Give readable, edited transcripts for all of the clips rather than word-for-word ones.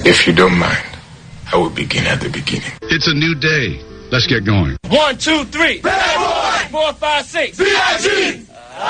If you don't mind, I will begin at the beginning. It's a new day. Let's get going. 1, 2, 3. Bad boy! 4, 5, 6. B.I.G.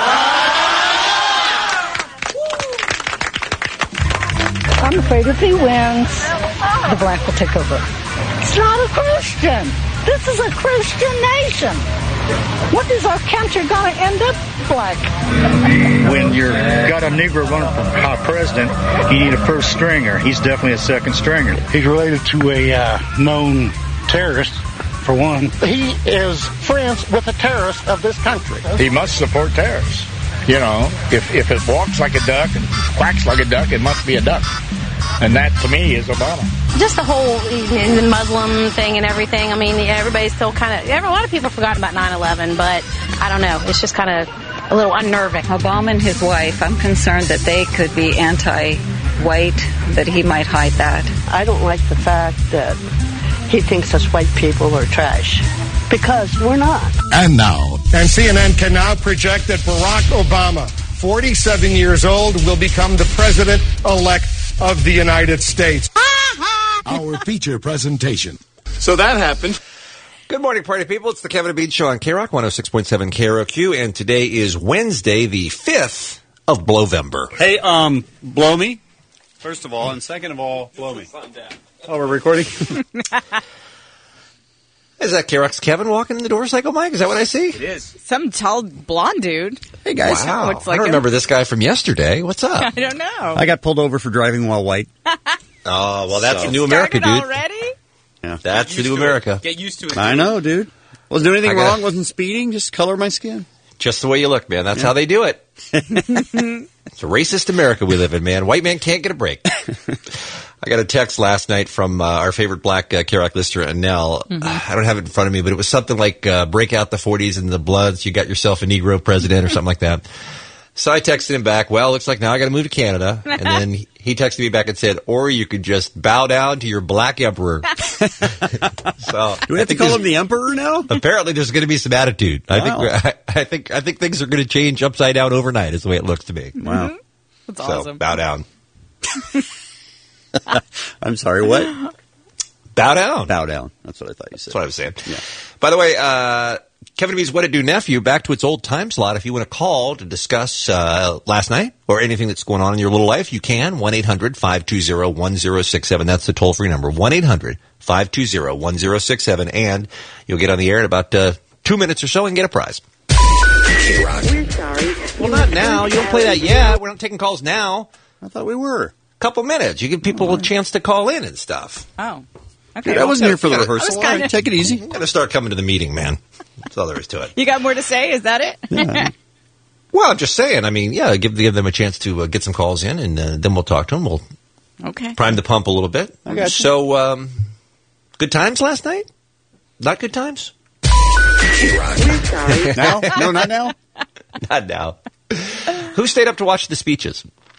I'm afraid if he wins, the black will take over. It's not a Christian. This is a Christian nation. What is our country going to end up like? When you've got a Negro running for president, you need a first stringer. He's definitely a second stringer. He's related to a known terrorist, for one. He is friends with the terrorists of this country. He must support terrorists. You know, if it walks like a duck and quacks like a duck, it must be a duck. And that, to me, is Obama. Just the whole the Muslim thing and everything. I mean, everybody's still kind of... A lot of people forgot about 9/11, but I don't know. It's just kind of a little unnerving. Obama and his wife, I'm concerned that they could be anti-white, that he might hide that. I don't like the fact that he thinks us white people are trash, because we're not. And now... And CNN can now project that Barack Obama, 47 years old, will become the president-elect of the United States. Our feature presentation. So that happened. Good morning, party people. It's the Kevin and Bean Show on K-Rock 106.7 KROQ, and today is Wednesday, the 5th of Blowvember. Hey, blow me, first of all, and second of all, blow me. Oh, we're recording? Is that K-Rock's Kevin walking in the door, Psycho Mike? Is that what I see? It is. Some tall blonde dude. Hey, guys. Wow. Looks like I don't remember this guy from yesterday. What's up? I don't know. I got pulled over for driving while white. Oh, well, that's the new America, dude. Already? Yeah. That's the new America. Get used to it. I know, dude. Wasn't doing anything wrong. Wasn't speeding. Just color my skin. Just the way you look, man. That's how they do it. It's a racist America we live in, man. White man can't get a break. I got a text last night from our favorite black K-Rock listener, Annelle. I don't have it in front of me, but it was something like break out the 40s and the Bloods. You got yourself a Negro president or something like that. So I texted him back, well, looks like now I got to move to Canada. And then he texted me back and said, or you could just bow down to your black emperor. So do we have to call him the emperor now? Apparently there's going to be some attitude. Wow. I think things are going to change upside down overnight is the way it looks to me. Wow. That's awesome. Bow down. I'm sorry, what? Bow down. Bow down. That's what I thought you said. That's what I was saying. Yeah. By the way, Kevin B's What It Do Nephew, back to its old time slot. If you want to call to discuss last night or anything that's going on in your little life, you can. 1-800-520-1067. That's the toll-free number. 1-800-520-1067. And you'll get on the air in about 2 minutes or so and get a prize. We're sorry. Well, not now. You don't play that yet. We're not taking calls now. I thought we were. Couple minutes. You give people a chance to call in and stuff. Oh. Okay. Dude, I wasn't here for the rehearsal. All right, take it easy. You got to start coming to the meeting, man. That's all there is to it. You got more to say? Is that it? Yeah. Well, I'm just saying. I mean, yeah, give them a chance to get some calls in, and then we'll talk to them. We'll prime the pump a little bit. I got you. So, good times last night? Not good times? We're sorry. Now? No, not now? Not now. Who stayed up to watch the speeches?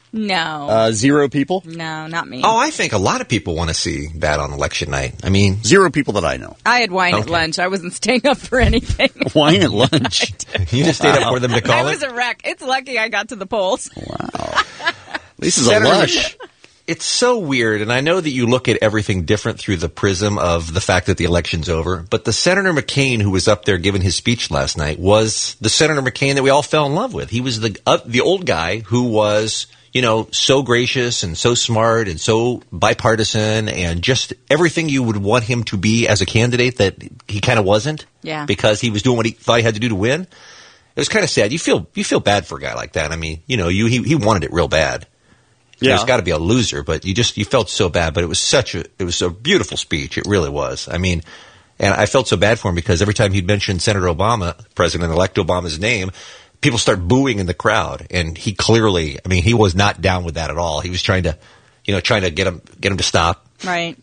No. 0 people? No, not me. Oh, I think a lot of people want to see that on election night. I mean... 0 people that I know. I had wine at lunch. I wasn't staying up for anything. Wine at lunch? You just stayed up for them to call it? I was a wreck. It's lucky I got to the polls. Wow. Lisa's a lush. It's so weird, and I know that you look at everything different through the prism of the fact that the election's over, but the Senator McCain who was up there giving his speech last night was the Senator McCain that we all fell in love with. He was the old guy who was... so gracious and so smart and so bipartisan and just everything you would want him to be as a candidate that he kind of wasn't. Yeah. Because he was doing what he thought he had to do to win. It was kind of sad. You feel bad for a guy like that. I mean, he wanted it real bad. Yeah. He's got to be a loser, but you felt so bad. But it was a beautiful speech. It really was. I mean, and I felt so bad for him because every time he'd mention Senator Obama, President-elect Obama's name, people start booing in the crowd, and he clearly, I mean, he was not down with that at all. He was trying to get him to stop. Right.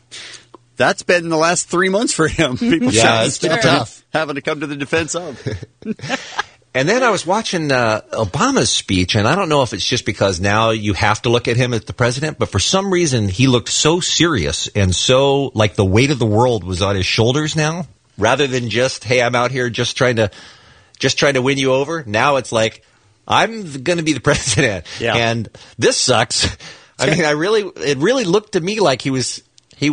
That's been the last 3 months for him. People it's been tough. Having to come to the defense of. And then I was watching Obama's speech, and I don't know if it's just because now you have to look at him as the president, but for some reason he looked so serious and so like the weight of the world was on his shoulders now, rather than just, hey, I'm out here just trying to win you over. Now it's like, I'm going to be the president. Yeah. And this sucks. I mean, it really looked to me like he was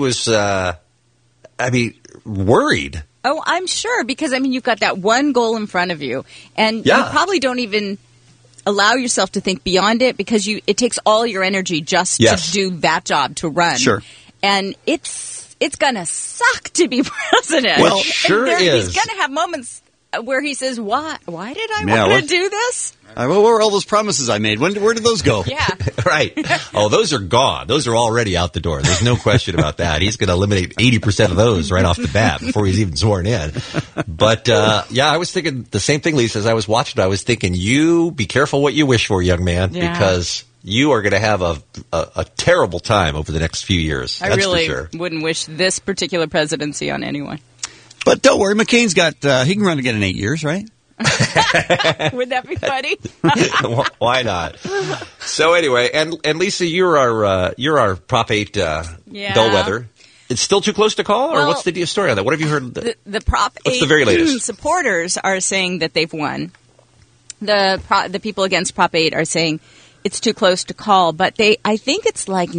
worried. Oh, I'm sure, because, I mean, you've got that one goal in front of you, and you probably don't even allow yourself to think beyond it, because it takes all your energy just to do that job, to run. Sure. And it's going to suck to be president. Well, sure is. He's going to have moments where he says, why did I want to do this? What were all those promises I made? Where did those go? Yeah. Right. Oh, those are gone. Those are already out the door. There's no question about that. He's going to eliminate 80% of those right off the bat before he's even sworn in. But, I was thinking the same thing, Lisa, as I was watching it. I was thinking, you be careful what you wish for, young man, because you are going to have a terrible time over the next few years. I That's really for sure. wouldn't wish this particular presidency on anyone. But don't worry, McCain's got, he can run again in 8 years, right? Would that be funny? Why not? So anyway, and Lisa, you're our Prop 8 bellwether. It's still too close to call, or what's the story on that? What have you heard? The Prop 8 what's the very latest? Supporters are saying that they've won. The people against Prop 8 are saying it's too close to call, but I think it's like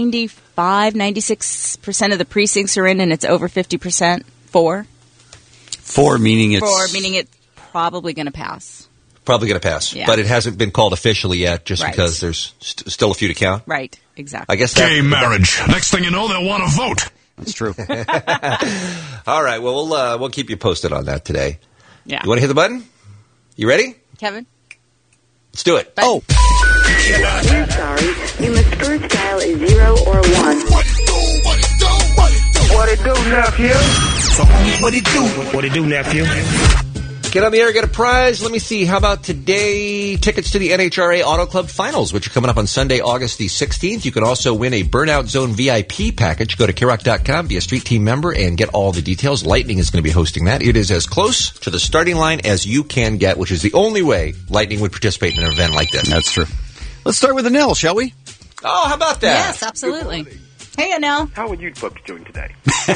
96% of the precincts are in, and it's over 50% for. For meaning it's probably going to pass. Probably going to pass, but it hasn't been called officially yet, just because there's still a few to count. Right, exactly. I guess gay marriage. Next thing you know, they'll want to vote. That's true. All right, well, we'll keep you posted on that today. Yeah. You want to hit the button? You ready? Kevin? Let's do it. Button. We're sorry. You must first dial a 0 or 1. What it do, nephew? What it do, nephew? Get on the air, get a prize. Let me see. How about today? Tickets to the NHRA Auto Club Finals, which are coming up on Sunday, August the 16th. You can also win a Burnout Zone VIP package. Go to KROC.com, be a Street Team member, and get all the details. Lightning is going to be hosting that. It is as close to the starting line as you can get, which is the only way Lightning would participate in an event like this. That's true. Let's start with Anel, shall we? Oh, how about that? Yes, absolutely. Hey, Anel. How are you folks doing today?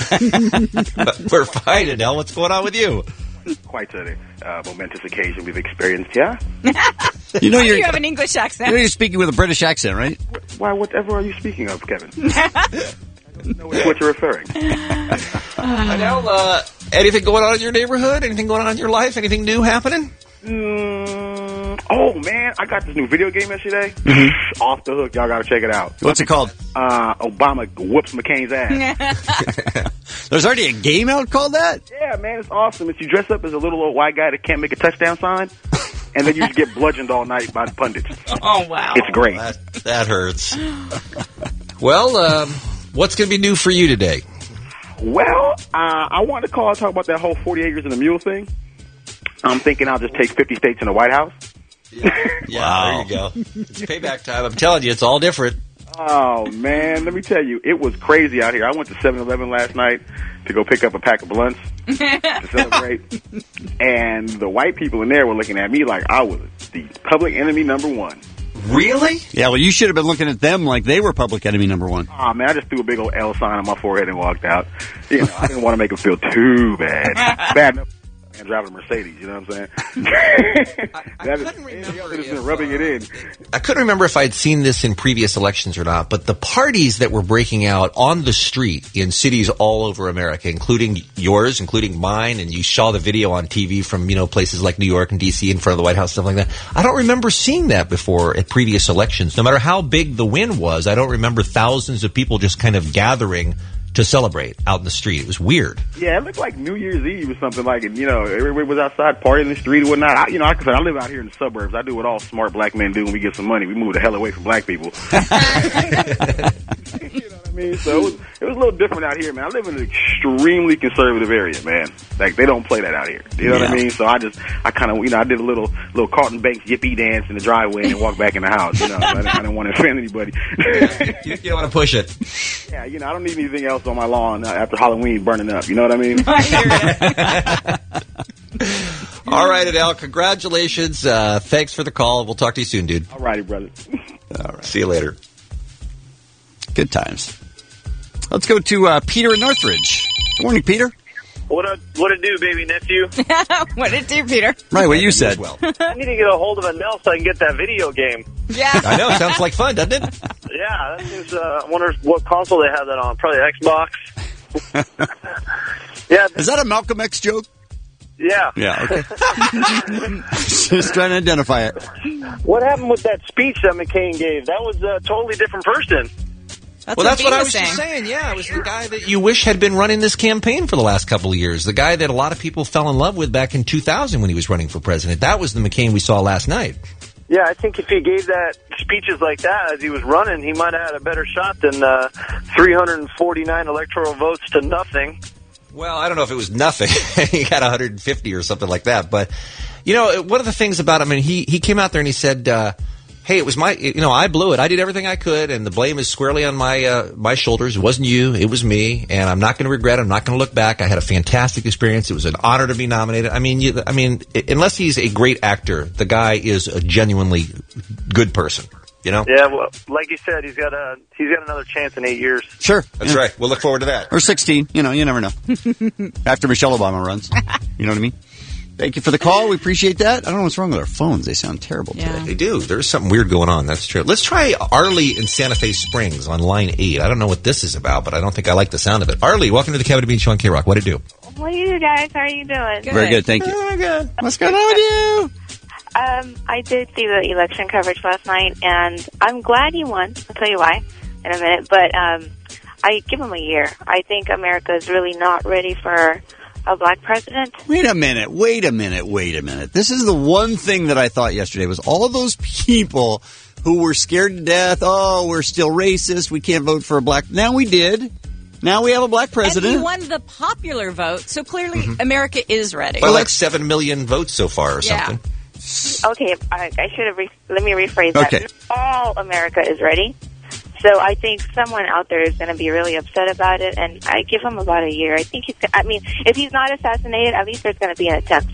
We're fine, Anel. What's going on with you? Quite a momentous occasion we've experienced, yeah? You know you have an English accent. You know you're speaking with a British accent, right? Why, whatever are you speaking of, Kevin? I don't know what you're referring. Anel, anything going on in your neighborhood? Anything going on in your life? Anything new happening? Oh, man, I got this new video game yesterday. Off the hook. Y'all got to check it out. What's it called? Obama whoops McCain's ass. There's already a game out called that? Yeah, man, it's awesome. It's you dress up as a little old white guy that can't make a touchdown sign, and then you just get bludgeoned all night by the pundits. Oh, wow. It's great. That hurts. Well, what's going to be new for you today? Well, I want to call and talk about that whole 40 acres and a mule thing. I'm thinking I'll just take 50 states in the White House. Wow. There you go. It's payback time. I'm telling you, it's all different. Oh, man, let me tell you, it was crazy out here. I went to 7-Eleven last night to go pick up a pack of blunts to celebrate, and the white people in there were looking at me like I was the public enemy number one. Really? Yeah, well, you should have been looking at them like they were public enemy number one. Oh, man, I just threw a big old L sign on my forehead and walked out. You know, I didn't want to make them feel too bad. Bad enough. And driving a Mercedes, you know what I'm saying? I couldn't remember if, rubbing it in. I couldn't remember if I'd seen this in previous elections or not, but the parties that were breaking out on the street in cities all over America, including yours, including mine, and you saw the video on TV from, places like New York and D.C. in front of the White House, stuff like that. I don't remember seeing that before at previous elections. No matter how big the win was, I don't remember thousands of people just kind of gathering to celebrate out in the street. It was weird. Yeah, it looked like New Year's Eve or something like it. Everybody was outside partying in the street and whatnot. Like I said, I live out here in the suburbs. I do what all smart black men do when we get some money. We move the hell away from black people. You know what I mean? So it was a little different out here, man. I live in an extremely conservative area, man. Like, they don't play that out here. You know what I mean? So I kind of, I did a little Carlton Banks yippee dance in the driveway and walked back in the house. I didn't want to offend anybody. You don't want to push it. Yeah, I don't need anything else on my lawn after Halloween burning up. You know what I mean? All right, Adele, congratulations. Thanks for the call. We'll talk to you soon, dude. All righty, brother. All right. See you later. Good times. Let's go to Peter in Northridge. Good morning, Peter. What it do, baby nephew? What it do, Peter? Right, what you said. I need to get a hold of Anel so I can get that video game. Yeah. I know. It sounds like fun, doesn't it? Yeah, that seems, I wonder what console they have that on. Probably Xbox. Yeah. Is that a Malcolm X joke? Yeah. Yeah, okay. Just trying to identify it. What happened with that speech that McCain gave? That was a totally different person. That's what I was just saying. Yeah, it was the guy that you wish had been running this campaign for the last couple of years. The guy that a lot of people fell in love with back in 2000 when he was running for president. That was the McCain we saw last night. Yeah, I think if he gave that speeches like that as he was running, he might have had a better shot than 349 electoral votes to nothing. Well, I don't know if it was nothing. He got 150 or something like that. But, you know, one of the things about him, I mean, he came out there and he said, hey, it was I blew it. I did everything I could, and the blame is squarely on my shoulders. It wasn't you. It was me, and I'm not going to regret it. I'm not going to look back. I had a fantastic experience. It was an honor to be nominated. I mean, unless he's a great actor, the guy is a genuinely good person. You know? Yeah, well, like you said, he's got another chance in 8 years. Sure. That's right. We'll look forward to that. Or 16. You know, you never know. After Michelle Obama runs. You know what I mean? Thank you for the call. We appreciate that. I don't know what's wrong with our phones. They sound terrible today. They do. There's something weird going on. That's true. Let's try Arlie in Santa Fe Springs on line 8. I don't know what this is about, but I don't think I like the sound of it. Arlie, welcome to the Kevin and Bean Show on K-Rock. What'd it do? What do you guys? How are you doing? Good. Very good. Thank you. Very good. What's going on with you? I did see the election coverage last night, and I'm glad he won. I'll tell you why in a minute. But I give him a year. I think America is really not ready for a black president. Wait a minute. This is the one thing that I thought yesterday was all of those people who were scared to death. Oh, we're still racist. We can't vote for a black. Now we did. Now we have a black president. And he won the popular vote, so clearly America is ready. By like 7 million votes so far or something. Okay, I should have. Let me rephrase that. Okay. All America is ready. So I think someone out there is going to be really upset about it, and I give him about a year. I think he's. I mean, if he's not assassinated, at least there's going to be an attempt.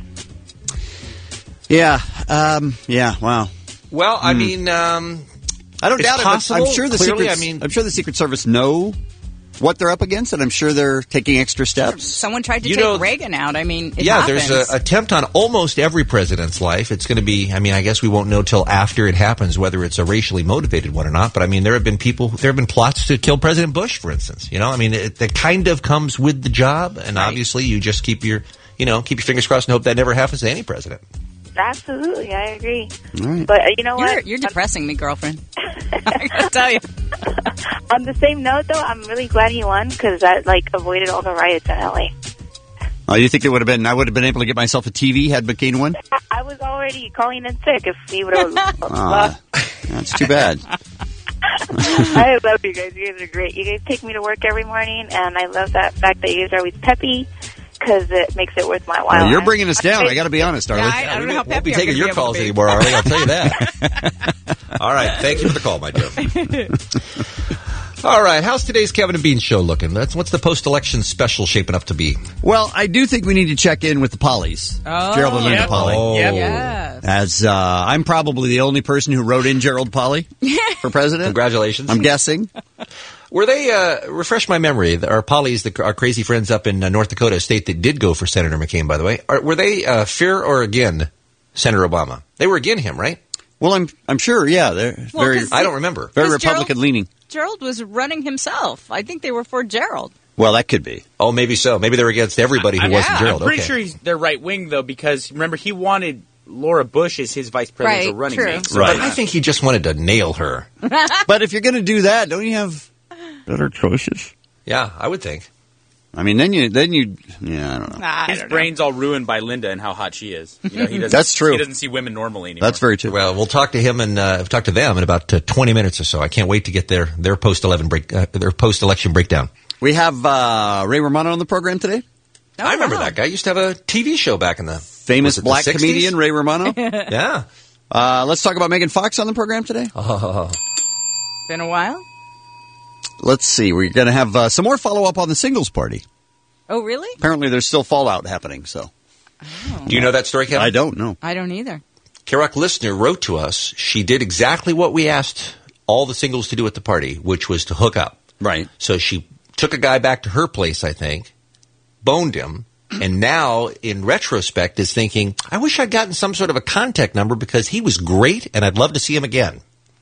Yeah. Wow. Well, I mean, I don't doubt it. But I'm sure I'm sure the Secret Service know what they're up against, and I'm sure they're taking extra steps. Someone tried to take Reagan out. I mean, it happens. There's an attempt on almost every president's life. It's going to be, I mean, I guess we won't know till after it happens whether it's a racially motivated one or not. But I mean, there have been plots to kill President Bush, for instance. You know, I mean, it kind of comes with the job, and obviously you just keep your fingers crossed and hope that never happens to any president. Absolutely, I agree. All right. But you know what? You're depressing me, girlfriend. I gotta tell you. On the same note, though, I'm really glad he won because that avoided all the riots in L.A. Oh, you think I would have been able to get myself a TV had McCain won? I was already calling in sick if he would have lost. That's too bad. I love you guys. You guys are great. You guys take me to work every morning, and I love that fact that you guys are always peppy. Because it makes it worth my while. Well, you're bringing us down. I got to be honest, Arlie. I don't know how peppy won't be taking your calls anymore, Arlie. I'll tell you that. All right. Thank you for the call, my dear. All right. How's today's Kevin and Bean show looking? What's the post-election special shaping up to be? Well, I do think we need to check in with the Pollys. Oh, Gerald and Linda Polley. Oh. Yes. As I'm probably the only person who wrote in Gerald Polley for president. Congratulations. I'm guessing. Were they, refresh my memory, our Polly's, our crazy friends up in North Dakota, a state that did go for Senator McCain, by the way, were they for or against Senator Obama? They were against him, right? Well, I'm sure, yeah. They're I don't remember. Very Republican-leaning. Gerald was running himself. I think they were for Gerald. Well, that could be. Oh, maybe so. Maybe they were against everybody who wasn't Gerald. I'm pretty sure they're right-wing, though, because, remember, he wanted Laura Bush as his vice presidential running mate. So right. But I think he just wanted to nail her. But if you're going to do that, don't you have better choices? Yeah, I would think. I mean, then you, I don't know. His brain's all ruined by Linda and how hot she is. You know, he doesn't, That's true. He doesn't see women normally anymore. That's very true. Well, we'll talk to him and talk to them in about 20 minutes or so. I can't wait to get their post-election breakdown. We have Ray Romano on the program today. Oh, I remember that guy. Used to have a TV show back in the famous black comedian Ray Romano. Yeah. Let's talk about Megan Fox on the program today. Oh. Been a while. Let's see. We're going to have some more follow-up on the singles party. Oh, really? Apparently there's still fallout happening, so. Oh. Do you know that story, Kevin? I don't know. I don't either. K-Rock listener wrote to us. She did exactly what we asked all the singles to do at the party, which was to hook up. Right. So she took a guy back to her place, I think, boned him, and now, in retrospect, is thinking, I wish I'd gotten some sort of a contact number because he was great and I'd love to see him again.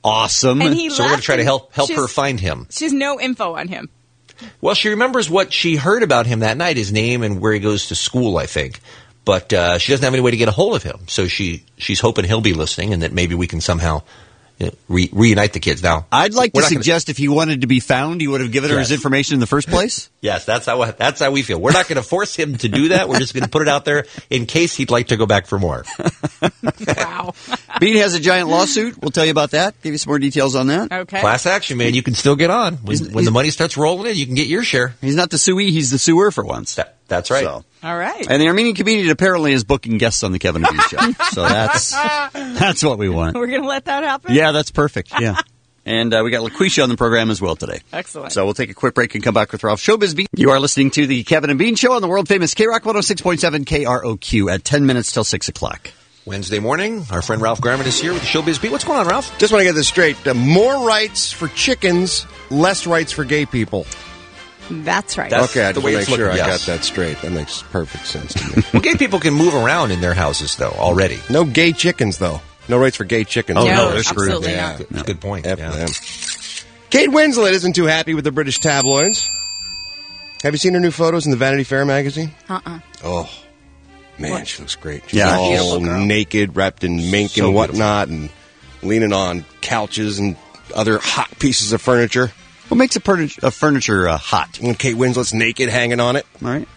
Awesome. And he So we're going to try to help her find him. She has no info on him. Well, she remembers what she heard about him that night, his name and where he goes to school, I think. But she doesn't have any way to get a hold of him. So she's hoping he'll be listening and that maybe we can somehow reunite the kids. Now, I'd like to suggest if he wanted to be found, you would have given her his information in the first place. Yes, that's how we feel. We're not going to force him to do that. We're just going to put it out there in case he'd like to go back for more. Wow. Bean has a giant lawsuit. We'll tell you about that. Give you some more details on that. Okay. Class action, man. You can still get on. When the money starts rolling in, you can get your share. He's not the suey, he's the suer for once. That's right. So. All right. And the Armenian comedian apparently is booking guests on the Kevin and Bean Show. So that's what we want. We're going to let that happen? Yeah, that's perfect. Yeah. And we got LaQuisha on the program as well today. Excellent. So we'll take a quick break and come back with Ralph Showbiz Beat. You are listening to the Kevin and Bean Show on the world-famous K-Rock 106.7 KROQ at 10 minutes till 6 o'clock. Wednesday morning, our friend Ralph Garman is here with the Showbiz Beat. What's going on, Ralph? Just want to get this straight. More rights for chickens, less rights for gay people. That's right. Okay, I just want to make sure I got yes. that straight. That makes perfect sense to me. Well, gay people can move around in their houses, though, already. No gay chickens, though. No rights for gay chickens. Oh, No, they're screwed. absolutely Yeah. not. Good point. F Yeah. them. Kate Winslet isn't too happy with the British tabloids. Have you seen her new photos in the Vanity Fair magazine? Oh, man, she looks great. She's Yeah, all naked, wrapped in mink So and whatnot, and leaning on couches and other hot pieces of furniture. What makes a furniture hot? When Kate Winslet's naked, hanging on it. All right.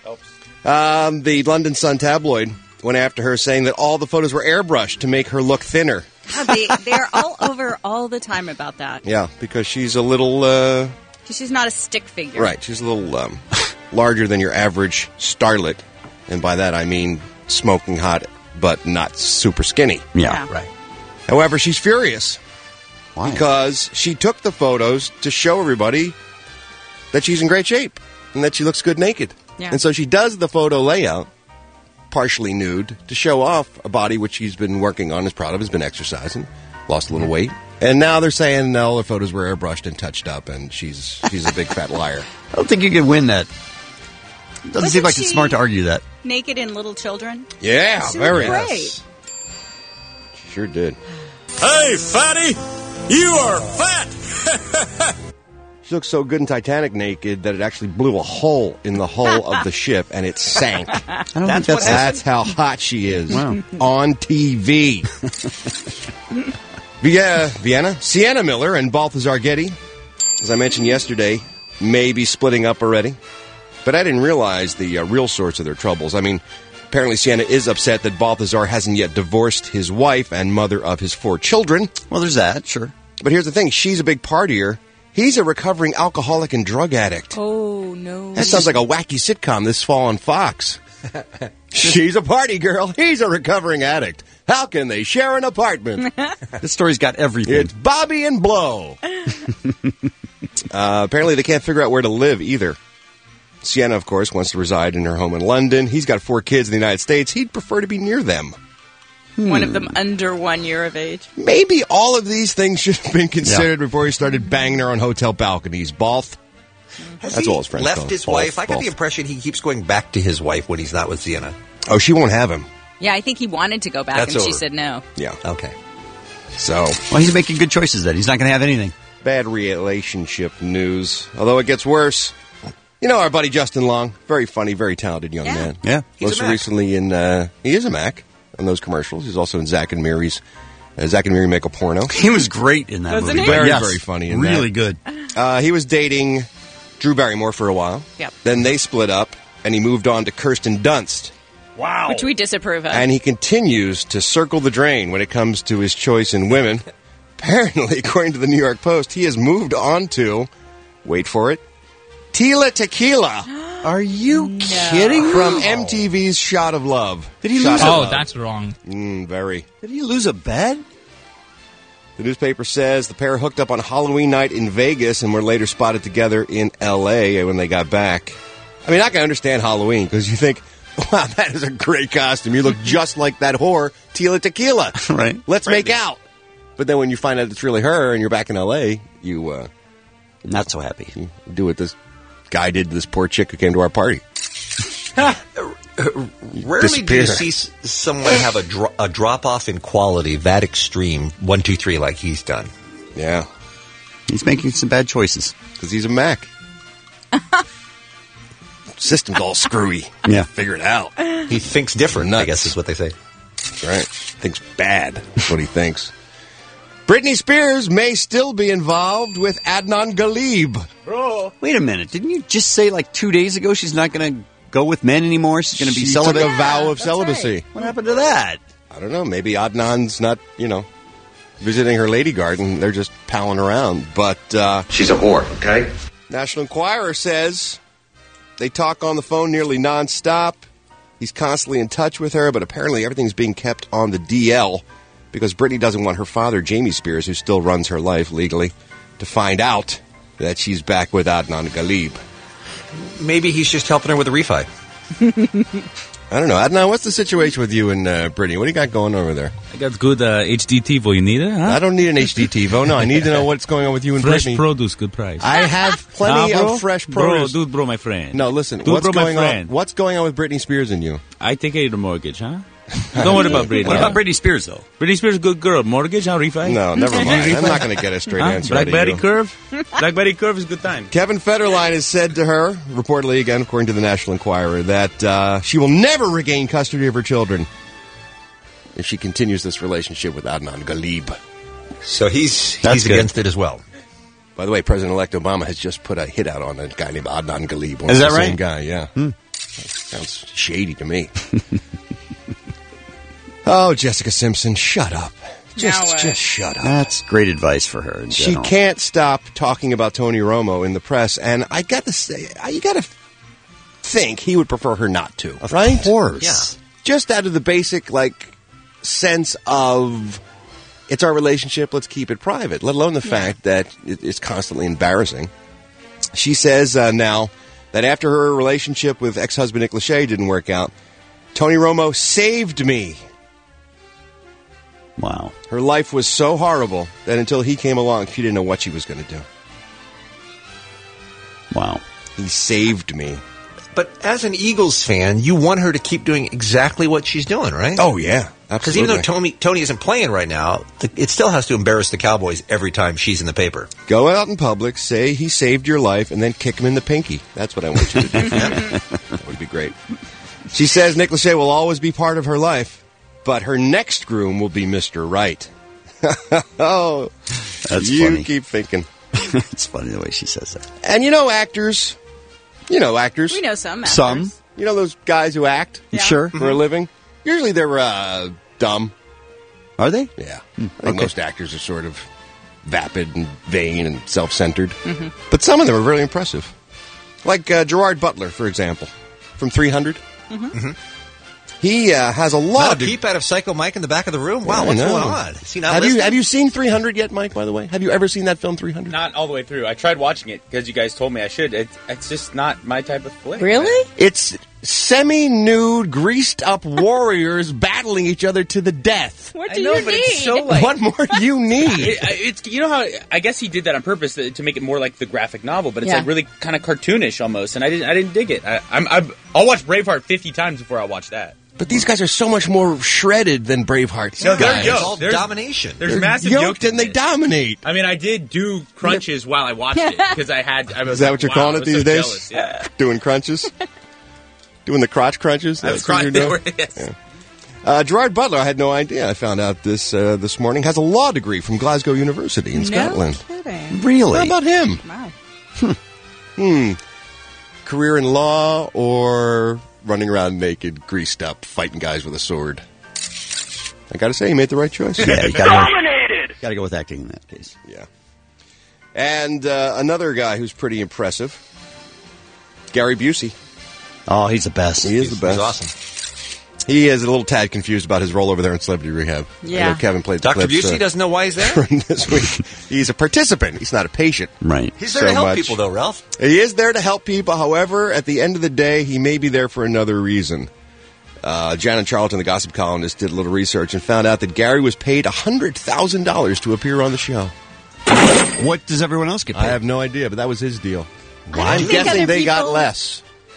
The London Sun tabloid went after her, saying that all the photos were airbrushed to make her look thinner. They're all over all the time about that. Yeah, because she's a little... She's not a stick figure. Right, she's a little larger than your average starlet. And by that I mean smoking hot, but not super skinny. Yeah. Right. However, she's furious. Why? Because she took the photos to show everybody that she's in great shape and that she looks good naked. Yeah. And so she does the photo layout, partially nude, to show off a body which she's been working on, is proud of, has been exercising, lost a little weight. And now they're saying no, all the photos were airbrushed and touched up, and she's a big fat liar. I don't think you can win that. Doesn't Wasn't seem like she it's smart to argue that. Naked in Little Children? Yeah, She very looked nice. She sure did. Hey, fatty! You are fat! She looks so good in Titanic naked that it actually blew a hole in the hull of the ship and it sank. I don't think That's how hot she is. Wow. On TV. Vienna, Sienna Miller and Balthazar Getty, as I mentioned yesterday, may be splitting up already. But I didn't realize the real source of their troubles. I mean, apparently Sienna is upset that Balthazar hasn't yet divorced his wife and mother of his 4 children. Well, there's that, sure. But here's the thing. She's a big partier. He's a recovering alcoholic and drug addict. Oh, no. That sounds like a wacky sitcom this fall on Fox. She's a party girl. He's a recovering addict. How can they share an apartment? This story's got everything. It's Bobby and Blow. Apparently they can't figure out where to live either. Sienna, of course, wants to reside in her home in London. He's got 4 kids in the United States. He'd prefer to be near them. One of them under 1 year of age. Maybe all of these things should have been considered before he started banging her on hotel balconies. Balth. That's all his friends call left him. his Balth, wife? I got Balth. the impression he keeps going back to his wife when he's not with Sienna. Oh, she won't have him. Yeah, I think he wanted to go back, That's and she over. said no. Yeah. Okay. So, Well, he's making good choices then. He's not going to have anything. bad relationship news. Although it gets worse. You know our buddy Justin Long, very funny, very talented young man. Yeah. Most recently in he is a Mac on those commercials. He's also in Zack and Miri's Zack and Miri Make a Porno. He was great in that Wasn't movie. he? Very, Yes. very funny in Really that. good. He was dating Drew Barrymore for a while. Yep. Then they split up, and he moved on to Kirsten Dunst. Wow. Which we disapprove of. And he continues to circle the drain when it comes to his choice in women. Apparently, according to the New York Post, he has moved on to, wait for it, Tila Tequila. Are you kidding? From MTV's Shot of Love. Did he Shot lose of a Love. that's wrong. Very. Did he lose a bet? The newspaper says the pair hooked up on Halloween night in Vegas and were later spotted together in L.A. when they got back. I mean, I can understand Halloween because you think, wow, that is a great costume. You look just like that whore, Tila Tequila. Right. Let's make out. But then when you find out it's really her and you're back in L.A., you Not so happy. you do what this guy did to this poor chick who came to our party. Rarely do you see someone have a drop-off in quality that extreme, 1, 2, 3, like he's done. Yeah. He's making some bad choices. Because he's a Mac. System's all screwy. Yeah. Figure it out. He thinks different, I guess is what they say. That's right. Thinks bad. That's what he thinks. Britney Spears may still be involved with Adnan Ghalib. Bro. Wait a minute. Didn't you just say like 2 days ago she's not going to go with men anymore? She's going to be celibate? Took a vow of celibacy. Right. What happened to that? I don't know. Maybe Adnan's not, visiting her lady garden. They're just palling around. But she's a whore, okay? National Enquirer says they talk on the phone nearly nonstop. He's constantly in touch with her, but apparently everything's being kept on the DL because Britney doesn't want her father, Jamie Spears, who still runs her life legally, to find out that she's back with Adnan Ghalib. Maybe he's just helping her with a refi. I don't know. Adnan, what's the situation with you and Britney? What do you got going over there? I got good HD TiVo. You need it, huh? I don't need an HD TiVo. No, I need to know what's going on with you and fresh Britney. Fresh produce, good price. I have plenty of fresh produce. Bro, my friend. No, listen. What's going on? What's going on with Britney Spears and you? I think I need a mortgage, huh? Don't worry about Britney. What about Britney Spears, though? Britney Spears, good girl. Mortgage, how refi? No, never mind. I'm not going to get a straight answer. Blackberry Curve? Blackberry Curve is a good time. Kevin Federline has said to her, reportedly again, according to the National Enquirer, that she will never regain custody of her children if she continues this relationship with Adnan Ghalib. So he's against it as well. By the way, President-elect Obama has just put a hit out on a guy named Adnan Ghalib. Is that right? Same guy, yeah. Sounds shady to me. Oh, Jessica Simpson, shut up. Just shut up. That's great advice for her in general. She can't stop talking about Tony Romo in the press, and I got to say, you got to think he would prefer her not to, right? Of course. Yeah. Just out of the basic, sense of it's our relationship, let's keep it private, let alone the fact that it's constantly embarrassing. She says now that after her relationship with ex-husband Nick Lachey didn't work out, Tony Romo saved me. Wow. Her life was so horrible that until he came along, she didn't know what she was going to do. Wow. He saved me. But as an Eagles fan, you want her to keep doing exactly what she's doing, right? Oh, yeah. Absolutely. Because even though Tony isn't playing right now, it still has to embarrass the Cowboys every time she's in the paper. Go out in public, say he saved your life, and then kick him in the pinky. That's what I want you to do. That would be great. She says Nick Lachey will always be part of her life. But her next groom will be Mr. Right. Oh, that's you funny. Keep thinking. It's funny the way she says that. And actors. We know some actors. Some. You know those guys who act? Yeah. Sure. For a living? Usually they're dumb. Are they? Yeah. I think most actors are sort of vapid and vain and self-centered. Mm-hmm. But some of them are really impressive. Like Gerard Butler, for example, from 300. Mm-hmm. Mm-hmm. He has a lot of... peep out of Psycho Mike in the back of the room? Wow, what's going on? Is he not have you seen 300 yet, Mike, by the way? Have you ever seen that film, 300? Not all the way through. I tried watching it because you guys told me I should. It's just not my type of flick. Really? It's semi-nude, greased-up warriors battling each other to the death. What do you need? It's so what more do you need? It's how I guess he did that on purpose to make it more like the graphic novel, but it's really kind of cartoonish almost, and I didn't dig it. I'll watch Braveheart 50 times before I watch that. But these guys are so much more shredded than Braveheart. No, guys. It's all domination. There's they're massive yoked and they dominate. I mean, I did do crunches while I watched it because I was. Is that what you're calling it these days? Jealous, yeah. Doing crunches, doing the crotch crunches. That's what you're doing. Yes. Yeah. Gerard Butler, I had no idea. I found out this morning, has a law degree from Glasgow University in Scotland. Kidding. Really? How about him? Wow. Career in law or running around naked, greased up, fighting guys with a sword? I got to say, he made the right choice. Yeah, you got to go with acting in that case. Yeah. And another guy who's pretty impressive, Gary Busey. Oh, he's the best. He is the best. He's awesome. He is a little tad confused about his role over there in Celebrity Rehab. Yeah. I know Kevin played the Dr. clips, Busey doesn't know why he's there? this week. He's a participant. He's not a patient. Right. He's there to help people, though, Ralph. He is there to help people. However, at the end of the day, he may be there for another reason. Janet Charlton, the gossip columnist, did a little research and found out that Gary was paid $100,000 to appear on the show. What does everyone else get paid? I have no idea, but that was his deal. Wow. I'm guessing they got less.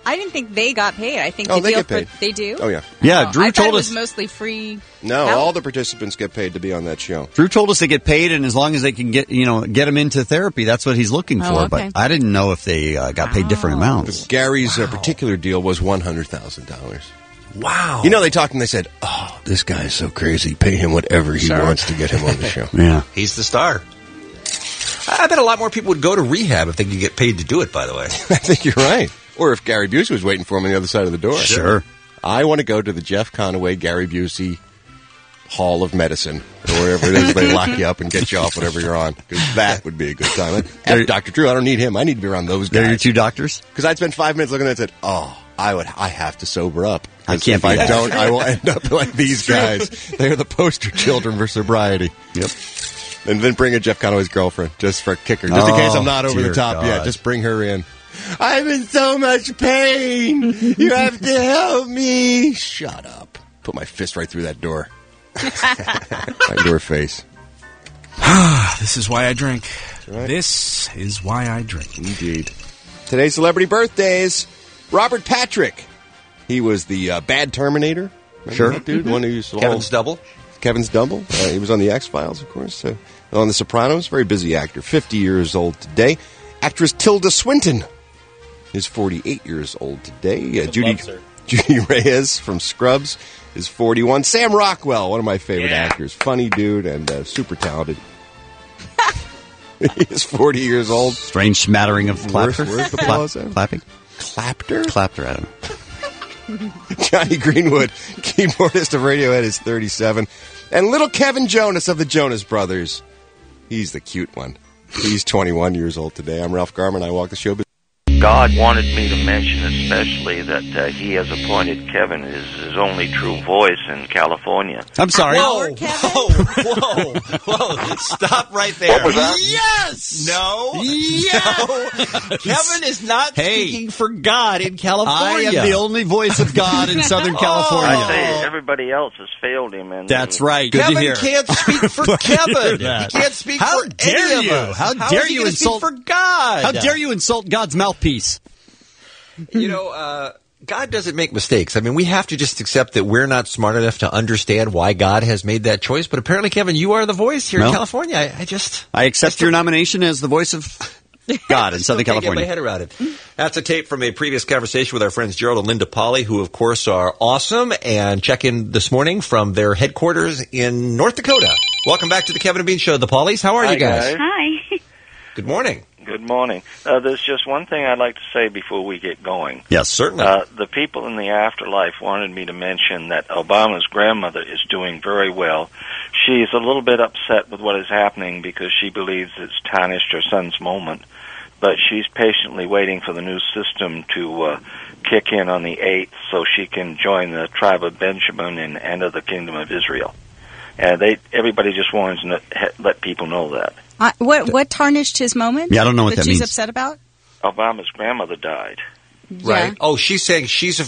I didn't think they got paid. I think Oh, the they deal get paid. they do. Oh, yeah. Yeah, Drew I thought told it was us. mostly free. No, help. all the participants get paid to be on that show. Drew told us they get paid, and as long as they can get him into therapy, that's what he's looking for. okay. But I didn't know if they got paid different amounts. Gary's particular deal was $100,000. Wow. You know, they talked and they said, "Oh, this guy is so crazy. Pay him whatever he wants to get him on the show." Yeah, he's the star. I bet a lot more people would go to rehab if they could get paid to do it, by the way. I think you're right. Or if Gary Busey was waiting for him on the other side of the door. Sure. I want to go to the Jeff Conaway, Gary Busey Hall of Medicine, or wherever it is they lock you up and get you off whatever you're on, because that would be a good time. And Dr. Drew, I don't need him. I need to be around those guys. They're your two doctors? Because I'd spend 5 minutes looking at it and said, "Oh, I have to sober up. I can't If be I that. don't, I will end up like these guys. They're the poster children for sobriety." Yep. And then bring in Jeff Conaway's girlfriend, just for a kicker. Just in case I'm not over the dear top God. yet. Just bring her in. I'm in so much pain. You have to help me. Shut up. Put my fist right through that door. Right into her face. This is why I drink. Right. This is why I drink. Indeed. Today's celebrity birthdays. Robert Patrick. He was the bad Terminator. Remember Sure. that dude? The one who used to Kevin's double. Kevin's double. He was on the X-Files, of course. On The Sopranos. Very busy actor. 50 years old today. Actress Tilda Swinton is 48 years old today. Judy Reyes from Scrubs is 41. Sam Rockwell, one of my favorite actors. Funny dude and super talented. He is 40 years old. Strange smattering of clapper. Where's the applause at? Clapping? Clapter? Clapter, I don't know. Johnny Greenwood, keyboardist of Radiohead, is 37. And little Kevin Jonas of the Jonas Brothers. He's the cute one. He's 21 years old today. I'm Ralph Garman. I walk the show. God wanted me to mention especially that he has appointed Kevin as his only true voice in California. I'm sorry. Whoa, whoa. Stop right there. What was that? Yes! No. Yes! No. Kevin is not speaking for God in California. I am the only voice of God in Southern California. I say everybody else has failed him. And That's right. Good Kevin to hear. can't speak for Kevin. He can't speak How for dare any you? of us. How is dare he you gonna insult speak for God? How dare you insult God's mouthpiece? You know, God doesn't make mistakes. I mean, we have to just accept that we're not smart enough to understand why God has made that choice. But apparently, Kevin, you are the voice here in California. I accept your nomination as the voice of God in Southern California. Get my head around it. That's a tape from a previous conversation with our friends Gerald and Linda Polly, who, of course, are awesome. And check in this morning from their headquarters in North Dakota. Welcome back to the Kevin and Bean Show. The Pollys, how are you guys? Hi. Good morning. Good morning. There's just one thing I'd like to say before we get going. Yes, certainly. The people in the afterlife wanted me to mention that Obama's grandmother is doing very well. She's a little bit upset with what is happening because she believes it's tarnished her son's moment, but she's patiently waiting for the new system to kick in on the 8th so she can join the tribe of Benjamin and enter the kingdom of Israel. And everybody just wants to let people know that. What tarnished his moment? Yeah, I don't know what that she's means. upset about? Obama's grandmother died. Right. Oh, she's saying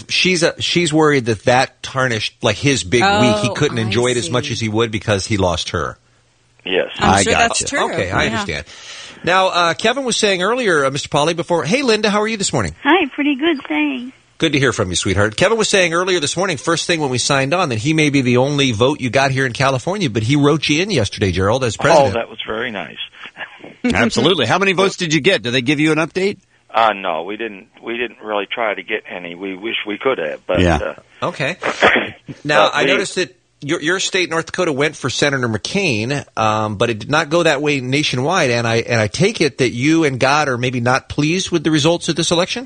she's worried that tarnished like his big week. He couldn't enjoy it as much as he would because he lost her. Yes. I'm sure that's true. Okay, I understand. Now, Kevin was saying earlier, Mr. Polly, before, hey, Linda, how are you this morning? Hi, pretty good, thanks. Good to hear from you, sweetheart. Kevin was saying earlier this morning, first thing when we signed on, that he may be the only vote you got here in California, but he wrote you in yesterday, Gerald, as president. Oh, that was very nice. Absolutely. How many votes did you get? Did they give you an update? No, we didn't really try to get any. We wish we could have, but okay. Now, I noticed that your state, North Dakota, went for Senator McCain, but it did not go that way nationwide. And I take it that you and God are maybe not pleased with the results of this election?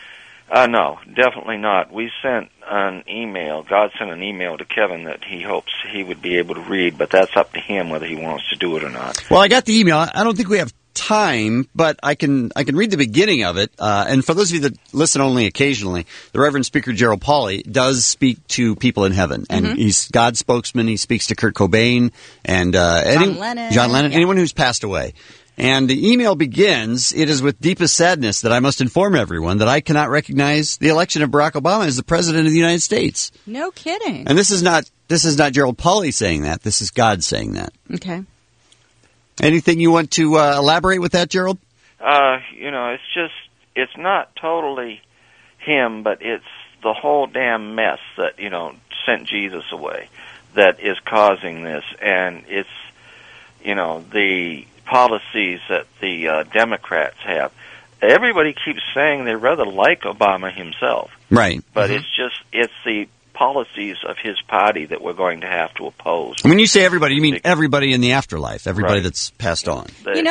No, definitely not. We sent an email. God sent an email to Kevin that he hopes he would be able to read, but that's up to him whether he wants to do it or not. Well, I got the email. I don't think we have time, but I can read the beginning of it. And for those of you that listen only occasionally, the Reverend Speaker Gerald Polly does speak to people in heaven, and he's God's spokesman. He speaks to Kurt Cobain and John Lennon, anyone who's passed away. And the email begins, "It is with deepest sadness that I must inform everyone that I cannot recognize the election of Barack Obama as the President of the United States." No kidding. And this is not Gerald Polly saying that. This is God saying that. Okay. Anything you want to elaborate with that, Gerald? It's not totally him, but it's the whole damn mess that, you know, sent Jesus away that is causing this. And it's, you know, the policies that the Democrats have. Everybody keeps saying they rather like Obama himself. Right. But it's the policies of his party that we're going to have to oppose. When you say everybody, you mean everybody in the afterlife, everybody that's passed on. They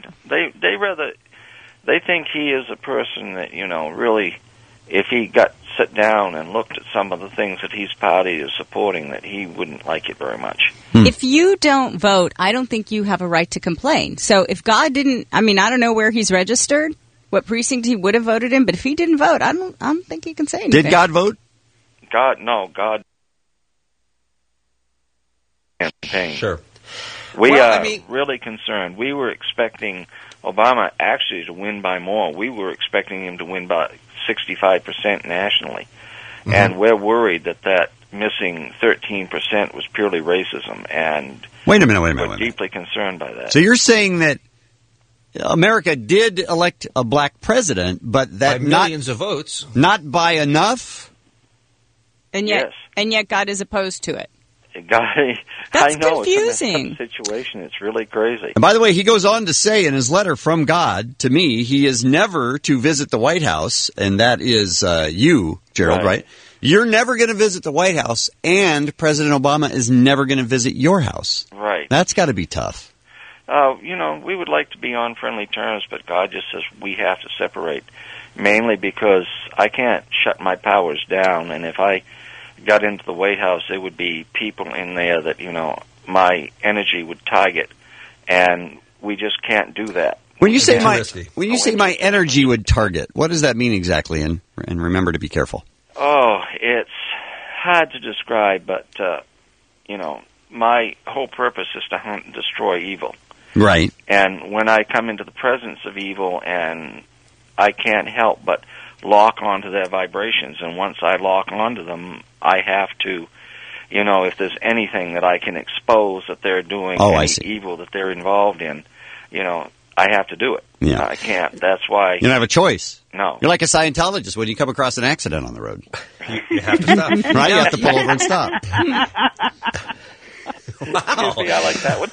think he is a person that, you know, really, if he got sit down and looked at some of the things that his party is supporting, that he wouldn't like it very much. If you don't vote, I don't think you have a right to complain. So if God didn't, I mean, I don't know where he's registered, what precinct he would have voted in, but if he didn't vote, I don't think he can say anything. Did God vote? God. Sure. We are really concerned. We were expecting Obama actually to win by more. We were expecting him to win by 65% nationally. Mm-hmm. And we're worried that missing 13% was purely racism. And wait a minute. We're deeply concerned by that. So you're saying that America did elect a black president, but that by millions of votes, not by enough? And yet God is opposed to it. That's confusing. It's a situation. It's really crazy. And by the way, he goes on to say in his letter from God to me, he is never to visit the White House, and that is you, Gerald, right? You're never going to visit the White House, and President Obama is never going to visit your house. Right. That's got to be tough. You know, we would like to be on friendly terms, but God just says we have to separate, mainly because I can't shut my powers down, and if I got into the White House, there would be people in there that, you know, my energy would target, and we just can't do that. When you say my energy would target, what does that mean exactly? And remember to be careful. Oh, it's hard to describe, but you know, my whole purpose is to hunt and destroy evil. Right. And when I come into the presence of evil, and I can't help but lock onto their vibrations, and once I lock onto them, I have to, you know, if there's anything that I can expose that they're doing, any evil that they're involved in, you know, I have to do it. Yeah. I can't. That's why. You don't have a choice. No. You're like a Scientologist when you come across an accident on the road. You have to stop. Right? You have to pull over and stop. Wow. Excuse me, I like that one.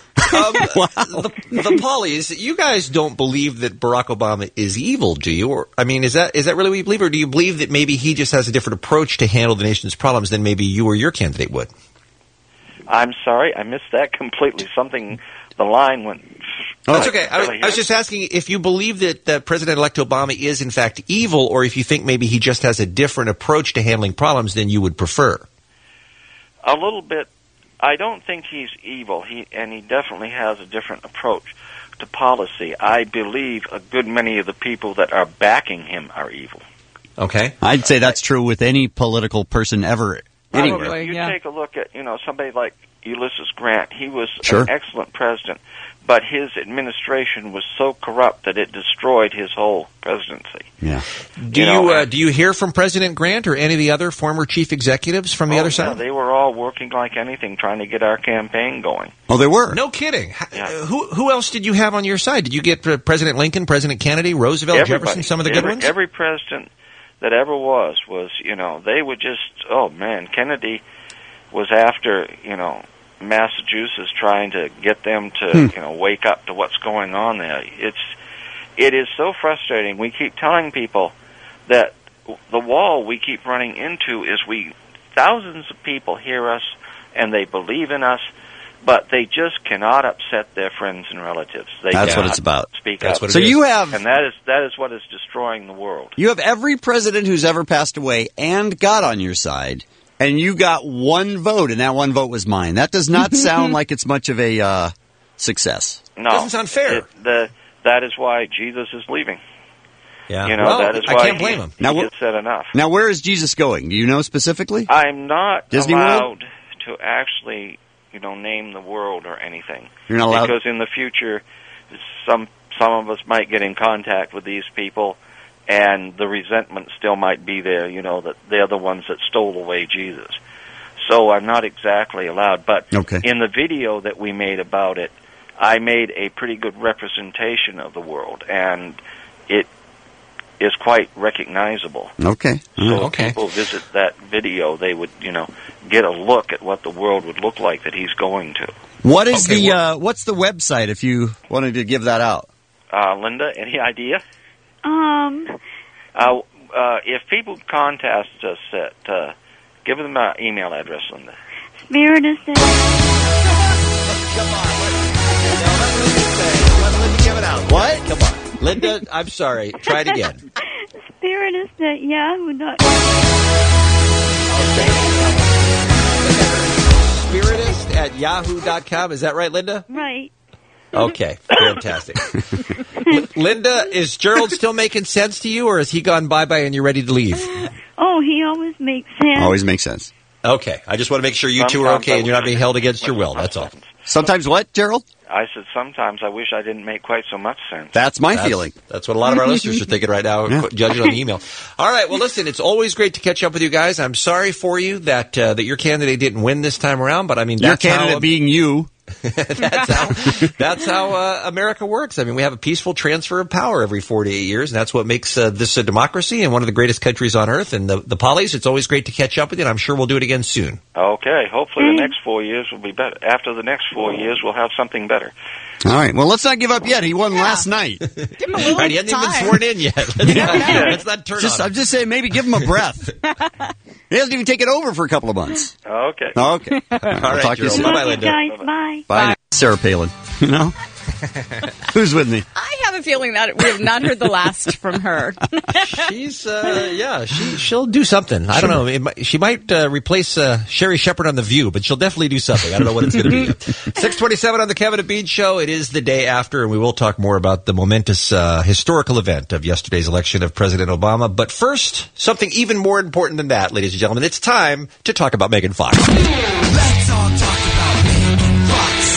The Pollies, you guys don't believe that Barack Obama is evil, do you? Or I mean, is that really what you believe, or do you believe that maybe he just has a different approach to handle the nation's problems than maybe you or your candidate would? I'm sorry, I missed that completely. The line went. Oh, that's okay. I was just asking if you believe that President-elect Obama is in fact evil, or if you think maybe he just has a different approach to handling problems than you would prefer. A little bit. I don't think he's evil, and he definitely has a different approach to policy. I believe a good many of the people that are backing him are evil. Okay. I'd say that's true with any political person ever, anywhere. You take a look at, you know, somebody like Ulysses Grant. He was an excellent president, but his administration was so corrupt that it destroyed his whole presidency. Yeah. Do you hear from President Grant or any of the other former chief executives from the other side? Yeah, they were all working like anything, trying to get our campaign going. Oh, they were? No kidding. Yeah. Who else did you have on your side? Did you get President Lincoln, President Kennedy, Roosevelt, Jefferson, some of the good ones? Every president that ever was, you know, they would just, oh man, Kennedy was after, you know, Massachusetts, trying to get them to, you know, wake up to what's going on there. It is so frustrating. We keep telling people that the wall we keep running into is thousands of people hear us and they believe in us, but they just cannot upset their friends and relatives. That's what it's about. Speak up. So you have, and that is what is destroying the world. You have every president who's ever passed away and God on your side. And you got one vote, and that one vote was mine. That does not sound like it's much of a success. No. Doesn't sound fair. That is why Jesus is leaving. Yeah. You know, that is why I can't blame him. He has said enough. Now, where is Jesus going? Do you know specifically? I'm not Disney allowed World? to actually, you know, name the world or anything. You're not allowed? Because in the future, some of us might get in contact with these people, and the resentment still might be there, you know, that they're the ones that stole away Jesus. So I'm not exactly allowed. But in the video that we made about it, I made a pretty good representation of the world. And is quite recognizable. Okay. So if people visit that video, they would, get a look at what the world would look like that he's going to. What is what's the website if you wanted to give that out? Linda, any idea? If people contact us give them our email address, Linda. Spirit is there. What? Come on. Linda, I'm sorry. Try it again. Spirit is at Yahoo.com. Spiritist at Yahoo.com. Is that right, Linda? Right. Okay, fantastic. Linda, is Gerald still making sense to you, or has he gone bye-bye and you're ready to leave? Oh, he always makes sense. Always makes sense. Okay, I just want to make sure you two are okay and you're not being held against your will. That's all. Sometimes what, Gerald? I said sometimes I wish I didn't make quite so much sense. That's my feeling. That's what a lot of our listeners are thinking right now, judging on the email. All right, well, listen, it's always great to catch up with you guys. I'm sorry for you that your candidate didn't win this time around, but I mean, your candidate being you. That's how America works. I mean, we have a peaceful transfer of power every 4 to 8 years, and that's what makes this a democracy and one of the greatest countries on earth. And the Pollies, it's always great to catch up with you, and I'm sure we'll do it again soon. Okay. Hopefully the next 4 years will be better. After the next 4 years, we'll have something better. All right. Well, let's not give up yet. He won last night. Right, he hasn't even been sworn in yet. Let's not turn on him. I'm just saying, maybe give him a breath. He hasn't even taken over for a couple of months. Okay. Okay. All right, talk to you soon. Bye-bye, Linda. Guys, bye. Bye. Now. Sarah Palin. Who's with me? I have a feeling that we have not heard the last from her. She's, she'll do something. I don't know. She might replace Sherry Shepherd on The View, but she'll definitely do something. I don't know what it's going to be. 6:27 on the Kevin and Bean Show. It is the day after, and we will talk more about the momentous historical event of yesterday's election of President Obama. But first, something even more important than that, ladies and gentlemen. It's time to talk about Megan Fox. Let's all talk about Megan Fox.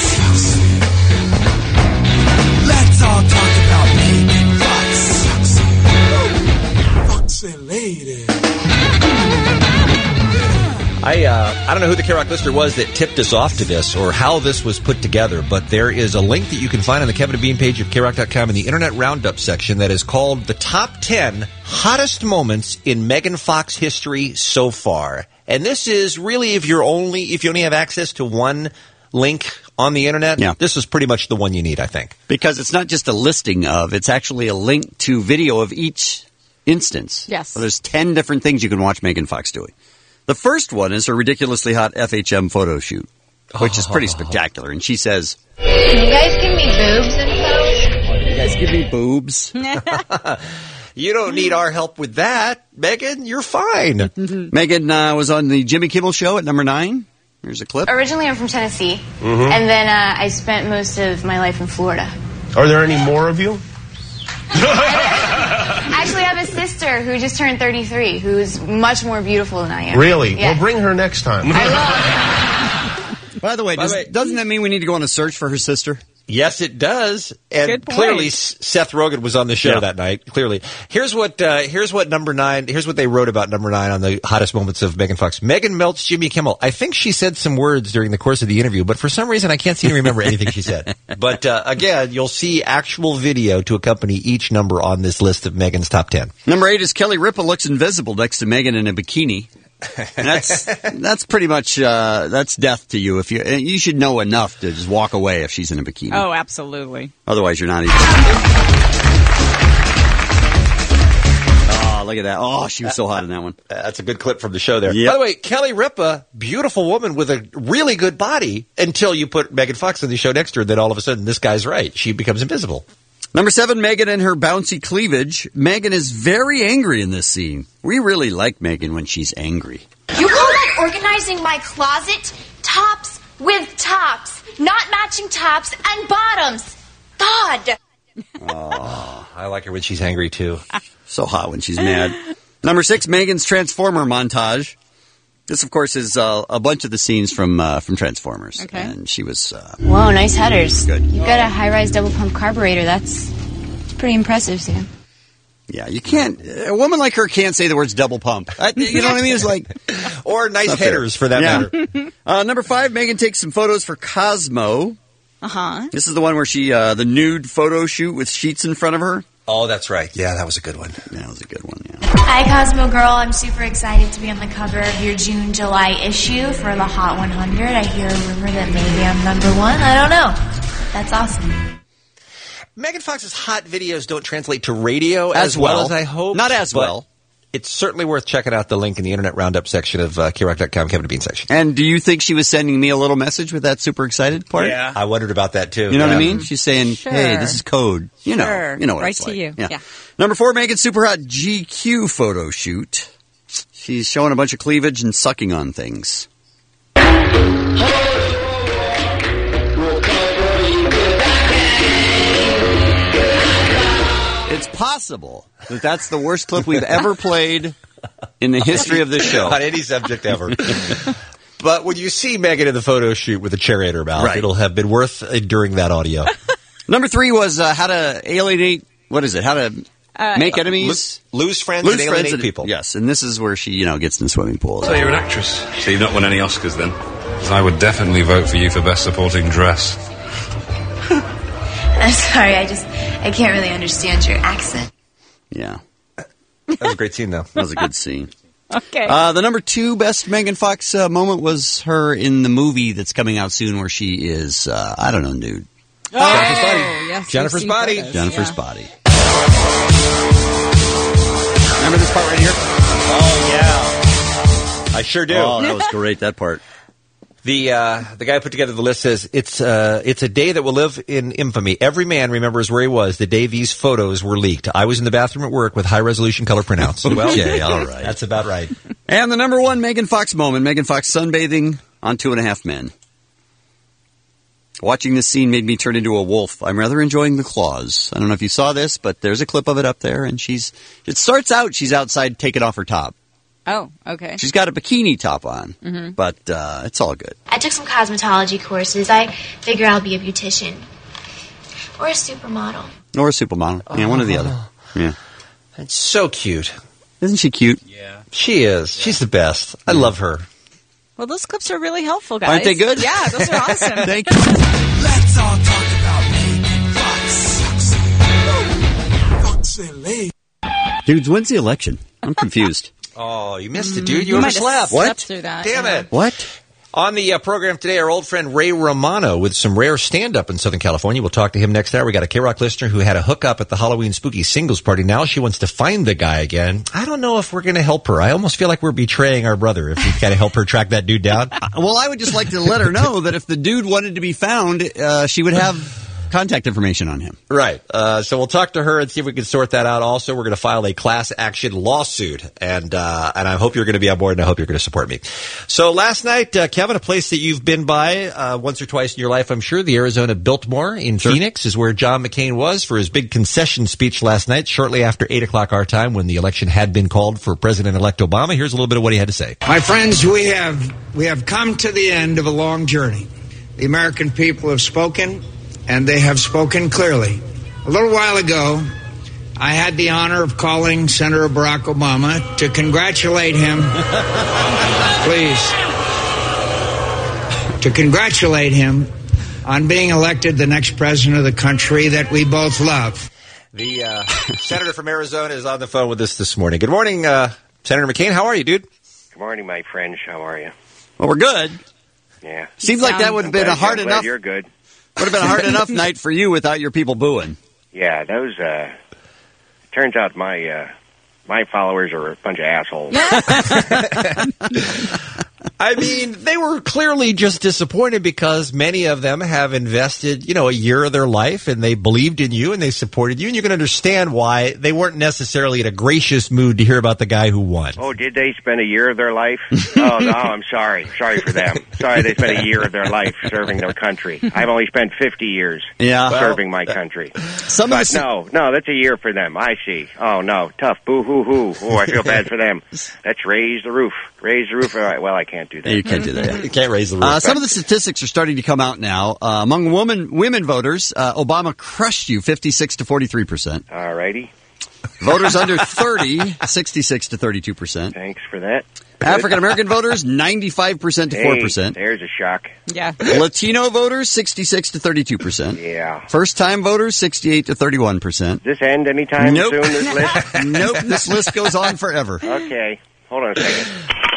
Let's all talk about Megan Fox. Foxy lady. I don't know who the K-Rock listener was that tipped us off to this or how this was put together, but there is a link that you can find on the Kevin and Bean page of KRock.com in the Internet Roundup section that is called the Top 10 Hottest Moments in Megan Fox History So Far. And this is really if you only have access to one link on the Internet, this is pretty much the one you need, I think. Because it's not just a listing of, it's actually a link to video of each instance. Yes. So there's 10 different things you can watch Megan Fox doing. The first one is her ridiculously hot FHM photo shoot, which is pretty spectacular. And she says, "Can you guys give me boobs in pose? You guys give me boobs? You don't need our help with that, Megan. You're fine." Megan was on the Jimmy Kimmel Show at number 9. Here's a clip. Originally, I'm from Tennessee, and then I spent most of my life in Florida. Are there any more of you? Actually, I have a sister who just turned 33, who's much more beautiful than I am. Really? Yeah. Well, bring her next time. I will. By the way, doesn't that mean we need to go on a search for her sister? Yes, it does. And clearly Seth Rogen was on the show that night. Clearly. Here's what number 9, here's what they wrote about number 9 on the hottest moments of Megan Fox. Megan melts Jimmy Kimmel. I think she said some words during the course of the interview, but for some reason I can't seem to remember anything she said. But again, you'll see actual video to accompany each number on this list of Megan's top 10. Number 8 is Kelly Ripa looks invisible next to Megan in a bikini. And that's pretty much that's death to you. If you should know enough to just walk away if she's in a bikini. Oh, absolutely. Otherwise, you're not even. Oh, look at that! Oh, she was so hot in that one. That's a good clip from the show there. Yep. By the way, Kelly Ripa, beautiful woman with a really good body until you put Megan Fox on the show next to her. Then all of a sudden, this guy's right. She becomes invisible. Number 7, Megan and her bouncy cleavage. Megan is very angry in this scene. We really like Megan when she's angry. You call that organizing my closet? Tops with tops, not matching tops and bottoms. God. Oh, I like her when she's angry, too. So hot when she's mad. Number 6, Megan's Transformer montage. This, of course, is a bunch of the scenes from Transformers. Okay. And she was... Whoa, nice headers. Good. You've got a high-rise double-pump carburetor. That's pretty impressive, Sam. Yeah, you can't... A woman like her can't say the words double pump. You know what I mean? It's like... Or nice headers, for that matter. Number 5, Megan takes some photos for Cosmo. Uh-huh. This is the one where she... the nude photo shoot with sheets in front of her. Oh, that's right. Yeah, that was a good one. That was a good one, yeah. Hi, Cosmo Girl. I'm super excited to be on the cover of your June-July issue for the Hot 100. I hear a rumor that maybe I'm number one. I don't know. That's awesome. Megan Fox's hot videos don't translate to radio as well as I hope. Not as well. It's certainly worth checking out the link in the Internet Roundup section of KROC.com, Kevin and Bean section. And do you think she was sending me a little message with that super excited part? Yeah. I wondered about that, too. You know what I mean? She's saying, hey, this is code. You know what right it's to like. you. Yeah. Number 4, Megan's super hot GQ photo shoot. She's showing a bunch of cleavage and sucking on things. It's possible that that's the worst clip we've ever played in the history of this show. On any subject ever. But when you see Megan in the photo shoot with a cherry in her mouth, it'll have been worth enduring that audio. Number 3 was how to alienate, what is it? How to make enemies? Lose friends and alienate people. Yes, and this is where she, gets in the swimming pool. So you're an actress. So you've not won any Oscars then? Because I would definitely vote for you for Best Supporting Dress. I'm sorry, I can't really understand your accent. Yeah. That was a great scene, though. That was a good scene. Okay. The number 2 best Megan Fox moment was her in the movie that's coming out soon where she is, I don't know, nude. Jennifer's Body. Yes, Jennifer's Body. photos. Jennifer's Body. Remember this part right here? Oh, yeah. I sure do. Oh, that was great, that part. The guy who put together the list says, it's a day that will live in infamy. Every man remembers where he was the day these photos were leaked. I was in the bathroom at work with high-resolution color printouts. Okay, all right. That's about right. And the number 1 Megan Fox moment, Megan Fox sunbathing on 2.5 Men. Watching this scene made me turn into a wolf. I'm rather enjoying the claws. I don't know if you saw this, but there's a clip of it up there, and it starts out, she's outside taking off her top. Oh, okay. She's got a bikini top on, but it's all good. I took some cosmetology courses. I figure I'll be a beautician. Or a supermodel. Or a supermodel. Yeah, one or the other. Yeah. It's so cute. Isn't she cute? Yeah. She is. Yeah. She's the best. I love her. Well, those clips are really helpful, guys. Aren't they good? Yeah, those are awesome. Thank you. Let's all talk about Megan Fox. Dudes, when's the election? I'm confused. Oh, you missed it, dude. You might have overslept. slept through that. Damn it. What? On the program today, our old friend Ray Romano with some rare stand-up in Southern California. We'll talk to him next hour. We got a K-Rock listener who had a hookup at the Halloween Spooky Singles Party. Now she wants to find the guy again. I don't know if we're going to help her. I almost feel like we're betraying our brother if we've got to help her track that dude down. Well, I would just like to let her know that if the dude wanted to be found, she would have contact information on him. Right. So we'll talk to her and see if we can sort that out. Also, we're going to file a class action lawsuit, and I hope you're going to be on board, and I hope you're going to support me. So last night, Kevin, a place that you've been by once or twice in your life, I'm sure, the Arizona Biltmore in Phoenix is where John McCain was for his big concession speech last night, shortly after 8 o'clock our time, when the election had been called for President-elect Obama. Here's a little bit of what he had to say. My friends, we have come to the end of a long journey. The American people have spoken, and they have spoken clearly. A little while ago, I had the honor of calling Senator Barack Obama to congratulate him. To congratulate him on being elected the next president of the country that we both love. The senator from Arizona is on the phone with us this morning. Good morning, Senator McCain. How are you, dude? Good morning, my friends. How are you? Well, we're good. Yeah. Seems like that would have been a hard enough. You're good. Would have been a hard enough night for you without your people booing. Yeah, those. Turns out my followers are a bunch of assholes. I mean, they were clearly just disappointed because many of them have invested, a year of their life, and they believed in you and they supported you, and you can understand why they weren't necessarily in a gracious mood to hear about the guy who won. Oh, did they spend a year of their life? Oh, no, I'm sorry. Sorry for them. Sorry they spent a year of their life serving their country. I've only spent 50 years serving my country. No, that's a year for them. I see. Oh, no, tough. Boo-hoo-hoo. Oh, I feel bad for them. Let's raise the roof. Raise the roof. All right, well, I can't do that. You can't do that. You can't raise the roof. Some of the statistics are starting to come out now. Among women voters, Obama crushed you 56 to 43%. All righty. Voters under 30, 66 to 32%. Thanks for that. African-American voters, 95% to 4%. There's a shock. Yeah. Latino voters, 66 to 32%. Yeah. First-time voters, 68 to 31%. Does this end anytime soon, this list? Nope, this list goes on forever. Okay. Hold on a second.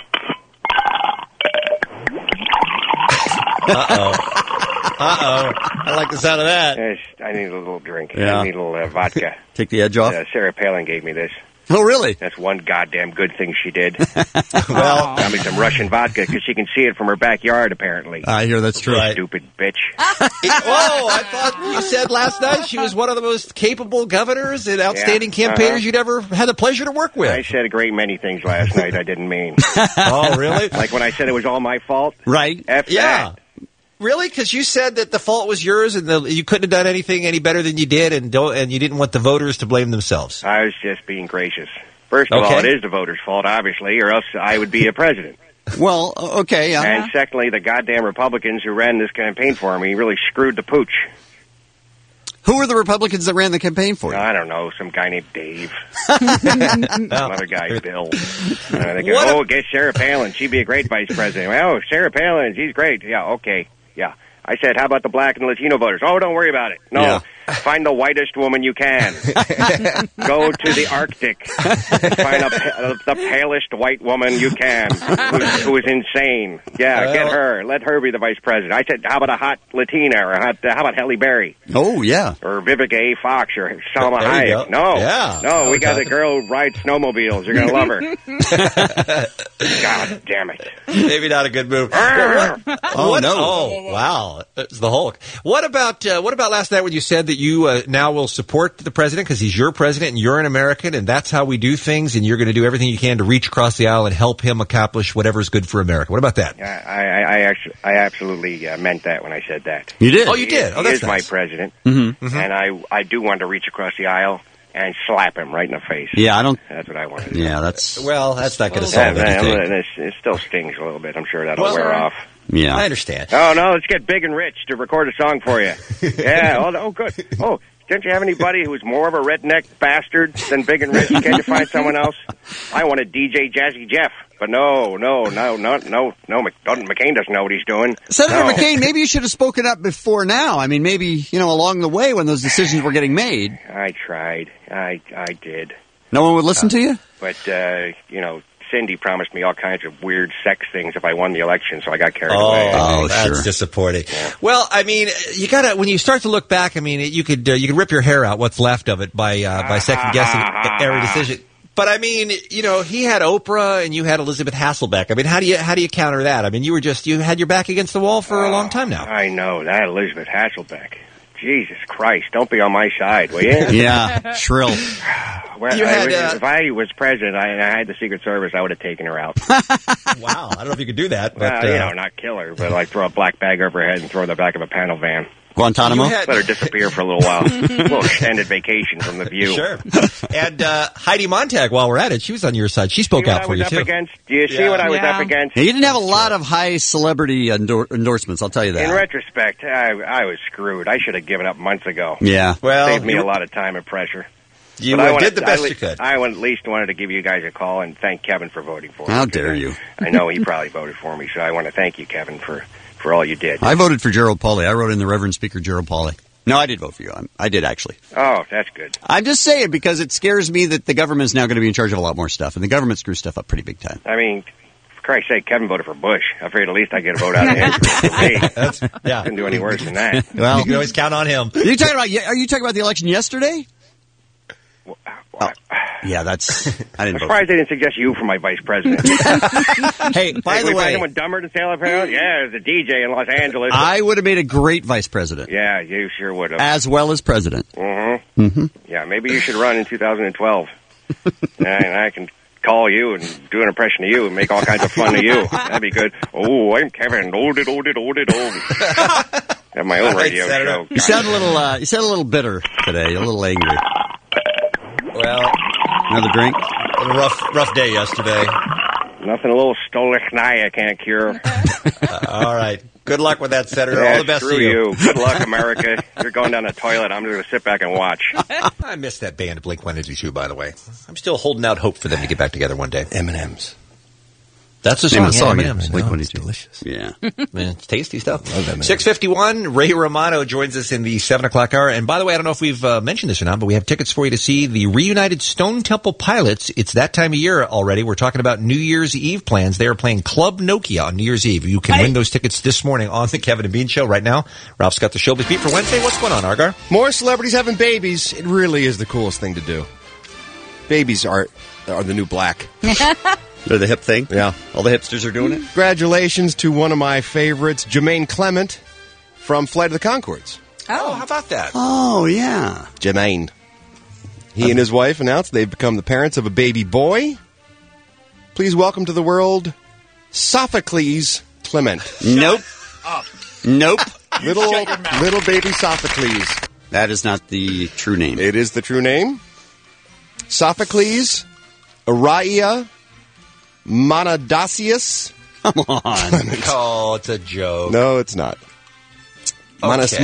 I like the sound of that. Yes, I need a little drink. Yeah. I need a little vodka. Take the edge off? Sarah Palin gave me this. Oh, really? That's one goddamn good thing she did. Well, got me some Russian vodka because she can see it from her backyard, apparently. I hear that's true. Stupid bitch. Oh, I thought you said last night she was one of the most capable governors and outstanding campaigners you'd ever had the pleasure to work with. I said a great many things last night I didn't mean. Oh, really? Like when I said it was all my fault? Right. F that. Really? Because you said that the fault was yours and you couldn't have done anything any better than you did, and you didn't want the voters to blame themselves. I was just being gracious. First of all, it is the voters' fault, obviously, or else I would be a president. Well, okay. Yeah. And secondly, the goddamn Republicans who ran this campaign for me really screwed the pooch. Who were the Republicans that ran the campaign for you? I don't know. Some guy named Dave. Some other guy, Bill. They go, get Sarah Palin. She'd be a great vice president. Oh, Sarah Palin. She's great. Yeah, okay. Yeah. I said, how about the black and Latino voters? Oh, don't worry about it. No. Find the whitest woman you can. Go to the Arctic. Find the palest white woman you can who is insane. Yeah, get her. Let her be the vice president. I said, how about a hot Latina? Or how about Halle Berry? Oh, yeah. Or Vivica A. Fox or Salma Hayek. No. Yeah. No, we got the girl who rides snowmobiles. You're going to love her. God damn it. Maybe not a good move. No. Oh, wow. It's the Hulk. What about last night when you said that you now will support the president because he's your president and you're an American and that's how we do things, and you're going to do everything you can to reach across the aisle and help him accomplish whatever's good for America? What about that? I absolutely meant that when I said that. You did? Oh, you did? He is my president, and I do want to reach across the aisle and slap him right in the face. Yeah, That's what I want to do. Yeah, that's not going to solve anything. It still stings a little bit. I'm sure that'll wear off. Yeah, I understand. Oh no, let's get Big and Rich to record a song for you. Yeah. Oh, good. Oh, don't you have anybody who's more of a redneck bastard than Big and Rich? Can't you find someone else? I wanted DJ Jazzy Jeff, but no. McCain doesn't know what he's doing. Senator McCain, maybe you should have spoken up before now. I mean, maybe along the way when those decisions were getting made. I tried. I did. No one would listen to you? But Cindy promised me all kinds of weird sex things if I won the election, so I got carried away. Oh, that's disappointing. Yeah. Well, I mean, you gotta, when you start to look back, I mean, you could rip your hair out what's left of it by second guessing every decision. But I mean, he had Oprah and you had Elizabeth Hasselbeck. I mean, how do you counter that? I mean, you had your back against the wall for a long time now. I know that Elizabeth Hasselbeck. Jesus Christ, don't be on my side, will you? Yeah, shrill. Well, if I was president, I had the Secret Service, I would have taken her out. Wow, I don't know if you could do that. But, not kill her, but like throw a black bag over her head and throw her in the back of a panel van. Guantanamo? Let her disappear for a little while. A little extended vacation from the View. Sure. And Heidi Montag, while we're at it, she was on your side. She spoke out for you, too. Do you see what I was up against? Yeah, you didn't have a lot of high celebrity endorsements, I'll tell you that. In retrospect, I was screwed. I should have given up months ago. Yeah. Well, saved me a lot of time and pressure. You did the best you could. I at least wanted to give you guys a call and thank Kevin for voting for me. How dare you? I know he probably voted for me, so I want to thank you, Kevin, for all you did. I voted for Gerald Pauley. I wrote in the Reverend Speaker Gerald Pauley. No, I did vote for you. I did, actually. Oh, that's good. I'm just saying because it scares me that the government is now going to be in charge of a lot more stuff, and the government screws stuff up pretty big time. I mean, for Christ's sake, Kevin voted for Bush. I figured at least I get a vote out of him for me. Couldn't do any worse than that. Well, you can always count on him. Are you talking about the election yesterday? Yeah, that's. I didn't. I'm surprised they didn't suggest you for my vice president. Hey, by the way, find someone dumber than Taylor Perry? Yeah, the DJ in Los Angeles. I would have made a great vice president. Yeah, you sure would have. As well as president. Mm-hmm. Mm-hmm. Yeah, maybe you should run in 2012, and I can call you and do an impression of you and make all kinds of fun of you. That'd be good. Oh, I'm Kevin. Old it. Have my own radio show. You sound a little bitter today. A little angry. Well, another drink. A rough day yesterday. Nothing a little Stolichnaya can't cure. All right. Good luck with that, Senator. Yeah, all the best to you. Good luck, America. You're going down the toilet. I'm just going to sit back and watch. I missed that band, Blink-182, by the way. I'm still holding out hope for them to get back together one day. M&M's. That's a song. M&M's. Blink-182. Delicious. Yeah. Man, it's tasty stuff. 6:51, Ray Romano joins us in the 7 o'clock hour. And by the way, I don't know if we've mentioned this or not, but we have tickets for you to see the reunited Stone Temple Pilots. It's that time of year already. We're talking about New Year's Eve plans. They are playing Club Nokia on New Year's Eve. You can win those tickets this morning on the Kevin and Bean Show right now. Ralph's got the Showbiz Beat for Wednesday. What's going on, Argar? More celebrities having babies. It really is the coolest thing to do. Babies are the new black. They're the hip thing? Yeah. All the hipsters are doing it? Congratulations to one of my favorites, Jermaine Clement from Flight of the Conchords. Oh, how about that? Oh, yeah. Jermaine. He and his wife announced they've become the parents of a baby boy. Please welcome to the world, Sophocles Clement. Nope. Nope. Little baby Sophocles. That is not the true name. It is the true name. Sophocles Araia Monadasius. Come on. Oh, it's a joke. No, it's not. Okay.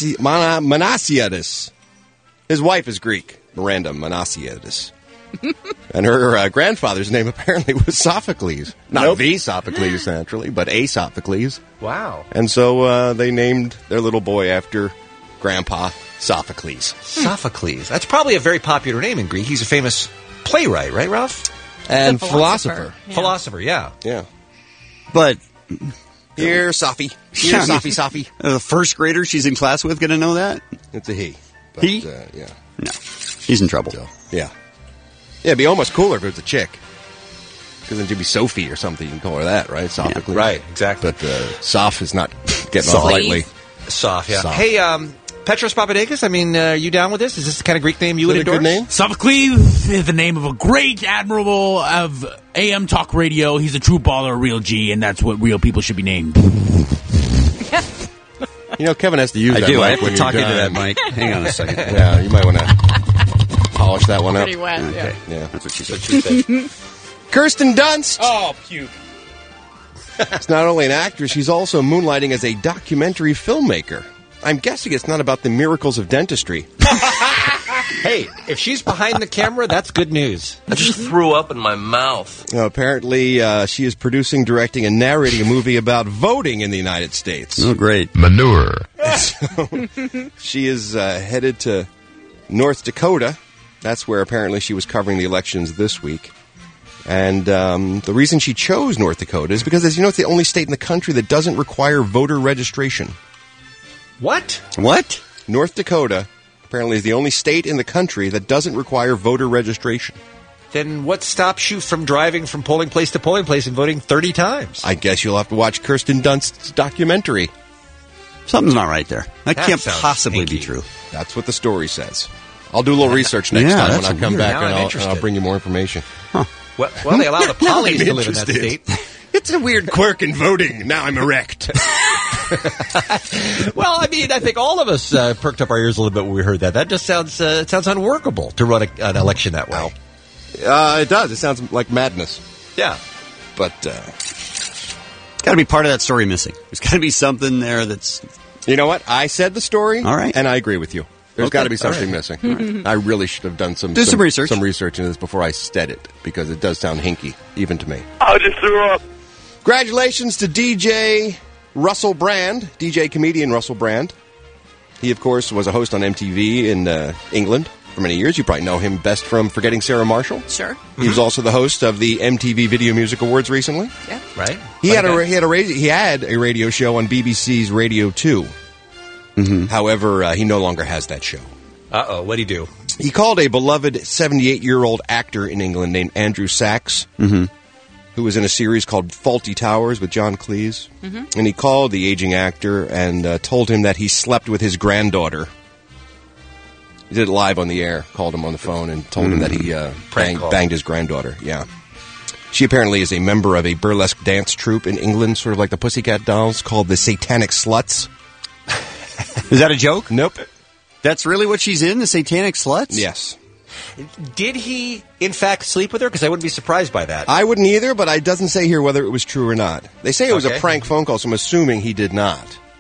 Monasiadis. His wife is Greek, Miranda Monasiadis. And her grandfather's name apparently was Sophocles. Not the Sophocles, naturally, but a Sophocles. Wow. And so they named their little boy after Grandpa Sophocles. Sophocles. That's probably a very popular name in Greek. He's a famous playwright, right, Ralph? And philosopher. Yeah. Philosopher, yeah. Yeah. But here, Sophy. Here, Sophy. The first grader she's in class with going to know that? It's a he. But, He? Yeah. No. He's in trouble. So, yeah. Yeah, it'd be almost cooler if it was a chick. Because then she'd be Sophie or something. You can call her that, right? Sophocles. Yeah, right, exactly. But Soph is not getting off lightly. Soph, yeah. Soph. Hey, Petros Papadakis, I mean, are you down with this? Is this the kind of Greek name you would endorse? Good name? Sophocles is the name of a great admiral of AM talk radio. He's a true baller, a real G, and that's what real people should be named. You know, Kevin has to use that do. mic I have when to you're talk into done. that mic. Hang on a second. Yeah, you might want to polish that one up. Pretty wet, Okay. Yeah. That's what she said. Kirsten Dunst. Oh, puke. She's not only an actress, she's also moonlighting as a documentary filmmaker. I'm guessing it's not about the miracles of dentistry. Hey, if she's behind the camera, that's good news. I just threw up in my mouth. Apparently, she is producing, directing, and narrating a movie about voting in the United States. Oh, great. Manure. So, she is headed to North Dakota. That's where apparently she was covering the elections this week. And the reason she chose North Dakota is because, as you know, it's the only state in the country that doesn't require voter registration. What? North Dakota apparently is the only state in the country that doesn't require voter registration. Then what stops you from driving from polling place to polling place and voting 30 times? I guess you'll have to watch Kirsten Dunst's documentary. Something's not right there. That can't sounds possibly hinky. be true. That's what the story says. I'll do a little research next Yeah, time when that's I come weird. back, Now and I'm I'll interested. bring you more information. Well, they allow the polys to live in that interested. state. It's a weird quirk in voting. Now I'm erect. Well, I mean, I think all of us perked up our ears a little bit when we heard that. That just sounds unworkable to run an election that way. It does. It sounds like madness. Yeah. But Got to be part of that story missing. There's got to be something there that's... you know what? I said the story, All right. and I agree with you. There's Okay. got to be something All right. missing. I really should have done some research. some research into this before I said it, because it does sound hinky, even to me. I just threw up. Congratulations to DJ Russell Brand, DJ comedian Russell Brand. He, of course, was a host on MTV in England for many years. You probably know him best from Forgetting Sarah Marshall. Sure. He was also the host of the MTV Video Music Awards recently. Yeah. Right? He had a radio show on BBC's Radio 2. Mm-hmm. However, he no longer has that show. Uh-oh, what'd he do? He called a beloved 78-year-old actor in England named Andrew Sachs, Mm-hmm. who was in a series called Fawlty Towers with John Cleese. Mm-hmm. And he called the aging actor and told him that he slept with his granddaughter. He did it live on the air, called him on the phone and told him that he banged his granddaughter. Yeah. She apparently is a member of a burlesque dance troupe in England, sort of like the Pussycat Dolls, called the Satanic Sluts. Is that a joke? Nope. That's really what she's in, the Satanic Sluts? Yes. Did he, in fact, sleep with her? Because I wouldn't be surprised by that. I wouldn't either, but it doesn't say here whether it was true or not. They say it was a Okay. prank phone call, so I'm assuming he did not.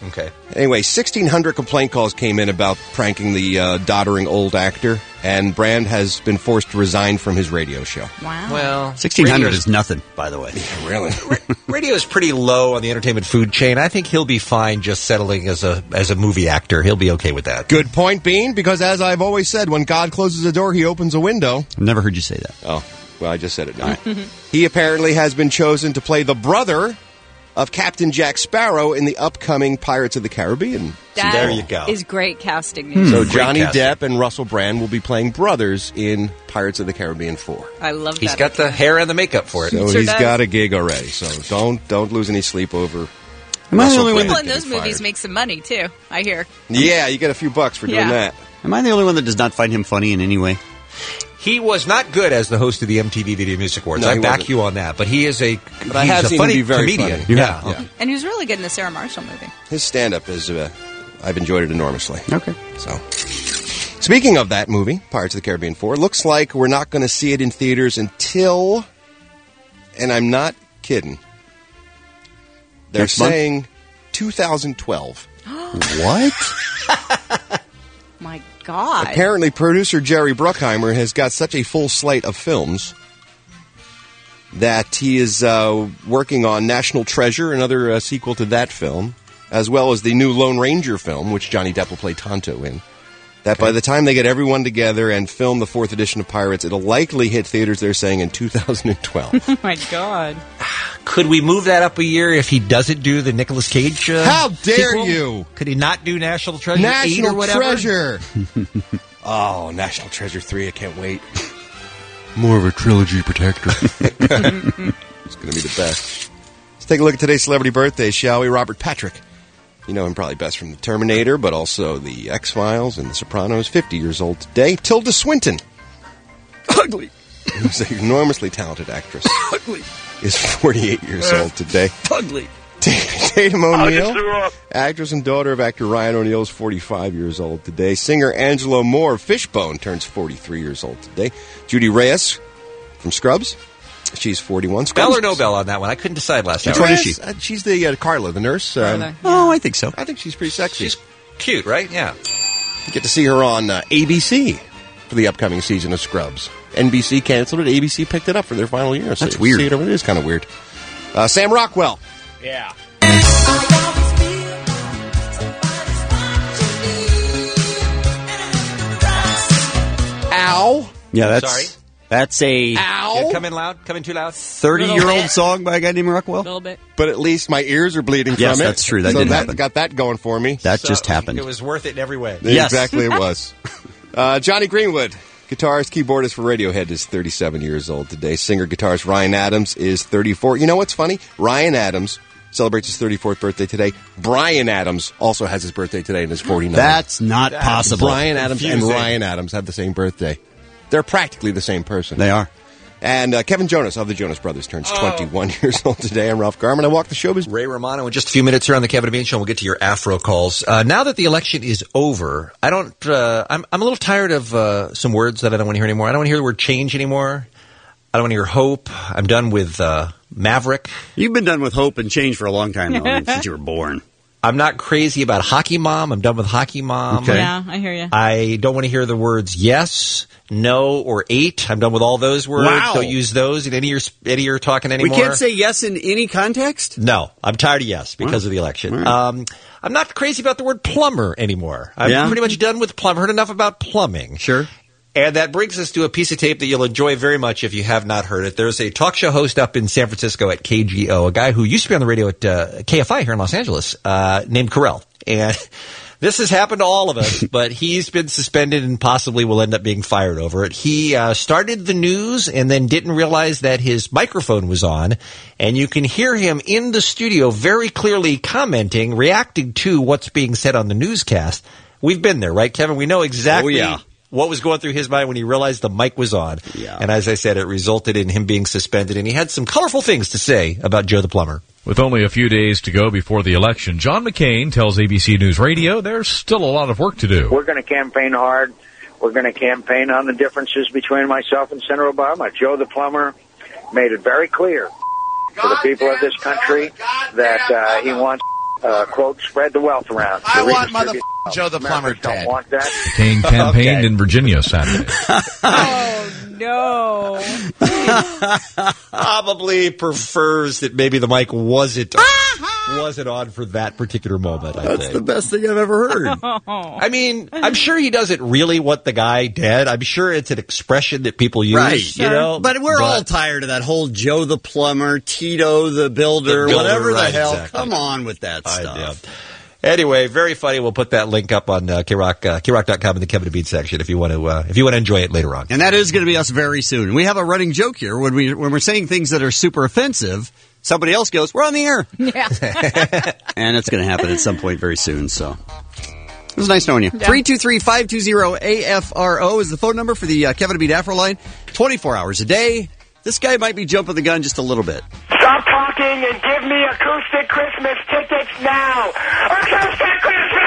Okay. Anyway, 1,600 complaint calls came in about pranking the doddering old actor, and Brand has been forced to resign from his radio show. Wow. Well, 1,600 is nothing, by the way. Yeah, really? Radio is pretty low on the entertainment food chain. I think he'll be fine just settling as a movie actor. He'll be okay with that. Good point, Bean, because as I've always said, when God closes a door, he opens a window. I've never heard you say that. Oh, well, I just said it now. He apparently has been chosen to play the brother of Captain Jack Sparrow in the upcoming Pirates of the Caribbean. That there you go. Is great casting news. So Johnny Depp and Russell Brand will be playing brothers in Pirates of the Caribbean 4. I love that. He's got the hair and the makeup for it. So he's got a gig already. So don't lose any sleep over. Am I the only one People that in those movies make some money too, I hear. Yeah, you get a few bucks for doing that. Am I the only one that does not find him funny in any way? He was not good as the host of the MTV Video Music Awards. No, I he back wasn't. you on that. But he is a funny funny comedian. Yeah. And he was really good in the Sarah Marshall movie. His stand-up is, I've enjoyed it enormously. Okay. So, speaking of that movie, Pirates of the Caribbean 4, looks like we're not going to see it in theaters until, and I'm not kidding, they're Next month? saying 2012. What? My God. Apparently, producer Jerry Bruckheimer has got such a full slate of films that he is working on National Treasure, another sequel to that film, as well as the new Lone Ranger film, which Johnny Depp will play Tonto in. That by the time they get everyone together and film the 4th edition of Pirates, it'll likely hit theaters, they're saying, in 2012. Oh, my God. Could we move that up a year if he doesn't do the Nicolas Cage How dare sequel? you? Could he not do National Treasure 8 or National whatever? Treasure! Oh, National Treasure 3, I can't wait. More of a trilogy protector. It's going to be the best. Let's take a look at today's celebrity birthdays, shall we? Robert Patrick. You know him probably best from The Terminator, but also The X-Files and The Sopranos. 50 years old today. Tilda Swinton. Ugly. Who's an enormously talented actress. Ugly. Is 48 years old today. Ugly. Tatum O'Neal, actress and daughter of actor Ryan O'Neal, is 45 years old today. Singer Angela Moore of Fishbone turns 43 years old today. Judy Reyes from Scrubs. She's 41. Scrubs. Bell or no bell on that one? I couldn't decide last night. Which one is she? She's the Carla, the nurse. Oh, I think so. I think she's pretty sexy. She's cute, right? Yeah. You get to see her on ABC for the upcoming season of Scrubs. NBC canceled it. ABC picked it up for their final year. So That's weird. See it over there. It's kind of weird. Sam Rockwell. Yeah. Ow. Yeah, Sorry? That's a Ow. Yeah, come in loud. Come in too loud. 30-year-old song by a guy named Rockwell. A little bit. But at least my ears are bleeding Yes, from it. that's true. That so did that happen. got that going for me. That just happened. It was worth it in every way. Yes. Exactly, it was. Johnny Greenwood, guitarist, keyboardist for Radiohead, is 37 years old today. Singer-guitarist Ryan Adams is 34. You know what's funny? Ryan Adams celebrates his 34th birthday today. Brian Adams also has his birthday today and is 49. That's not possible. Brian Adams confusing. and Ryan Adams have the same birthday. They're practically the same person. They are. And Kevin Jonas of the Jonas Brothers turns 21 years old today. I'm Ralph Garman. I walk the showbiz. Ray Romano in just a few minutes here on the Kevin and Bean Show. We'll get to your Afro calls. Now that the election is over, I'm a little tired of some words that I don't want to hear anymore. I don't want to hear the word change anymore. I don't want to hear hope. I'm done with Maverick. You've been done with hope and change for a long time, though, since you were born. I'm not crazy about Hockey Mom. I'm done with Hockey Mom. Okay. Yeah, I hear you. I don't want to hear the words yes, no, or 8. I'm done with all those words. Wow. Don't use those in any of your talking anymore. We can't say yes in any context? No, I'm tired of yes because of the election. Right. I'm not crazy about the word plumber anymore. I'm pretty much done with plumber. Heard enough about plumbing. Sure. And that brings us to a piece of tape that you'll enjoy very much if you have not heard it. There's a talk show host up in San Francisco at KGO, a guy who used to be on the radio at KFI here in Los Angeles, named Carell. And this has happened to all of us, but he's been suspended and possibly will end up being fired over it. He started the news and then didn't realize that his microphone was on, and you can hear him in the studio very clearly commenting, reacting to what's being said on the newscast. We've been there, right, Kevin? We know exactly what was going through his mind when he realized the mic was on. Yeah. And as I said, it resulted in him being suspended, and he had some colorful things to say about Joe the Plumber. With only a few days to go before the election, John McCain tells ABC News Radio there's still a lot of work to do. We're going to campaign hard. We're going to campaign on the differences between myself and Senator Obama. Joe the Plumber made it very clear to the people of this country that he wants quote, spread the wealth around. I want Mother Joe the Plumber dead. Want that. Kane campaigned in Virginia Saturday. No. Probably prefers that maybe the mic wasn't on for that particular moment. That's the best thing I've ever heard. I mean, I'm sure he doesn't really want the guy dead. I'm sure it's an expression that people use, right? You know. But we're all tired of that whole Joe the Plumber, Tito the Builder, whatever the hell. Exactly. Come on with that stuff. Anyway, very funny. We'll put that link up on KROC, KROC.com in the Kevin and Bean section if you want to enjoy it later on. And that is going to be us very soon. We have a running joke here when we're saying things that are super offensive. Somebody else goes, "We're on the air." Yeah. And it's going to happen at some point very soon. So it was nice knowing you. 323-520-AFRO is the phone number for the Kevin and Bean Afro line. 24 hours a day. This guy might be jumping the gun just a little bit. Stop talking and give me acoustic Christmas tickets now. Acoustic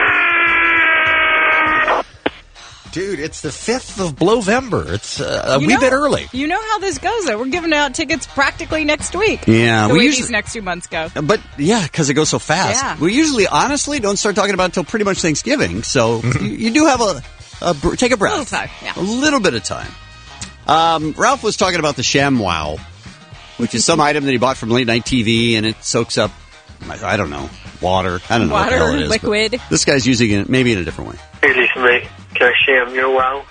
Christmas! Dude, it's the 5th of November. It's a wee bit early. You know how this goes, though. We're giving out tickets practically next week. Yeah. The way these next 2 months go. But, yeah, because it goes so fast. Yeah. We usually, honestly, don't start talking about it until pretty much Thanksgiving. So you do have take a breath. A little time, yeah. A little bit of time. Ralph was talking about the ShamWow, which is some item that he bought from late night TV, and it soaks up, I don't know, water. I don't know what the hell it is. Liquid. This guy's using it maybe in a different way. Hey, listen, mate. Can I sham your wow?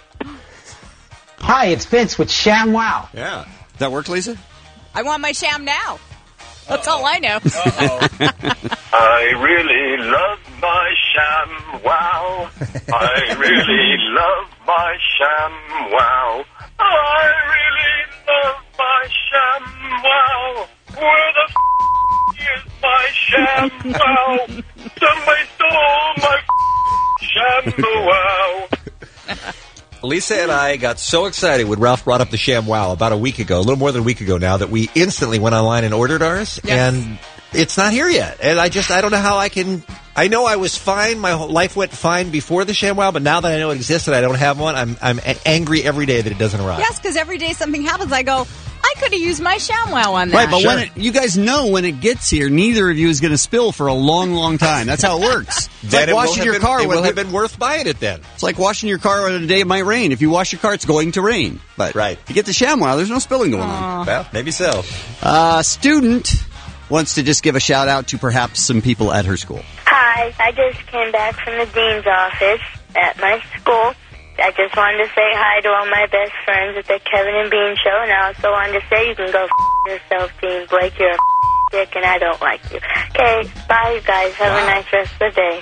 Hi, it's Vince with ShamWow. Yeah. Does that work, Lisa? I want my sham now. That's all I know. I really love my ShamWow. I really love my ShamWow. I really love my ShamWow. Where the is my ShamWow? Somebody stole my ShamWow. Lisa and I got so excited when Ralph brought up the ShamWow about a week ago, a little more than a week ago now, that we instantly went online and ordered ours, and it's not here yet. And I don't know how I know I was fine, my whole life went fine before the ShamWow, but now that I know it exists and I don't have one, I'm angry every day that it doesn't arrive. Yes, because every day something happens, I go, I could have used my ShamWow on that. Right, but when you guys know when it gets here, neither of you is going to spill for a long, long time. That's how it works. It's like washing your car. It will have been worth buying it then. It's like washing your car on a day it might rain. If you wash your car, it's going to rain. But if you get the ShamWow, there's no spilling going on. Well, maybe so. Student wants to just give a shout out to perhaps some people at her school. Hi, I just came back from the dean's office at my school. I just wanted to say hi to all my best friends at the Kevin and Bean show, and I also wanted to say you can go yourself, Dean Blake. You're a dick, and I don't like you. Okay, bye, you guys. Have a nice rest of the day.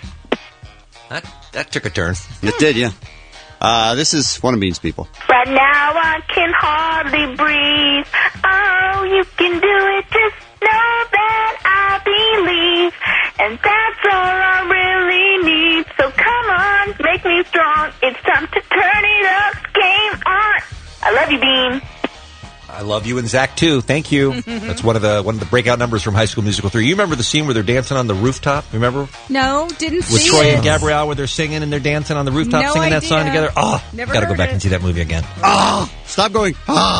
That took a turn. It did, yeah. This is one of Bean's people. Right now I can hardly breathe. Oh, you can do it. Just know that I believe. And that's all I really need. So come on, make me strong. It's time to turn it up. Game on. I love you, Bean. I love you and Zach too. Thank you. That's one of the breakout numbers from High School Musical 3. You remember the scene where they're dancing on the rooftop? Remember? No, didn't see it. With Troy and it. Gabrielle, where they're singing and they're dancing on the rooftop, No singing that idea. song together. Oh, Never gotta go heard back it. and see that movie again. Oh, stop going.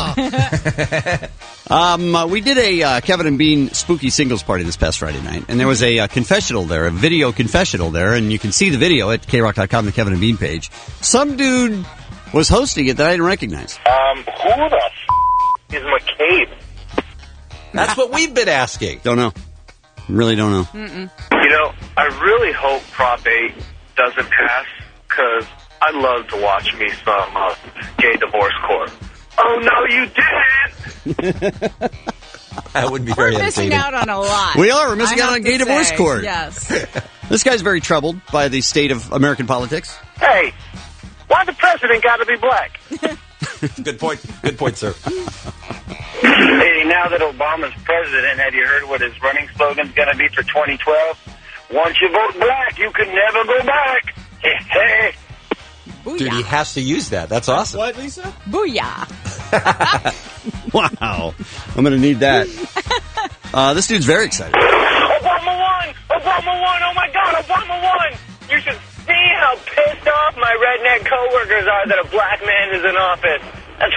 We did a Kevin and Bean spooky singles party this past Friday night, and there was a confessional there, a video confessional there, and you can see the video at KROC.com, the Kevin and Bean page. Some dude was hosting it that I didn't recognize. Who the is McCabe? That's what we've been asking. Don't know. Really don't know. Mm-mm. You know, I really hope Prop 8 doesn't pass, because I'd love to watch me some gay divorce court. Oh, no, you didn't! That would be very We're missing out on a lot. We are. We're missing I out have on gay to divorce say. court. Yes. This guy's very troubled by the state of American politics. Hey, why the president got to be black? Good point. Good point, sir. Hey, now that Obama's president, have you heard what his running slogan's going to be for 2012? Once you vote black, you can never go back. Hey. Dude, he has to use that. That's awesome. What, Lisa? Booyah. Wow. I'm going to need that. This dude's very excited. Obama won! Obama won! Oh, my God, Obama won! You should see how pissed off my redneck coworkers are that a black man is in office. That's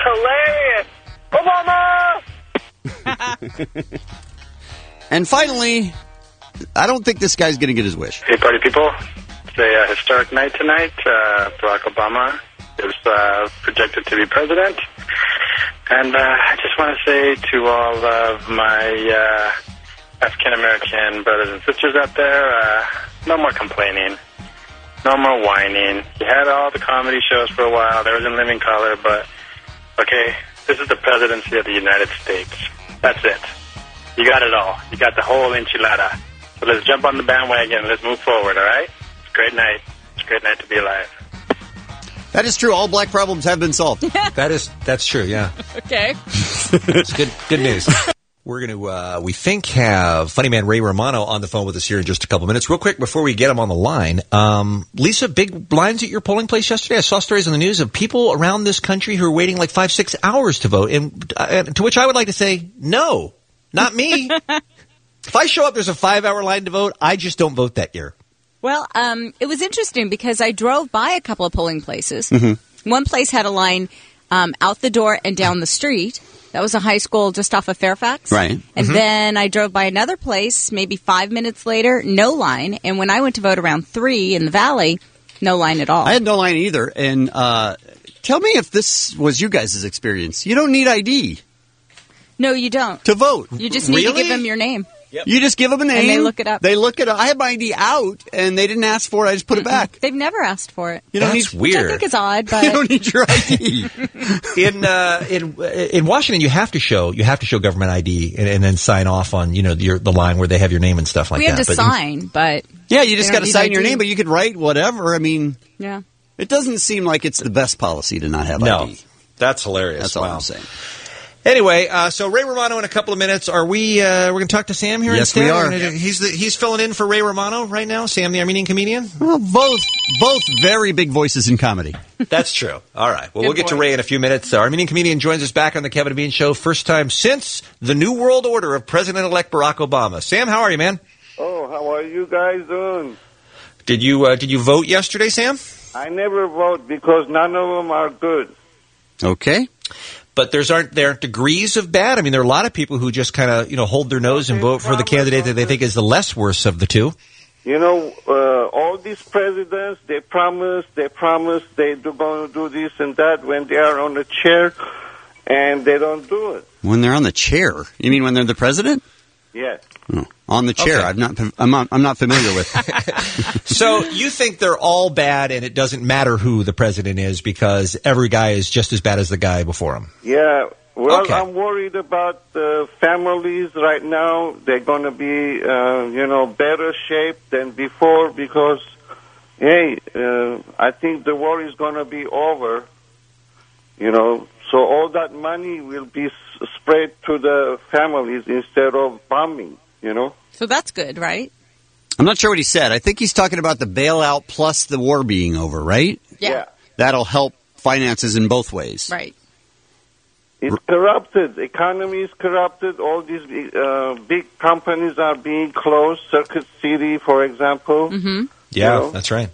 hilarious! Obama! And finally, I don't think this guy's going to get his wish. Hey, party people. It's a historic night tonight. Barack Obama is projected to be president. And I just want to say to all of my African-American brothers and sisters out there, no more complaining. No more whining. You had all the comedy shows for a while. There was In Living Color, but, okay, this is the presidency of the United States. That's it. You got it all. You got the whole enchilada. So let's jump on the bandwagon and let's move forward, all right? It's a great night. It's a great night to be alive. That is true. All black problems have been solved. That's true, yeah. Okay. It's good news. We're going to, we think, have funny man Ray Romano on the phone with us here in just a couple minutes. Real quick, before we get him on the line, Lisa, big lines at your polling place yesterday. I saw stories on the news of people around this country who are waiting like 5-6 hours to vote, and to which I would like to say, no, not me. If I show up, there's a 5-hour line to vote, I just don't vote that year. Well, it was interesting because I drove by a couple of polling places. Mm-hmm. One place had a line out the door and down the street. That was a high school just off of Fairfax. Right. And then I drove by another place maybe 5 minutes later, no line. And when I went to vote around 3 in the Valley, no line at all. I had no line either. And tell me if this was you guys' experience. You don't need ID. No, you don't. To vote. You just need to give them your name. Yep. You just give them a name. And they look it up. They look it up. I had my ID out, and they didn't ask for it. I just put it back. They've never asked for it. You don't That's need, weird. Which I think is odd, but you don't need your ID. In Washington, you have to show government ID and then sign off on the line where they have your name and stuff like we that. have to sign, but yeah, you just got to sign your ID. name, but you could write whatever. I mean, yeah, it doesn't seem like it's the best policy to not have ID. That's hilarious. That's all I'm saying. Anyway, so Ray Romano in a couple of minutes. Are we? We're going to talk to Sam here. Yes, instead? we are. He's filling in for Ray Romano right now. Sam, the Armenian comedian. Well, both very big voices in comedy. That's true. All right. Well, we'll get to Ray in a few minutes. Armenian comedian joins us back on the Kevin and Bean Show. First time since the New World Order of President-elect Barack Obama. Sam, how are you, man? Oh, how are you guys doing? Did you vote yesterday, Sam? I never vote because none of them are good. Okay. But there aren't degrees of bad. I mean, there are a lot of people who just kind of hold their nose and vote for the candidate that they think is the less worse of the two. All these presidents, they promise they're going to do this and that when they are on the chair, and they don't do it. When they're on the chair, you mean when they're the president? Yes. Oh, on the chair. Okay. I'm not familiar with. So you think they're all bad, and it doesn't matter who the president is because every guy is just as bad as the guy before him. Yeah. Well, okay. I'm worried about the families right now. They're going to be, better shape than before because, I think the war is going to be over. So all that money will be spread to the families instead of bombing. So that's good, right? I'm not sure what he said. I think he's talking about the bailout plus the war being over, right? Yeah. That'll help finances in both ways. Right. It's corrupted. Economy is corrupted. All these big companies are being closed. Circuit City, for example. Mm-hmm. Yeah, that's right.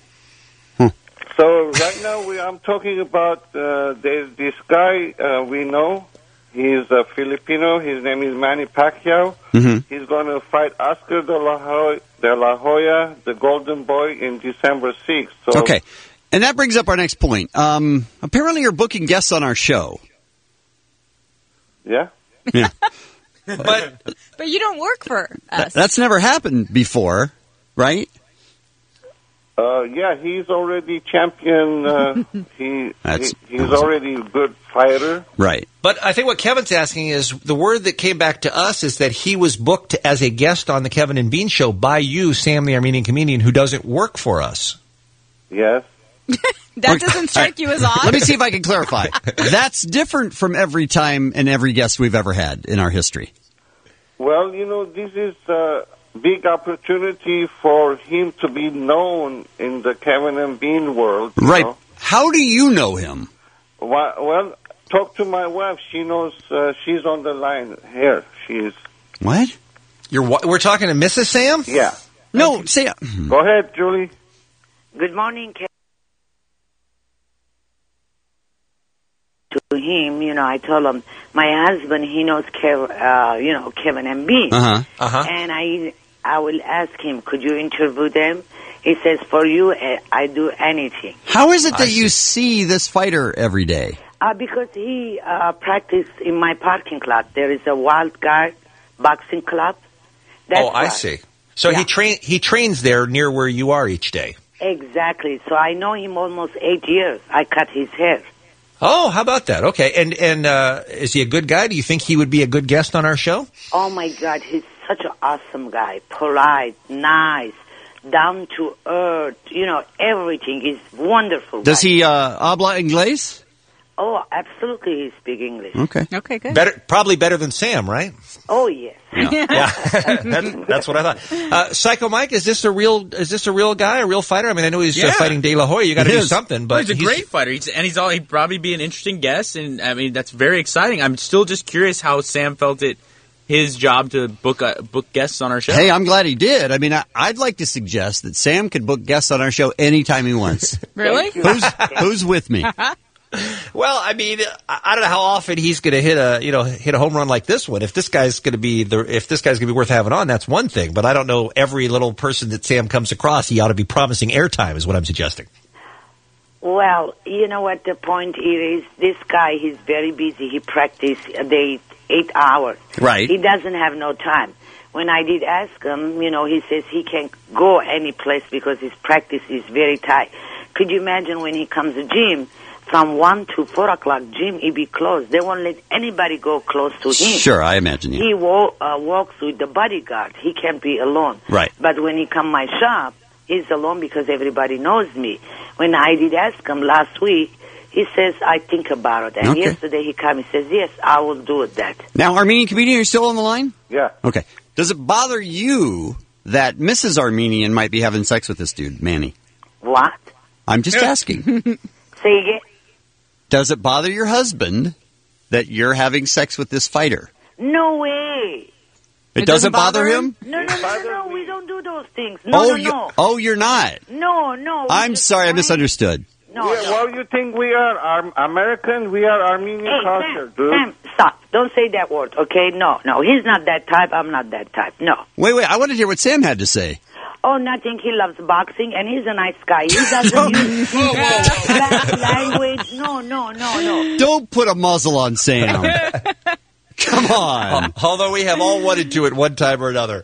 So right now I'm talking about there's this guy we know. He's a Filipino. His name is Manny Pacquiao. Mm-hmm. He's going to fight Oscar de la Hoya, the Golden Boy, in December 6th. So, okay. And that brings up our next point. Apparently you're booking guests on our show. Yeah? Yeah. But you don't work for us. That's never happened before, right? Yeah, he's already champion. He's already a good fighter. Right. But I think what Kevin's asking is the word that came back to us is that he was booked as a guest on the Kevin and Bean Show by you, Sam the Armenian comedian, who doesn't work for us. Yes. That doesn't strike you as odd? Let me see if I can clarify. That's different from every time and every guest we've ever had in our history. Well, this is a big opportunity for him to be known in the Kevin and Bean world. Right. How do you know him? Well, talk to my wife. She knows. She's on the line here. She is. What? We're talking to Mrs. Sam? Yeah. No, Sam. Go ahead, Julie. Good morning, Kevin. To him, I told him my husband, he knows Kevin and Bean. Uh-huh. And I will ask him, could you interview them? He says, for you, I do anything. How is it that you see this fighter every day? Because he practiced in my parking lot. There is a Wild Guard boxing club. That's I see. So he trains there near where you are each day. Exactly. So I know him almost 8 years. I cut his hair. Oh, how about that? Okay. And is he a good guy? Do you think he would be a good guest on our show? Oh, my God. He's such an awesome guy. Polite, nice, down to earth. You know, everything. He's wonderful. Does he habla inglés? Oh, absolutely. He speaks English. Okay. Okay, good. Probably better than Sam, right? Oh, yes. Yeah. That's what I thought. Psycho Mike, is this a real guy, a real fighter? I mean, I know he's fighting De La Hoya. You got to do something, but he's a great fighter. He'd probably be an interesting guest, and I mean that's very exciting. I'm still just curious how Sam felt it his job to book guests on our show. Hey, I'm glad he did. I mean, I'd like to suggest that Sam could book guests on our show anytime he wants. Really? Who's with me? Well, I mean, I don't know how often he's going to hit a home run like this one. If this guy's going to be worth having on, that's one thing. But I don't know every little person that Sam comes across. He ought to be promising airtime, is what I'm suggesting. Well, you know what the point is? This guy, he's very busy. He practices a day 8 hours. Right. He doesn't have no time. When I did ask him, he says he can't go any place because his practice is very tight. Could you imagine when he comes to gym? From 1 to 4 o'clock, gym he be closed. They won't let anybody go close to him. Sure, I imagine. Yeah. He walks with the bodyguard. He can't be alone. Right. But when he come my shop, he's alone because everybody knows me. When I did ask him last week, he says, I think about it. And yesterday he came, he says, yes, I will do that. Now, Armenian comedian, are you still on the line? Yeah. Okay. Does it bother you that Mrs. Armenian might be having sex with this dude, Manny? What? I'm just asking. Say again? Does it bother your husband that you're having sex with this fighter? No way. It doesn't bother him? No, we don't do those things. No. Oh, you're not? No. I'm sorry, I misunderstood. No. Well, you think we are American? We are Armenian culture, dude. Sam, stop. Don't say that word, okay? No. He's not that type. I'm not that type. No. Wait. I want to hear what Sam had to say. Oh, nothing. He loves boxing, and he's a nice guy. He doesn't use black language. No. Don't put a muzzle on Sam. Come on. Although we have all wanted to at one time or another.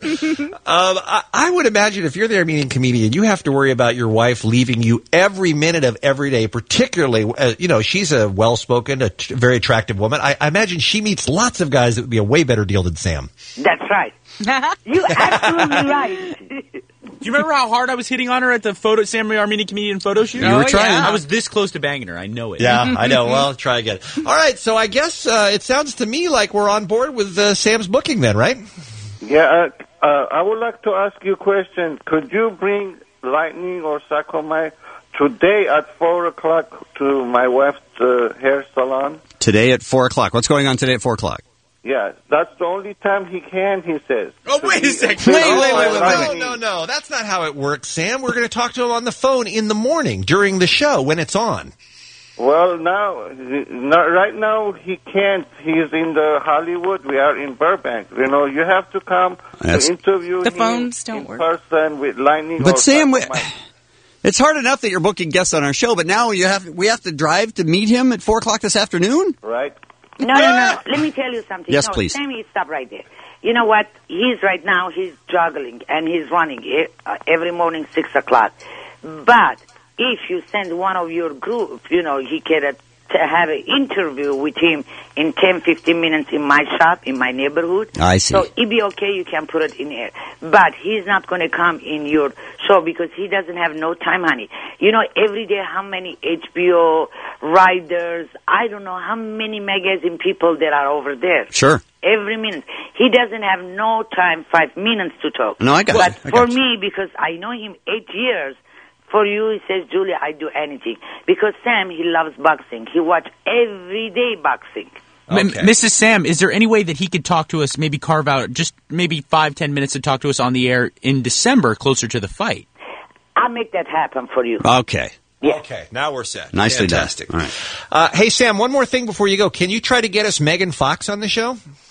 I would imagine if you're the Armenian comedian, you have to worry about your wife leaving you every minute of every day, particularly, she's a well-spoken, very attractive woman. I imagine she meets lots of guys that would be a way better deal than Sam. That's right. You're absolutely right. Do you remember how hard I was hitting on her at the Sam Armenian comedian photo shoot? You were trying. I was this close to banging her. I know it. Yeah, I know. Well, try again. All right, so I guess it sounds to me like we're on board with Sam's booking then, right? Yeah, I would like to ask you a question. Could you bring Lightning or Psycho Mike today at 4 o'clock to my wife's hair salon? Today at 4 o'clock. What's going on today at 4 o'clock? Yeah, that's the only time he can, he says. Oh, wait a second. Wait. No. That's not how it works, Sam. We're going to talk to him on the phone in the morning during the show when it's on. Well, right now he can't. He's in the Hollywood. We are in Burbank. You have to come to interview the him phones don't work. person with Lightning. But Sam, it's hard enough that you're booking guests on our show, but now we have to drive to meet him at 4 o'clock this afternoon? Right. No. Let me tell you something. Yes, please. Sammy, stop right there. You know what? He's juggling and he's running every morning 6 o'clock. But if you send one of your group, he can to have an interview with him in 10, 15 minutes in my shop, in my neighborhood. I see. So it'd be okay, you can put it in air. But he's not going to come in your show because he doesn't have no time, honey. Every day how many HBO writers, I don't know how many magazine people there are over there. Sure. Every minute. He doesn't have no time, 5 minutes to talk. No, I got it. But for me, because I know him 8 years, for you, he says, Julia, I do anything. Because Sam, he loves boxing. He watch every day boxing. Okay. Mrs. Sam, is there any way that he could talk to us, maybe carve out just maybe 5-10 minutes to talk to us on the air in December, closer to the fight? I'll make that happen for you. Okay. Yeah. Okay, now we're set. Nicely Fantastic. done. All right. Hey, Sam, one more thing before you go. Can you try to get us Megan Fox on the show?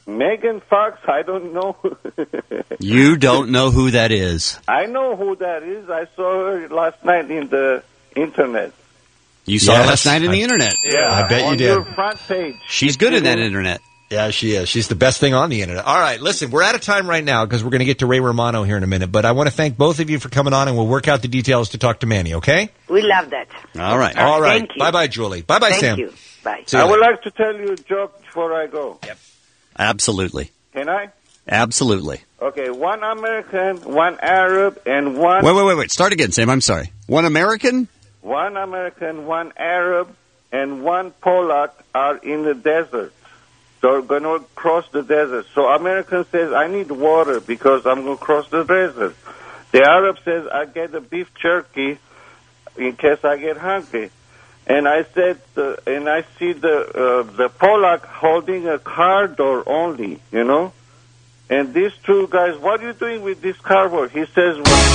Megan Fox, I don't know. You don't know who that is. I know who that is. I saw her last night in the internet. You saw her last night in the internet? Yeah, I bet you did. On your front page. She's good in that internet. Yeah, she is. She's the best thing on the internet. All right, listen, we're out of time right now because we're going to get to Ray Romano here in a minute. But I want to thank both of you for coming on, and we'll work out the details to talk to Manny, okay? We love that. All right. All right. Thank you. Bye-bye, Julie. Bye-bye, Thank Sam. you. Bye. See you I would later. like to tell you a joke before I go. Yep. Absolutely. Can I? Absolutely. Okay, one American, one Arab, and one... Wait. Start again, Sam. I'm sorry. One American? One American, one Arab, and one Polak are in the desert. So they're going to cross the desert. So American says, I need water because I'm going to cross the desert. The Arab says, I get the beef jerky in case I get hungry. And I said, and I see the Polak holding a car door only, you know. And these two guys, what are you doing with this car door? He says,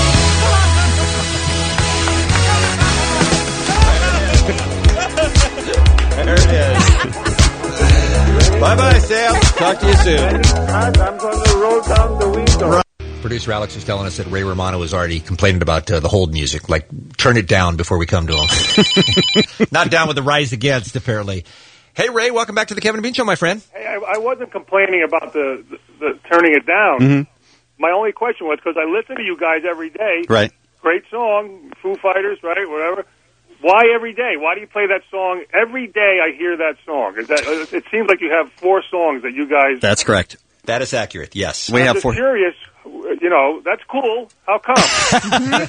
There it is. Bye-bye, Sam. Talk to you soon. I'm going to roll down the window. Producer Alex is telling us that Ray Romano was already complaining about the hold music. Like, turn it down before we come to him. Not down with the Rise Against, apparently. Hey, Ray, welcome back to the Kevin and Bean Show, my friend. Hey, I wasn't complaining about the turning it down. Mm-hmm. My only question was, because I listen to you guys every day. Right. Great song, Foo Fighters, right, whatever. Why every day? Why do you play that song? Every day I hear that song. It seems like you have 4 songs that you guys... That's correct. That is accurate, yes. We have 4. I'm just curious, you know, that's cool. How come?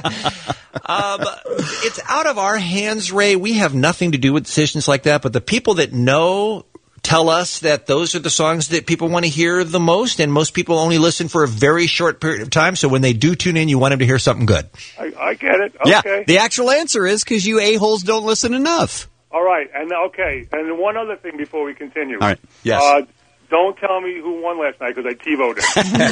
It's out of our hands, Ray. We have nothing to do with decisions like that, but the people that know tell us that those are the songs that people want to hear the most, and most people only listen for a very short period of time, so when they do tune in, you want them to hear something good. I get it. Okay. Yeah, the actual answer is because you a-holes don't listen enough. All right, and okay, and then one other thing before we continue. All right, yes. Don't tell me who won last night because I TiVoed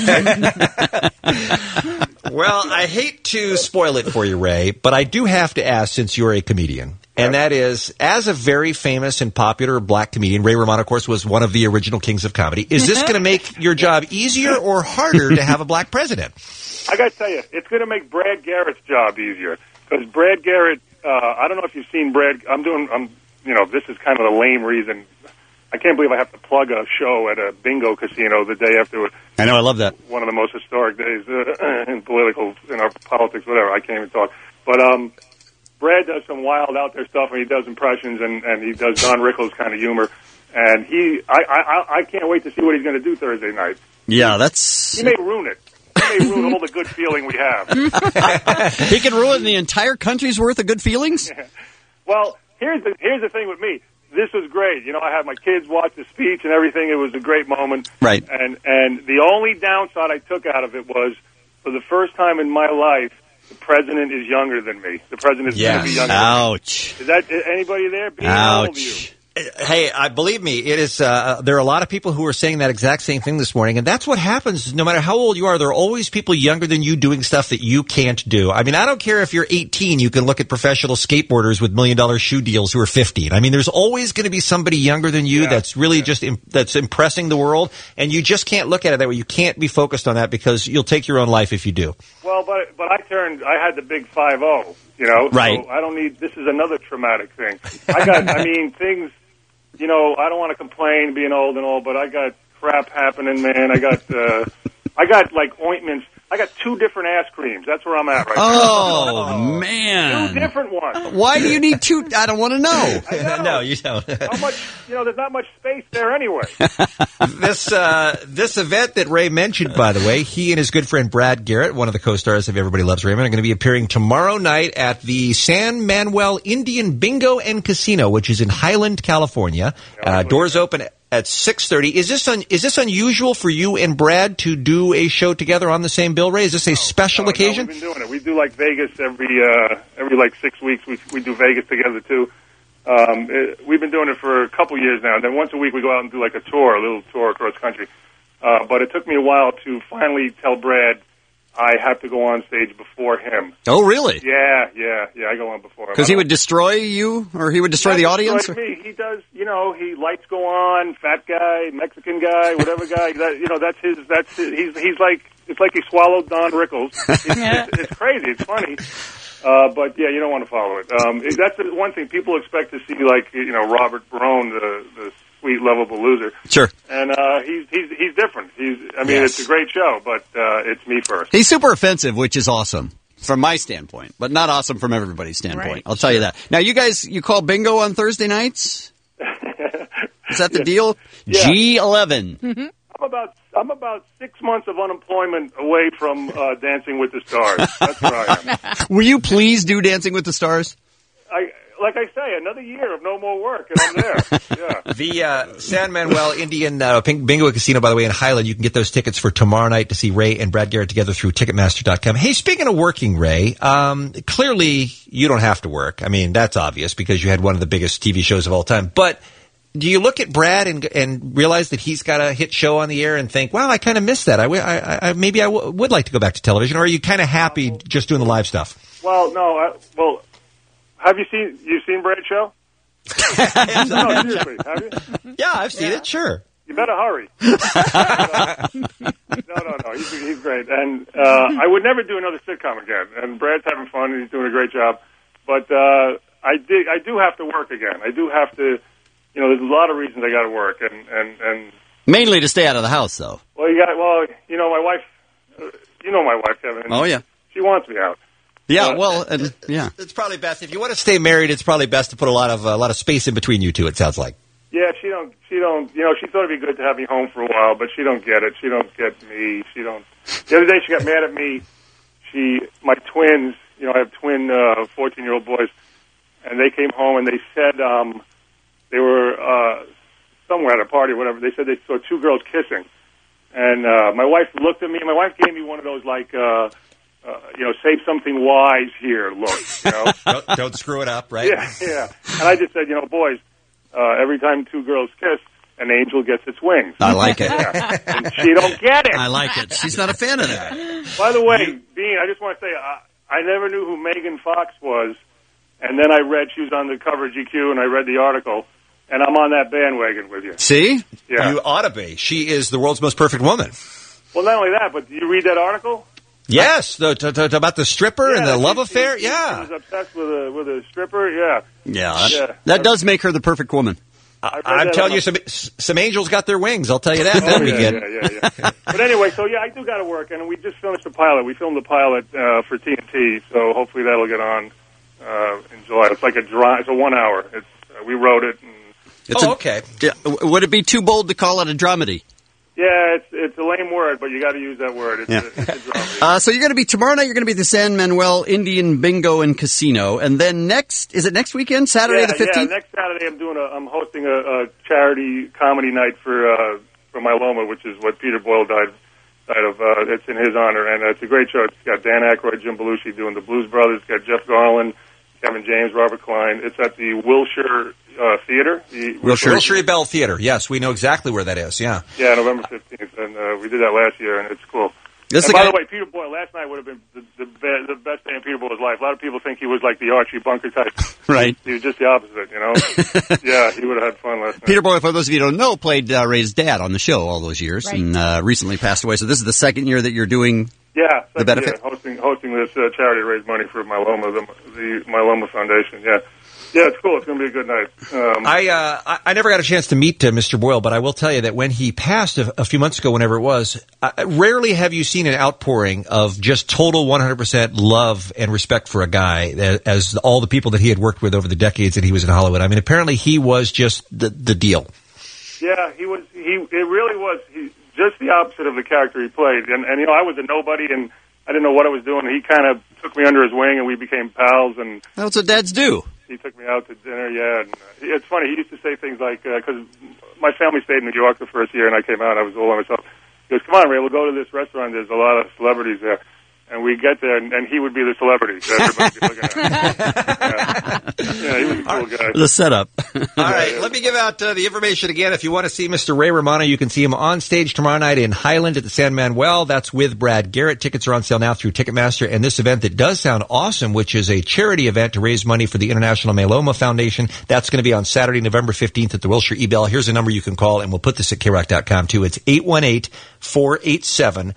it. Well, I hate to spoil it for you, Ray, but I do have to ask, since you're a comedian, and that is, as a very famous and popular black comedian, Ray Romano, of course, was one of the original kings of comedy. Is this going to make your job easier or harder to have a black president? I got to tell you, it's going to make Brad Garrett's job easier because Brad Garrett. I don't know if you've seen Brad. This is kind of a lame reason. I can't believe I have to plug a show at a bingo casino the day after. I know, I love that. One of the most historic days in our politics, whatever. I can't even talk. But Brad does some wild out there stuff, and he does impressions, and he does Don Rickles kind of humor. And I can't wait to see what he's going to do Thursday night. Yeah, that's... He may ruin it. He may ruin all the good feeling we have. He can ruin the entire country's worth of good feelings? Yeah. Well, here's the thing with me. This was great. You know, I had my kids watch the speech and everything. It was a great moment. Right. And the only downside I took out of it was, for the first time in my life, the president is younger than me. The president is going to be younger Ouch. than me. Is that anybody there? Ouch. Hey, believe me, it is. There are a lot of people who are saying that exact same thing this morning, and that's what happens. No matter how old you are, there are always people younger than you doing stuff that you can't do. I mean, I don't care if you're 18. You can look at professional skateboarders with $1 million shoe deals who are 15. I mean, there's always going to be somebody younger than you that's really that's impressing the world, and you just can't look at it that way. You can't be focused on that because you'll take your own life if you do. Well, but I had the big 5-0. You know, right? So I don't need. This is another traumatic thing. I mean, things. You know, I don't want to complain being old and all, but I got crap happening, man. I got like ointments. I got 2 different ass creams. That's where I'm at right now. Oh, man. 2 different ones. Why do you need 2? I don't want to know. No, you don't. How much, there's not much space there anyway. This event that Ray mentioned, by the way, he and his good friend Brad Garrett, one of the co-stars of Everybody Loves Raymond, are going to be appearing tomorrow night at the San Manuel Indian Bingo and Casino, which is in Highland, California. Doors open at 6:30. Is this unusual for you and Brad to do a show together on the same bill, Ray? Is this a special occasion? No, we've been doing it. We do like Vegas every like 6 weeks. We do Vegas together too. We've been doing it for a couple years now. And then once a week we go out and do like a little tour across the country. But it took me a while to finally tell Brad, I have to go on stage before him. Oh, really? Yeah, I go on before him. Because he would destroy you, or he would destroy the audience? Destroy me. He does, he lights go on, fat guy, Mexican guy, whatever guy, that's his, he's like, it's like he swallowed Don Rickles. It's crazy, it's funny. But yeah, you don't want to follow it. That's the one thing people expect to see, like, Robert Barone, the sweet, lovable loser. Sure. And he's different. It's a great show, but it's me first. He's super offensive, which is awesome from my standpoint, but not awesome from everybody's standpoint. Right. I'll tell you that. Now, you guys, you call bingo on Thursday nights? Is that the deal? Yeah. G11. Mm-hmm. I'm about 6 months of unemployment away from Dancing with the Stars. That's where I am. Will you please do Dancing with the Stars? Like I say, another year of no more work, and I'm there. Yeah. The San Manuel Indian Bingo Casino, by the way, in Highland, you can get those tickets for tomorrow night to see Ray and Brad Garrett together through Ticketmaster.com. Hey, speaking of working, Ray, clearly you don't have to work. I mean, that's obvious because you had one of the biggest TV shows of all time. But do you look at Brad and realize that he's got a hit show on the air and think, wow, I kind of missed that. Maybe I would like to go back to television, or are you kind of happy just doing the live stuff? Well, no. Have you seen Brad's show? No, seriously, have you? Yeah, I've seen it, sure. You better hurry. No, he's great. And I would never do another sitcom again. And Brad's having fun, and he's doing a great job. But I do have to work again. I do have to, there's a lot of reasons I got to work. And mainly to stay out of the house, though. Well, my wife, my wife, Kevin. Oh, yeah. She wants me out. Yeah, yeah. It's probably best if you want to stay married. It's probably best to put a lot of space in between you two. It sounds like. Yeah, she don't. She thought it'd be good to have me home for a while, but she don't get it. She don't get me. She don't. The other day, she got mad at me. My twins. I have twin 14-year-old boys, and they came home and they said they were somewhere at a party or whatever. They said they saw two girls kissing, and my wife looked at me. My wife gave me one of those like. Say something wise here, look, don't screw it up, right? Yeah. And I just said, boys, every time two girls kiss, an angel gets its wings. I like it. Yeah. And she don't get it. I like it. She's not a fan of that. By the way, Bean, I just want to say, I never knew who Megan Fox was, and then I read she was on the cover of GQ, and I read the article, and I'm on that bandwagon with you. See? Yeah. You ought to be. She is the world's most perfect woman. Well, not only that, but did you read that article? Yes, about the stripper and the love affair. Yeah, she was obsessed with a stripper. Yeah. That does make her the perfect woman. I'm telling you, some angels got their wings. I'll tell you that. Yeah. But anyway, so I do got to work, and we just finished the pilot. We filmed the pilot for TNT, so hopefully that'll get on in July. It's like it's a 1 hour. We wrote it. Okay. Would it be too bold to call it a dramedy? Yeah, it's a lame word, but you got to use that word. It's a drama. So you're going to be tomorrow night. You're going to be at the San Manuel Indian Bingo and Casino, and then next weekend, Saturday the 15th. Yeah, next Saturday I'm hosting a charity comedy night for myeloma, which is what Peter Boyle died of. It's in his honor, and it's a great show. It's got Dan Aykroyd, Jim Belushi doing the Blues Brothers. It's got Jeff Garlin, Kevin James, Robert Klein. It's at the Wilshire Theater. Wilshire Bell Theater. Yes, we know exactly where that is. Yeah. Yeah, November 15th, and we did that last year, and it's cool. By the way, Peter Boyle, last night would have been the best day in Peter Boyle's life. A lot of people think he was like the Archie Bunker type. Right. He was just the opposite, Yeah, he would have had fun last night. Peter Boyle, for those of you who don't know, played Ray's dad on the show all those years, right. And recently passed away. So this is the second year that you're doing the benefit? Yeah, hosting this charity to raise money for myeloma, the Myeloma Foundation, yeah. Yeah, it's cool. It's going to be a good night. I never got a chance to meet Mr. Boyle, but I will tell you that when he passed a few months ago, whenever it was, rarely have you seen an outpouring of just total 100% love and respect for a guy as all the people that he had worked with over the decades that he was in Hollywood. I mean, apparently he was just the deal. Yeah, he was. It really was. Just the opposite of the character he played. And I was a nobody, and I didn't know what I was doing. He kind of took me under his wing, and we became pals. And that's what dads do. He took me out to dinner, and it's funny. He used to say things like, because my family stayed in New York the first year, and I came out, I was all by myself. He goes, come on, Ray, we'll go to this restaurant. There's a lot of celebrities there. and we get there, and he would be the celebrity. So everybody would be looking at him. Yeah, he was a cool guy. The setup. All right, let me give out the information again. If you want to see Mr. Ray Romano, you can see him on stage tomorrow night in Highland at the San Manuel. That's with Brad Garrett. Tickets are on sale now through Ticketmaster. And this event that does sound awesome, which is a charity event to raise money for the International Myeloma Foundation, that's going to be on Saturday, November 15th at the Wilshire E-Bell. Here's a number you can call, and we'll put this at KROC.com too. It's 818-487-7455.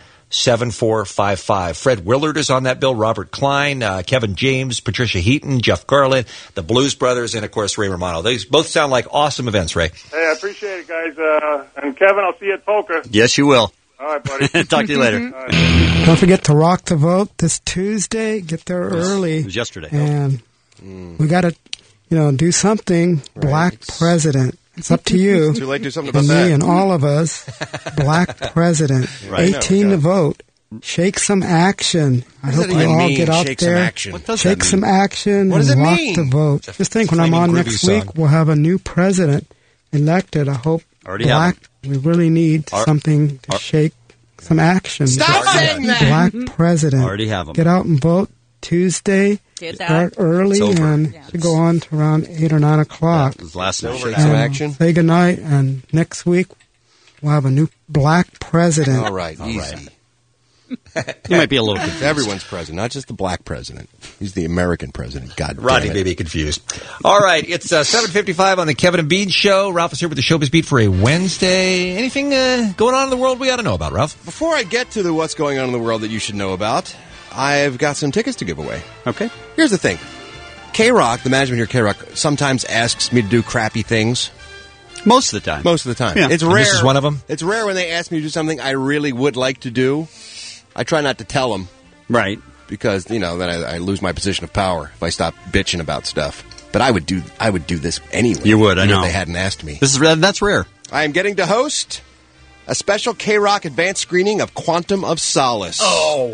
Fred Willard is on that bill, Robert Klein, Kevin James, Patricia Heaton, Jeff Garland, the Blues Brothers, and, of course, Ray Romano. These both sound like awesome events, Ray. Hey, I appreciate it, guys. And, Kevin, I'll see you at Polka. Yes, you will. All right, buddy. Talk to you later. Right. Don't forget to rock the vote this Tuesday. Get there early. It was yesterday. And we got to, do something. Right. Black president. It's up to you. Too late to do something about and that. Me and all of us. Black president. Right. 18 to vote. Shake some action. I hope you all get out there. Shake some action. What does it rock mean? the vote. Just think, when I'm on next week, we'll have a new president elected. I hope we really need something to shake some action. Stop saying that! Black president. Already have them. Get out and vote Tuesday. Start early and to go on to around 8 or 9 o'clock. Last night. Shake some action. Say goodnight, and next week we'll have a new black president. All right, easy. You might be a little confused. Everyone's president, not just the black president. He's the American president. God damn Rodney it. may be confused. All right, it's 7:55 on the Kevin and Bean Show. Ralph is here with the Showbiz Beat for a Wednesday. Anything going on in the world we ought to know about, Ralph? Before I get to what's going on in the world that you should know about, I've got some tickets to give away. Okay. Here's the thing. K-Rock, the management here at K-Rock, sometimes asks me to do crappy things. Most of the time. Most of the time. Yeah. It's And rare. this is one of them? It's rare when they ask me to do something I really would like to do. I try not to tell them. Right. Because, then I lose my position of power if I stop bitching about stuff. But I would do this anyway. You would, I know. If they hadn't asked me. That's rare. I am getting to host a special K-Rock advanced screening of Quantum of Solace. Oh.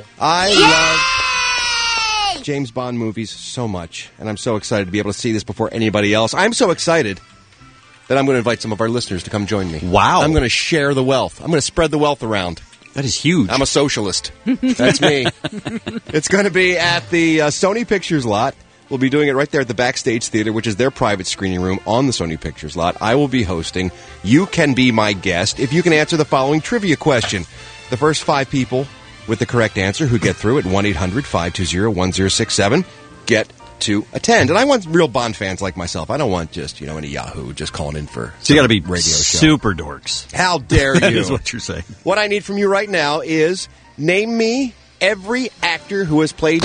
I love James Bond movies so much, and I'm so excited to be able to see this before anybody else. I'm so excited that I'm going to invite some of our listeners to come join me. Wow. I'm going to share the wealth. I'm going to spread the wealth around. That is huge. I'm a socialist. That's me. It's going to be at the Sony Pictures lot. We'll be doing it right there at the Backstage Theater, which is their private screening room on the Sony Pictures lot. I will be hosting. You can be my guest if you can answer the following trivia question. The first 5 people with the correct answer who get through at 1-800-520-1067 get to attend. And I want real Bond fans like myself. I don't want just, any Yahoo just calling in for so you got to be radio show. Super dorks. How dare you? That is what you're saying. What I need from you right now is name me every actor who has played...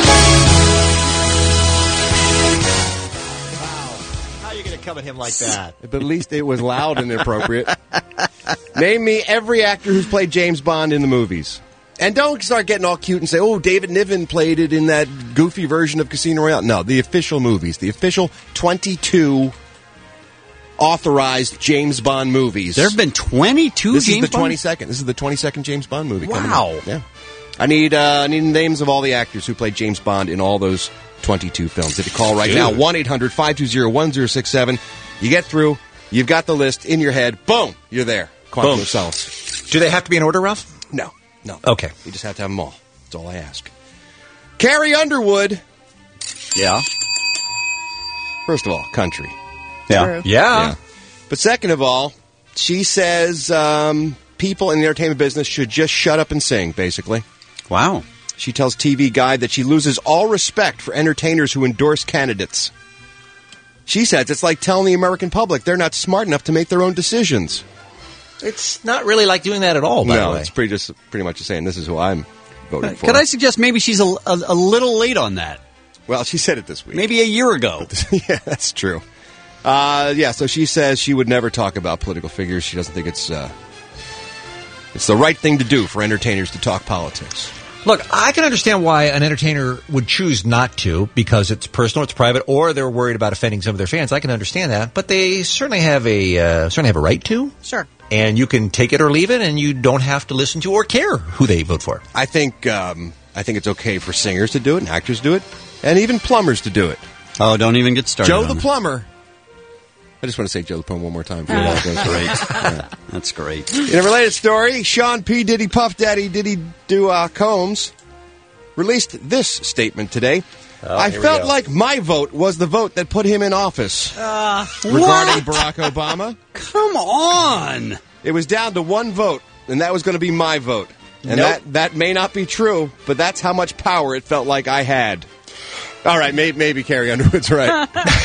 Come at him like that. But at least it was loud and inappropriate. Name me every actor who's played James Bond in the movies. And don't start getting all cute and say, David Niven played it in that goofy version of Casino Royale. No, the official movies. The official 22 authorized James Bond movies. There have been 22 This James is the Bond? 22nd. This is the 22nd James Bond movie. Wow. Yeah. I need names of all the actors who played James Bond in all those 22 films. If you call right now, 1-800-520-1067. You get through. You've got the list in your head. Boom. You're there. Quantum of Solace. Do they have to be in order, Ralph? No. Okay. You just have to have them all. That's all I ask. Carrie Underwood. Yeah. First of all, country. Yeah. Yeah. But second of all, she says people in the entertainment business should just shut up and sing, basically. Wow. She tells TV Guide that she loses all respect for entertainers who endorse candidates. She says it's like telling the American public they're not smart enough to make their own decisions. It's not really like doing that at all, by the way. No, it's pretty much just saying this is who I'm voting for. Could I suggest maybe she's a little late on that? Well, she said it this week. Maybe a year ago. Yeah, that's true. So she says she would never talk about political figures. She doesn't think it's the right thing to do for entertainers to talk politics. Look, I can understand why an entertainer would choose not to because it's personal, it's private, or they're worried about offending some of their fans. I can understand that, but they certainly have a right to. Sure. And you can take it or leave it, and you don't have to listen to or care who they vote for. I think it's okay for singers to do it, and actors to do it, and even plumbers to do it. Oh, don't even get started. Joe the plumber. I just want to say Joe the plumber one more time. That's great. Yeah, that's great. In a related story, Sean P. Diddy Puff Daddy Diddy Combs released this statement today. I felt like my vote was the vote that put him in office. Regarding Barack Obama. Come on! It was down to one vote, and that was going to be my vote. And that may not be true, but that's how much power it felt like I had. All right, maybe Carrie Underwood's right.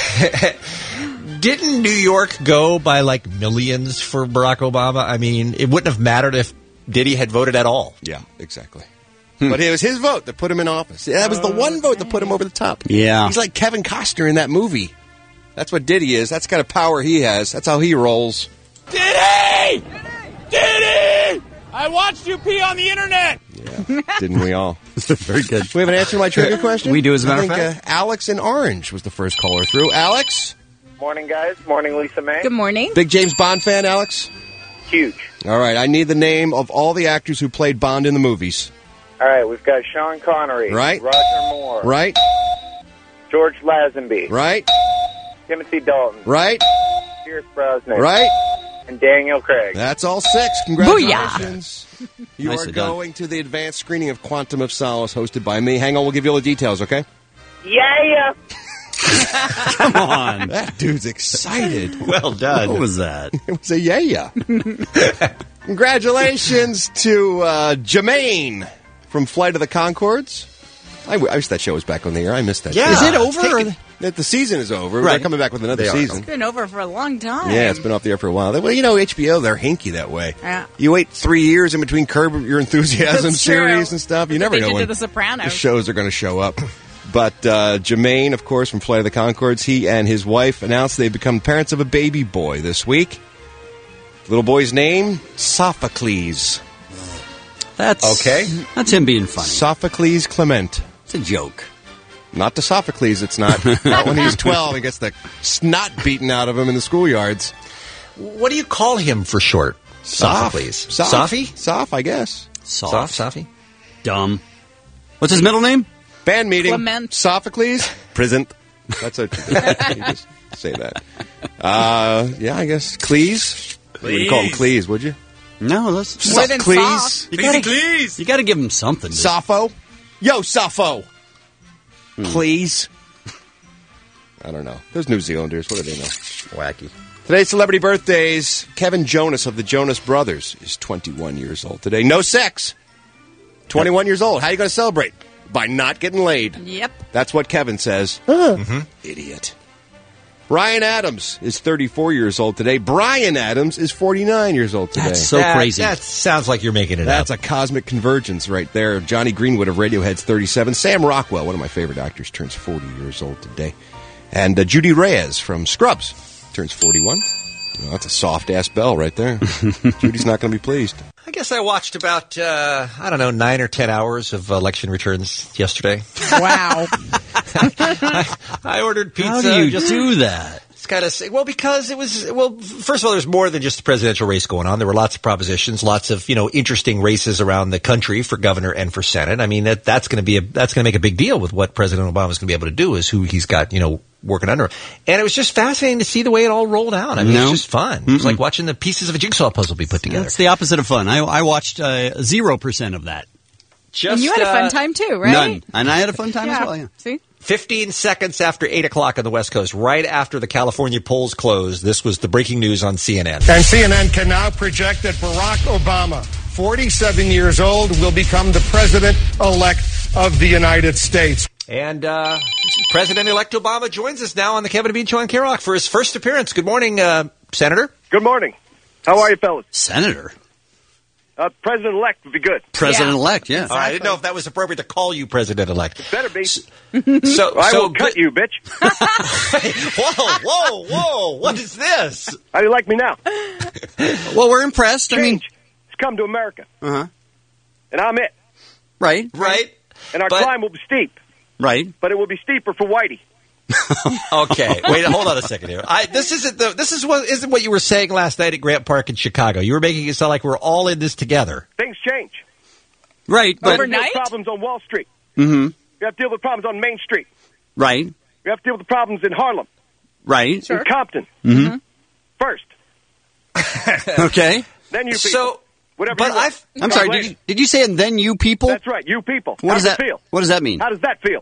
Didn't New York go by like millions for Barack Obama? I mean, it wouldn't have mattered if Diddy had voted at all. Yeah, exactly. But it was his vote that put him in office. That was the one vote that put him over the top. Yeah. He's like Kevin Costner in that movie. That's what Diddy is. That's the kind of power he has. That's how he rolls. Diddy! Diddy! I watched you pee on the internet! Yeah, didn't we all? Very good. We have an answer to my trivia question? We do, as a matter of fact. Alex in Orange was the first caller through. Alex? Morning, guys. Morning, Lisa May. Good morning. Big James Bond fan, Alex? Huge. All right, I need the name of all the actors who played Bond in the movies. All right, we've got Sean Connery. Right. Roger Moore. Right. George Lazenby. Right. Timothy Dalton. Right. Pierce Brosnan. Right. And Daniel Craig. That's all 6. Congratulations. Booyah. You Nicely are going to the advanced screening of Quantum of Solace hosted by me. Hang on, we'll give you all the details, okay? Yeah. Come on. That dude's excited. Well done. What was that? It was a yeah. Congratulations to Jermaine from Flight of the Conchords. I wish that show was back on the air. I missed that. Yeah. show. Is it over? The season is over. Right. They're coming back with another season. It's been over for a long time. Yeah, it's been off the air for a while. Well, you know, HBO, they're hinky that way. Yeah. You wait 3 years in between Curb Your Enthusiasm That's series true. and stuff. You never know when The Sopranos. the shows are going to show up. But Jermaine, of course, from Flight of the Conchords, he and his wife announced they've become parents of a baby boy this week. Little boy's name, Sophocles. That's okay. That's him being funny. Sophocles Clement. It's a joke. Not to Sophocles, it's not. Not when he's 12 and gets the snot beaten out of him in the schoolyards. What do you call him for short? Sophocles. Sophy? Soph, I guess. Sophy? Dumb. What's his middle name? Band meeting. Clement. Sophocles. Present. That's what you just say that. Yeah, I guess. Cleese. You wouldn't call him Cleese, would you? No, that's More than Cleese. soft. You got to give him something. Dude. Sappho. Yo, Sappho. Please. I don't know. Those New Zealanders, what do they know? Wacky. Today's celebrity birthdays. Kevin Jonas of the Jonas Brothers is 21 years old today. No sex. 21 years old. How are you going to celebrate? By not getting laid. Yep. That's what Kevin says. Idiot. Bryan Adams is 34 years old today. Bryan Adams is 49 years old today. That's so crazy. That sounds like you're making it That's up. a cosmic convergence right there. Johnny Greenwood of Radiohead's 37. Sam Rockwell, one of my favorite actors, turns 40 years old today. And Judy Reyes from Scrubs turns 41. Oh, that's a soft-ass bell right there. Judy's not going to be pleased. I guess I watched about, 9 or 10 hours of election returns yesterday. Wow. I ordered pizza. How do you do that? It's got to say, because it was, first of all, there's more than just the presidential race going on. There were lots of propositions, lots of, interesting races around the country for governor and for Senate. I mean, that's going to make a big deal with what President Obama's going to be able to do is who he's got, working under him. And it was just fascinating to see the way it all rolled out. I mean, it's just fun. It was like watching the pieces of a jigsaw puzzle be put together. That's the opposite of fun. I watched 0% of that. And you had a fun time too, right? None. And I had a fun time as well, yeah. See? 15 seconds after 8 o'clock on the West Coast, right after the California polls closed, this was the breaking news on CNN. And CNN can now project that Barack Obama, 47 years old, will become the president-elect of the United States. And President-elect Obama joins us now on the Kevin and Bean Show on K-Rock for his first appearance. Good morning, Senator. Good morning. How are you, fellas? Senator? President-elect would be good. President-elect, yeah. Exactly. I didn't know if that was appropriate to call you President-elect. It better be. I will cut you, bitch. Whoa. What is this? How do you like me now? Well, we're impressed. Change. It's come to America. Uh-huh. And I'm it. Right. And our climb will be steep. Right. But it will be steeper for Whitey. Okay, wait, hold on a second here. This isn't what you were saying last night at Grant Park in Chicago. You were making it sound like we're all in this together. Things change. Right, but overnight. We have problems on Wall Street. Mm-hmm. We have to deal with problems on Main Street. Right. We have to deal with the problems in Harlem. Right. In Compton. Mm-hmm. First. Okay. Then you people. So, Whatever. But you want. I'm sorry. Did you say and then you people? That's right. You people. What does that feel? What does that mean? How does that feel?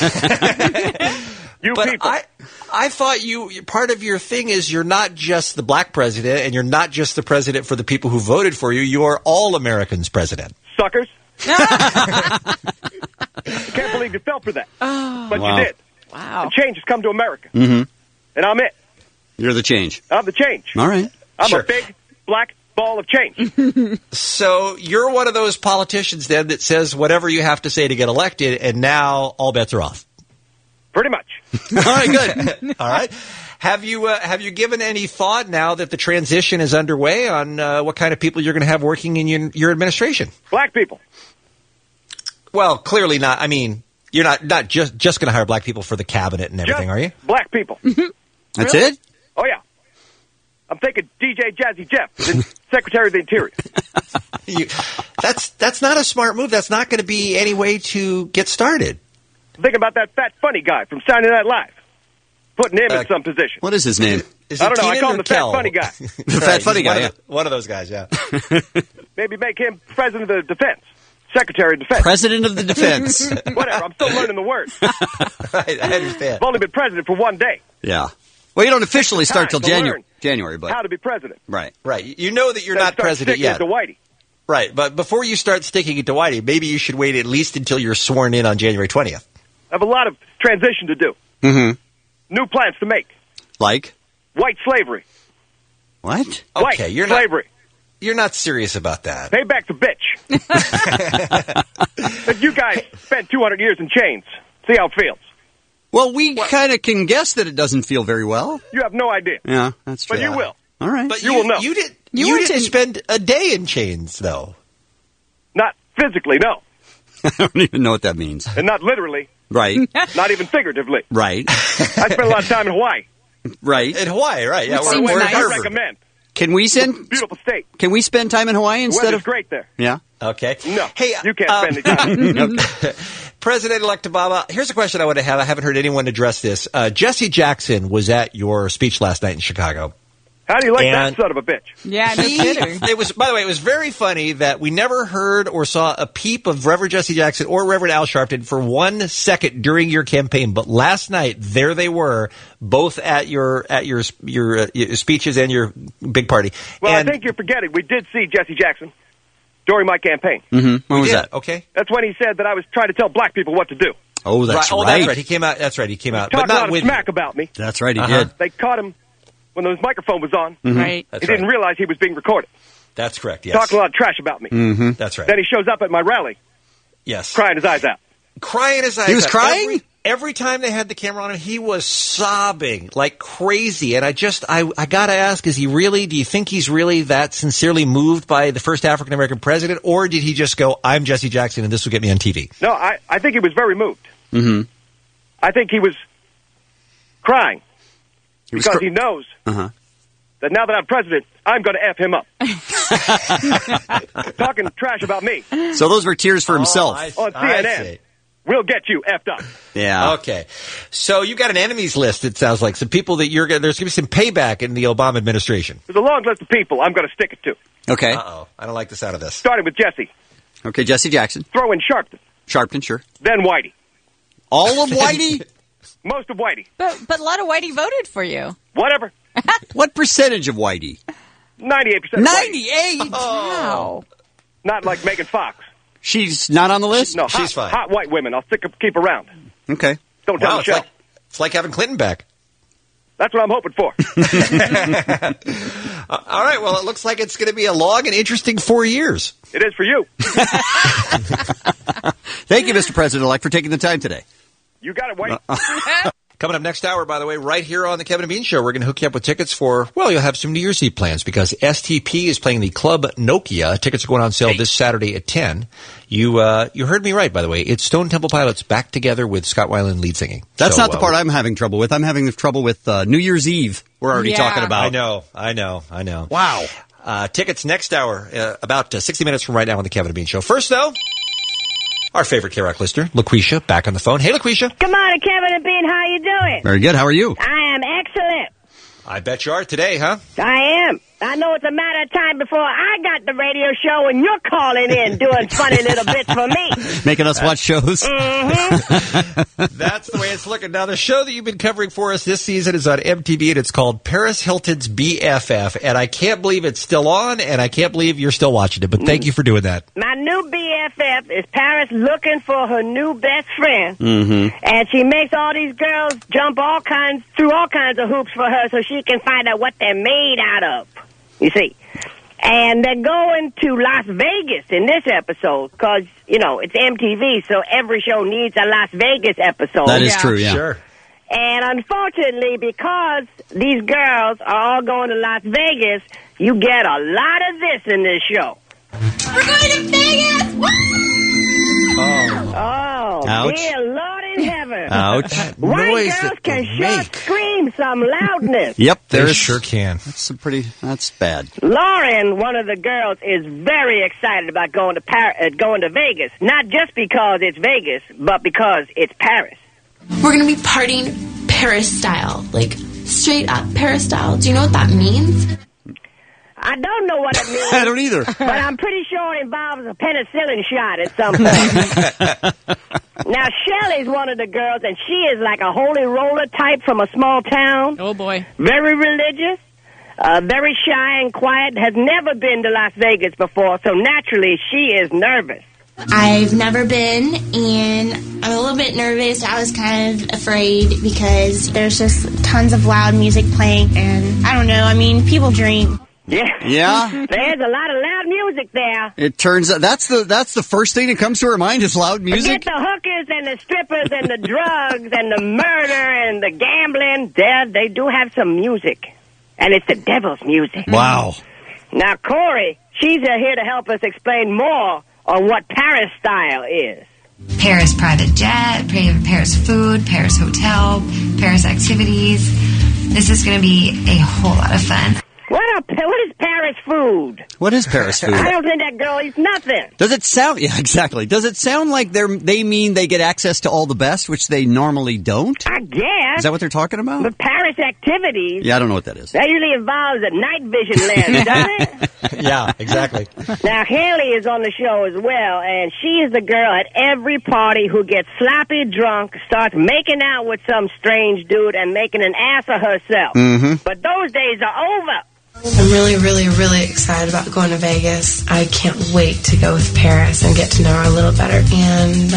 You but people. I thought part of your thing is you're not just the black president, and you're not just the president for the people who voted for you. You are all Americans president. Suckers. I can't believe you fell for that. But Wow. you did. Wow. The change has come to America. Mm-hmm. And I'm it. You're the change. I'm the change. All right. I'm Sure. a big black ball of change. So you're one of those politicians then that says whatever you have to say to get elected, and now all bets are off. Pretty much. All right, good. All right. Have you given any thought now that the transition is underway on what kind of people you're going to have working in your administration? Black people. Well, clearly not. I mean, you're not just going to hire black people for the cabinet and everything, are you? Black people. That's Really? it? Oh, yeah. I'm thinking DJ Jazzy Jeff, the Secretary of the Interior. That's not a smart move. That's not going to be any way to get started. Thinking about that fat funny guy from Saturday Night Live. Putting him in some position. What is his name? I don't know. I call him the fat funny guy. The fat funny guy, yeah. One of those guys, yeah. Maybe make him President of the Defense. Secretary of Defense. President of the Defense. Whatever. I'm still learning the words. I understand. I've only been president for one day. Yeah. Well, you don't officially start till Time to learn January, but how to be president. right. You know that you're not president yet. To Whitey. Right, but before you start sticking it to Whitey, maybe you should wait at least until you're sworn in on January 20th. I have a lot of transition to do. Mm-hmm. New plans to make. Like? White slavery. What? White Okay, you're slavery. You're not serious about that. Pay back the bitch. But you guys spent 200 years in chains. See how it feels. Well, we kind of can guess that it doesn't feel very well. You have no idea. Yeah, that's true. But you will. All right. But You will know. You You didn't spend a day in chains, though. Not physically, no. I don't even know what that means. And not literally. Right. Not even figuratively. Right. I spent a lot of time in Hawaii. Right. In Hawaii, right? Yeah, Seems we're nice. at I Harvard. recommend. Can we send? Beautiful state. Can we spend time in Hawaii The instead weather's of? great there. Yeah. Okay. No. Hey, you can't spend any time. President-elect Obama, here's a question I want to have. I haven't heard anyone address this. Jesse Jackson was at your speech last night in Chicago. How do you like And- that son of a bitch? Yeah, no kidding. It was, by the way, it was very funny that we never heard or saw a peep of Reverend Jesse Jackson or Reverend Al Sharpton for 1 second during your campaign. But last night, there they were, both at your speeches and your big party. Well, and I think you're forgetting. We did see Jesse Jackson during my campaign. Mm-hmm. When was yeah, that? Okay. That's when he said that I was trying to tell black people what to do. Oh, that's right. That's right. He came out. That's right. He came out, but Talking a not lot of with smack about me. That's right. He Uh-huh. did. They caught him when his microphone was on. Mm-hmm. Right. That's He didn't realize he was being recorded. That's correct. Yes. Talking a lot of trash about me. Mm-hmm. That's right. Then he shows up at my rally, Yes. crying his eyes out. Crying his eyes out. He was crying? Every time they had the camera on him, he was sobbing like crazy. And I got to ask, do you think he's really that sincerely moved by the first African-American president? Or did he just go, I'm Jesse Jackson and this will get me on TV? No, I think he was very moved. Mm-hmm. I think he was crying because he knows Uh-huh. that now that I'm president, I'm going to F him up. Talking trash about me So those were tears for himself. on CNN will get you F'd up. Yeah. Okay. So you got an enemies list, it sounds like. Some people that there's going to be some payback in the Obama administration. There's a long list of people I'm going to stick it to, Okay. Uh-oh. I don't like the sound of this. starting with Jesse. Okay, Jesse Jackson. Throw in Sharpton, Sharpton, sure. then Whitey. All of Whitey? Most of Whitey. But a lot of Whitey voted for you. Whatever. What percentage of Whitey? 98%. 98? Wow. Not like Megan Fox. She's not on the list? No, She's fine. Hot white women. I'll keep around. Okay. Don't tell Wow, Michelle. it's like having Clinton back. That's what I'm hoping for. All right. Well, it looks like it's going to be a long and interesting 4 years. It is for you. Thank you, Mr. President-elect, for taking the time today. You got it, Whitey. Coming up next hour, by the way, right here on the Kevin and Bean Show, we're going to hook you up with tickets for, well, you'll have some New Year's Eve plans because STP is playing the Club Nokia. Tickets are going on sale this Saturday at 10. You heard me right, by the way. It's Stone Temple Pilots back together with Scott Weiland lead singing. That's not the part I'm having trouble with. I'm having trouble with New Year's Eve. We're already talking about. I know. Wow. Tickets next hour, about 60 minutes from right now on the Kevin and Bean Show. First, though, our favorite K-Rock listener, LaQuisha, back on the phone. Hey, LaQuisha. Good morning, Kevin and Bean. How you doing? Very good. How are you? I am excellent. I bet you are today, huh? I am. I know it's a matter of time before I got the radio show and you're calling in doing funny little bits for me. Making us watch shows. Mm-hmm. That's the way it's looking. Now, the show that you've been covering for us this season is on MTV, and it's called Paris Hilton's BFF. And I can't believe it's still on, and I can't believe you're still watching it. But thank you for doing that. My new BFF is Paris looking for her new best friend. Mm-hmm. And she makes all these girls jump through all kinds of hoops for her so she can find out what they're made out of. You see. And they're going to Las Vegas in this episode because, you know, it's MTV, so every show needs a Las Vegas episode. That is true, yeah. Sure. And unfortunately, because these girls are all going to Las Vegas, you get a lot of this in this show. We're going to Vegas! Woo! Oh, ouch. Dear Lord in heaven. Ouch. White girls can sure scream some loudness. Yep, They sure can. That's bad. Lauren, one of the girls, is very excited about going to Vegas. Not just because it's Vegas, but because it's Paris. We're going to be partying Paris style, like straight up Paris style. Do you know what that means? I don't know what it means. I don't either. But I'm pretty sure it involves a penicillin shot at some point. Now, Shelley's one of the girls, and she is like a holy roller type from a small town. Oh, boy. Very religious, very shy and quiet, has never been to Las Vegas before, so naturally she is nervous. I've never been, and I'm a little bit nervous. I was kind of afraid because there's just tons of loud music playing, and I don't know, I mean, people drink. Yeah. Yeah. There's a lot of loud music there. It turns out that's the first thing that comes to her mind is loud music. Forget the hookers and the strippers and the drugs and the murder and the gambling. They do have some music, and it's the devil's music. Wow. Now, Corey, she's here to help us explain more on what Paris style is. Paris private jet, Paris food, Paris hotel, Paris activities. This is going to be a whole lot of fun. What is Paris food? What is Paris food? I don't think that girl eats nothing. Does it sound... Yeah, exactly. Does it sound like they mean they get access to all the best, which they normally don't? I guess. Is that what they're talking about? But Paris activities... Yeah, I don't know what that is. That usually involves a night vision lens, doesn't it? Yeah, exactly. Now, Haley is on the show as well, and she is the girl at every party who gets sloppy drunk, starts making out with some strange dude, and making an ass of herself. Mm-hmm. But those days are over. I'm really, really, really excited about going to Vegas. I can't wait to go with Paris and get to know her a little better. And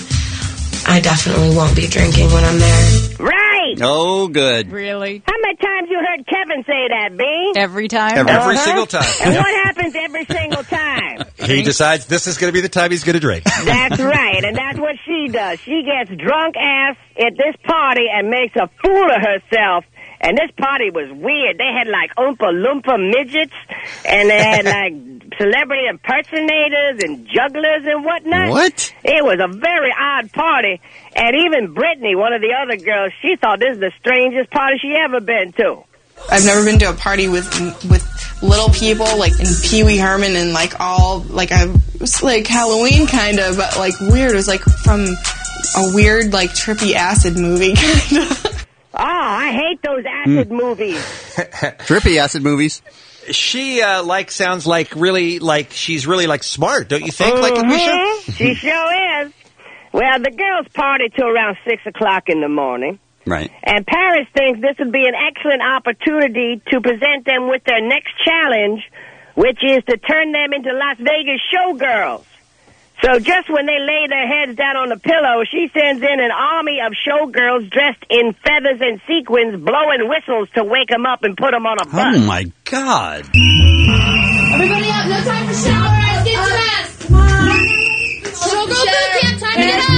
I definitely won't be drinking when I'm there. Right! Oh, good. Really? How many times you heard Kevin say that, B? Every time? Every single time. And what happens every single time? He decides this is going to be the time he's going to drink. That's right, and that's what she does. She gets drunk ass at this party and makes a fool of herself. And this party was weird. They had, like, Oompa Loompa midgets, and they had, like, celebrity impersonators and jugglers and whatnot. What? It was a very odd party. And even Brittany, one of the other girls, she thought this is the strangest party she ever been to. I've never been to a party with little people, like, in Pee Wee Herman and, like, all, like, it was like Halloween kind of, but, like, weird. It was, like, from a weird, like, trippy acid movie kind of. Oh, I hate those acid movies. Trippy acid movies. She sounds like really she's really smart, don't you think? Like LaQuisha? She sure is. Well, the girls party till around 6 o'clock in the morning. Right. And Paris thinks this would be an excellent opportunity to present them with their next challenge, which is to turn them into Las Vegas showgirls. So just when they lay their heads down on the pillow, she sends in an army of showgirls dressed in feathers and sequins, blowing whistles to wake them up and put them on a bus. Oh, my God. Everybody up, no time for showers, get dressed. Come on. Showgirl boot camp, time to get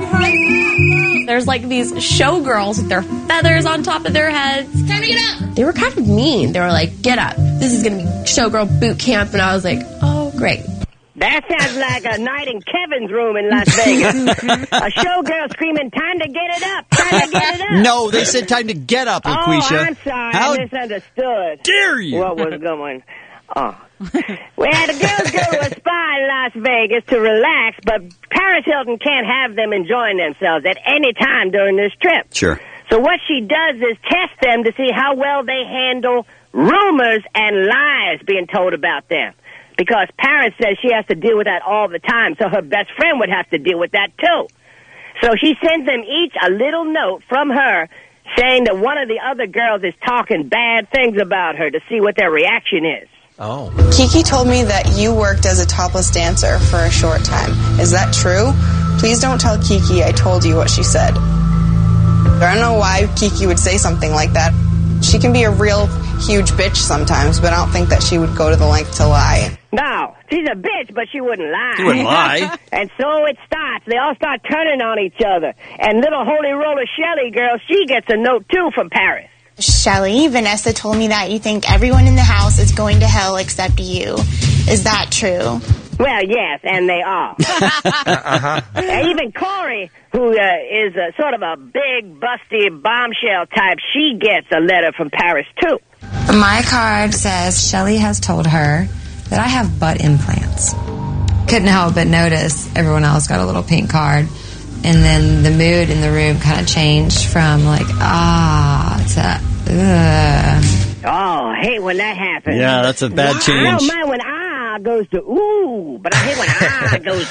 up. There's like these showgirls with their feathers on top of their heads. Time to get up. They were kind of mean. They were like, get up. This is going to be showgirl boot camp. And I was like, oh, great. That sounds like a night in Kevin's room in Las Vegas. A showgirl screaming, time to get it up, time to get it up. No, they said time to get up, LaQuisha. Oh, I'm sorry, How I misunderstood. dare you? What was going on? Well, the girls go to a spa in Las Vegas to relax, but Paris Hilton can't have them enjoying themselves at any time during this trip. Sure. So what she does is test them to see how well they handle rumors and lies being told about them. Because Paris says she has to deal with that all the time, so her best friend would have to deal with that too. So she sends them each a little note from her saying that one of the other girls is talking bad things about her to see what their reaction is. Oh. Kiki told me that you worked as a topless dancer for a short time. Is that true? Please don't tell Kiki I told you what she said. I don't know why Kiki would say something like that. She can be a real huge bitch sometimes, but I don't think that she would go to the length to lie. No, she's a bitch, but she wouldn't lie. She wouldn't lie. And so it starts. They all start turning on each other. And little Holy Roller Shelley girl, she gets a note, too, from Paris. Shelley, Vanessa told me that you think everyone in the house is going to hell except you. Is that true? Well, yes, and they are. And even Corey, who is sort of a big, busty bombshell type, she gets a letter from Paris, too. My card says Shelley has told her that I have butt implants. Couldn't help but notice everyone else got a little pink card. And then the mood in the room kind of changed from like, to Oh, I hate when that happens. Yeah, that's a bad change. I don't mind when goes to ooh, but I hate when goes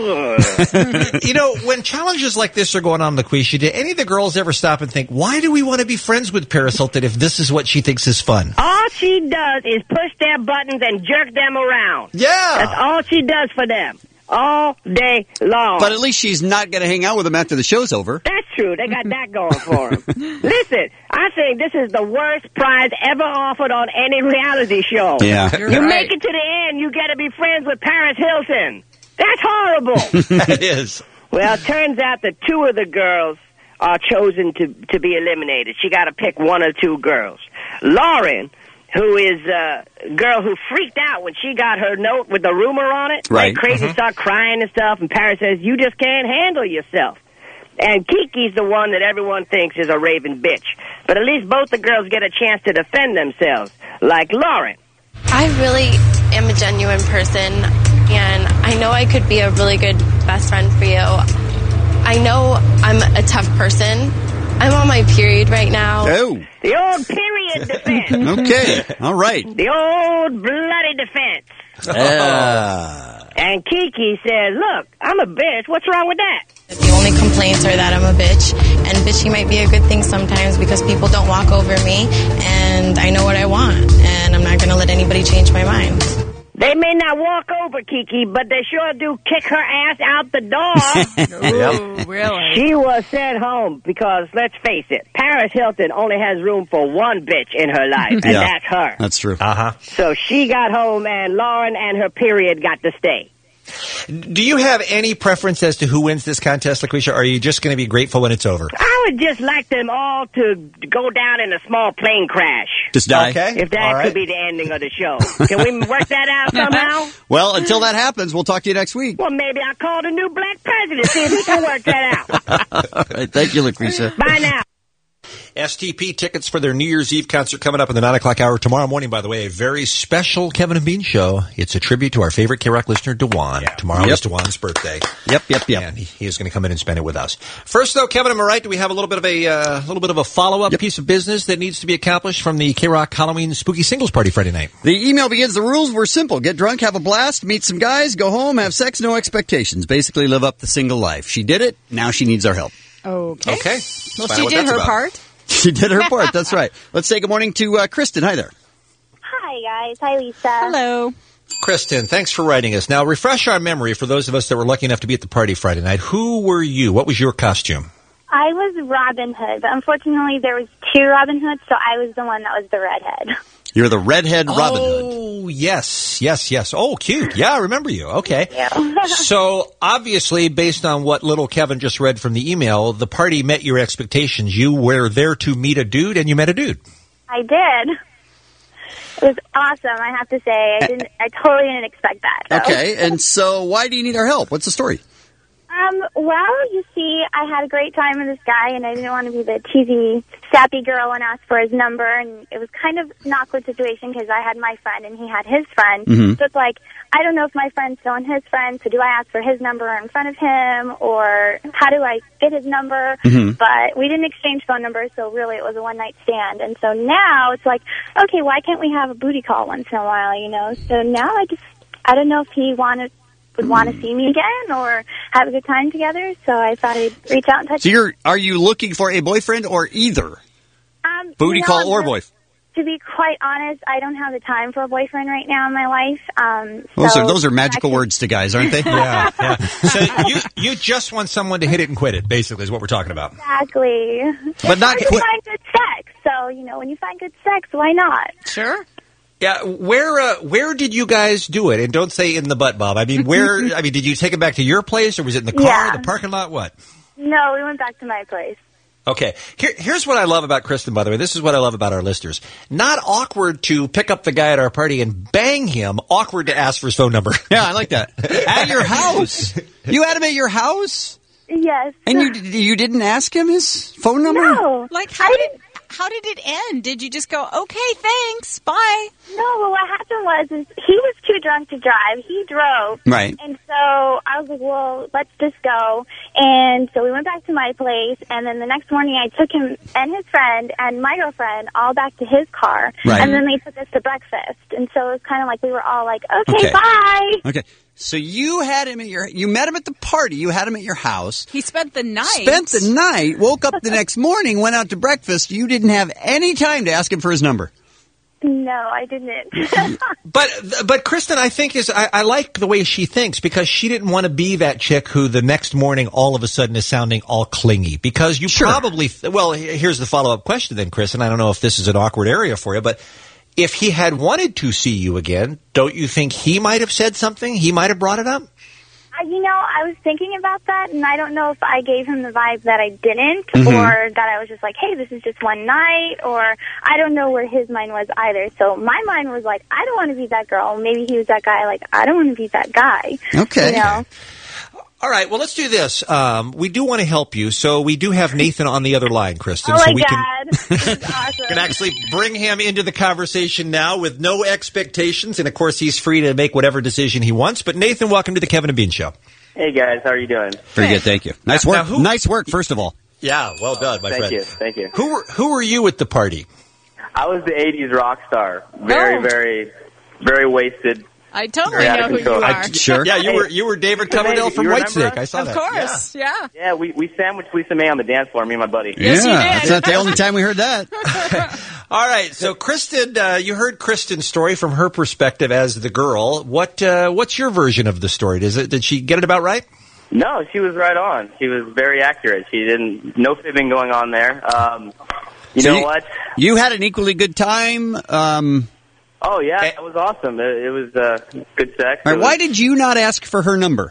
to ooh. You know, when challenges like this are going on, LaQuisha, do any of the girls ever stop and think, why do we want to be friends with Paris Hilton if this is what she thinks is fun? All she does is push their buttons and jerk them around. Yeah. That's all she does for them. All day long. But at least she's not going to hang out with them after the show's over. That's true. They got that going for them. Listen, I think this is the worst prize ever offered on any reality show. Yeah. You make it to the end, you got to be friends with Paris Hilton. That's horrible. That is. Well, it turns out that two of the girls are chosen to be eliminated. She got to pick one or two girls. Lauren, who is a girl who freaked out when she got her note with the rumor on it. Right. Like crazy, start crying and stuff. And Paris says, you just can't handle yourself. And Kiki's the one that everyone thinks is a raving bitch. But at least both the girls get a chance to defend themselves, like Lauren. I really am a genuine person, and I know I could be a really good best friend for you. I know I'm a tough person. I'm on my period right now. Oh. The old period defense. Okay. All right. The old bloody defense. And Kiki says, look, I'm a bitch. What's wrong with that? The only complaints are that I'm a bitch, and bitchy might be a good thing sometimes because people don't walk over me, and I know what I want, and I'm not going to let anybody change my mind. They may not walk over Kiki, but they sure do kick her ass out the door. Ooh, really? She was sent home because, let's face it, Paris Hilton only has room for one bitch in her life, and that's her. That's true. So she got home, and Lauren and her period got to stay. Do you have any preference as to who wins this contest, LaQuisha, or are you just going to be grateful when it's over? I would just like them all to go down in a small plane crash. Just die? Okay. If that could be the ending of the show. Can we work that out somehow? Well, until that happens, we'll talk to you next week. Well, maybe I'll call the new black president, see if he can work that out. All right. Thank you, LaQuisha. Bye now. STP tickets for their New Year's Eve concert coming up in the 9 o'clock hour tomorrow morning, by the way. A very special Kevin and Bean show. It's a tribute to our favorite K-Rock listener, Dewan. Yeah. Tomorrow is Dewan's birthday. Yep. And he is going to come in and spend it with us. First, though, Kevin, am I right? Do we have a little bit of a follow-up piece of business that needs to be accomplished from the K-Rock Halloween Spooky Singles Party Friday night? The email begins, the rules were simple. Get drunk, have a blast, meet some guys, go home, have sex, no expectations. Basically live up the single life. She did it. Now she needs our help. Okay. Well, she did her part. She did her part. That's right. Let's say good morning to Kristen. Hi there. Hi, guys. Hi, Lisa. Hello. Kristen, thanks for writing us. Now, refresh our memory for those of us that were lucky enough to be at the party Friday night. Who were you? What was your costume? I was Robin Hood, but unfortunately there was two Robin Hoods, so I was the one that was the redhead. You're the redhead Robin Hood. Oh, yes. Oh, cute. Yeah, I remember you. Okay. Yeah. So, obviously, based on what little Kevin just read from the email, the party met your expectations. You were there to meet a dude, and you met a dude. I did. It was awesome, I have to say. I totally didn't expect that, though. Okay, and so why do you need our help? What's the story? Well, you see, I had a great time with this guy, and I didn't want to be the cheesy, sappy girl and ask for his number, and it was kind of an awkward situation because I had my friend and he had his friend. Mm-hmm. So it's like, I don't know if my friend's known his friend, so do I ask for his number in front of him, or how do I get his number? Mm-hmm. But we didn't exchange phone numbers, so really it was a one-night stand. And so now it's like, okay, why can't we have a booty call once in a while, you know? So now I don't know if he would want to see me again or have a good time together, so I thought I'd reach out and touch. So are you looking for a boyfriend or either? Booty call or boyfriend? To be quite honest, I don't have the time for a boyfriend right now in my life. Those are magical words to guys, aren't they? Yeah. So you just want someone to hit it and quit it, basically, is what we're talking about. Exactly. But not quit. Find good sex. So, when you find good sex, why not? Sure. Yeah, where did you guys do it? And don't say in the butt, Bob. I mean, did you take it back to your place, or was it in the car, the parking lot, what? No, we went back to my place. Okay. Here's what I love about Kristen, by the way. This is what I love about our listeners. Not awkward to pick up the guy at our party and bang him. Awkward to ask for his phone number. Yeah, I like that. At your house. You had him at your house? Yes. And you didn't ask him his phone number? No. Like, how did it end? Did you just go, okay, thanks, bye? No, well, what happened was he was too drunk to drive. He drove. Right. And so I was like, well, let's just go. And so we went back to my place, and then the next morning I took him and his friend and my girlfriend all back to his car. Right. And then they took us to breakfast. And so it was kind of like we were all like, okay. Bye. Okay. So you had him you met him at the party, you had him at your house. He spent the night. Woke up the next morning, went out to breakfast. You didn't have any time to ask him for his number. No, I didn't. But Kristen, I think I like the way she thinks, because she didn't want to be that chick who the next morning all of a sudden is sounding all clingy. Because you probably, here's the follow-up question then, Kristen. I don't know if this is an awkward area for you, but if he had wanted to see you again, don't you think he might have said something? He might have brought it up? I was thinking about that, and I don't know if I gave him the vibe that I didn't, or that I was just like, hey, this is just one night, or I don't know where his mind was either. So my mind was like, I don't want to be that girl. Maybe he was that guy, like, I don't want to be that guy. Okay. All right, well, let's do this. We do want to help you, so we do have Nathan on the other line, Kristen. Oh, so my God. This is awesome. Can actually bring him into the conversation now with no expectations, and, of course, he's free to make whatever decision he wants. But, Nathan, welcome to the Kevin and Bean Show. Hey, guys. How are you doing? Very good, thank you. Nice work. Nice work, first of all. Yeah, well done, my friend. Thank you. Who were you at the party? I was the 80s rock star. Very, very, very wasted. I totally know who you are. Sure. Yeah, you were David Coverdale from Whitesnake. I saw that. Of course, yeah. Yeah, we sandwiched Lisa May on the dance floor, me and my buddy. Yes, you did. That's not the only time we heard that. All right, so Kristen, you heard Kristen's story from her perspective as the girl. What's your version of the story? Did she get it about right? No, she was right on. She was very accurate. No fibbing going on there. You know what? You had an equally good time. Oh, yeah, it was awesome. It was good sex. All right, why did you not ask for her number?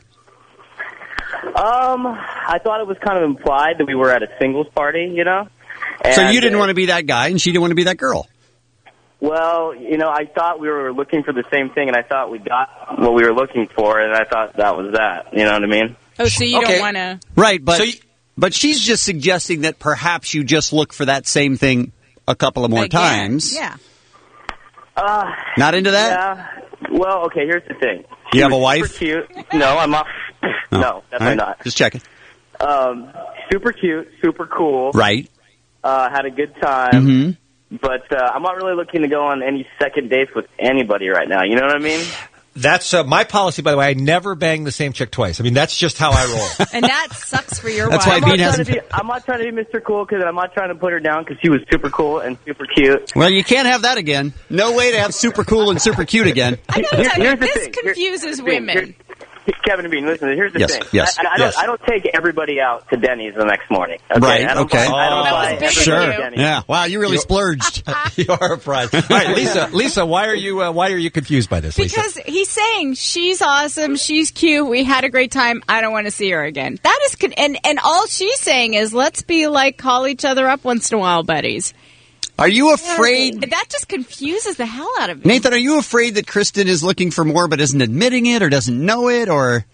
I thought it was kind of implied that we were at a singles party, you know? And so you didn't want to be that guy, and she didn't want to be that girl? Well, I thought we were looking for the same thing, and I thought we got what we were looking for, and I thought that was that. You know what I mean? Oh, so you don't want to... Right, but she's just suggesting that perhaps you just look for that same thing a couple of more times. Yeah. Not into that? Yeah. Well, okay, here's the thing. You have a wife? Super cute. No, I'm not. No, definitely not. Just checking. Super cute, super cool. Right. Had a good time. But I'm not really looking to go on any second dates with anybody right now. You know what I mean? That's my policy, by the way. I never bang the same chick twice. I mean, that's just how I roll. And that sucks for your wife. wife. I'm not trying to be Mr. Cool, because I'm not trying to put her down, because she was super cool and super cute. Well, you can't have that again. No way to have super cool and super cute again. I know, this confuses women. Kevin and Bean, listen, here's the thing. Yes. I don't take everybody out to Denny's the next morning. Okay? Right, I don't buy everybody sure. Denny's. Yeah. Wow, you really splurged. You are a prize. All right, Lisa, why are you confused by this, Lisa? Because he's saying she's awesome, she's cute, we had a great time, I don't want to see her again. That is and all she's saying is let's be like call each other up once in a while, buddies. Are you afraid? That just confuses the hell out of me. Nathan, are you afraid that Kristen is looking for more but isn't admitting it or doesn't know it or?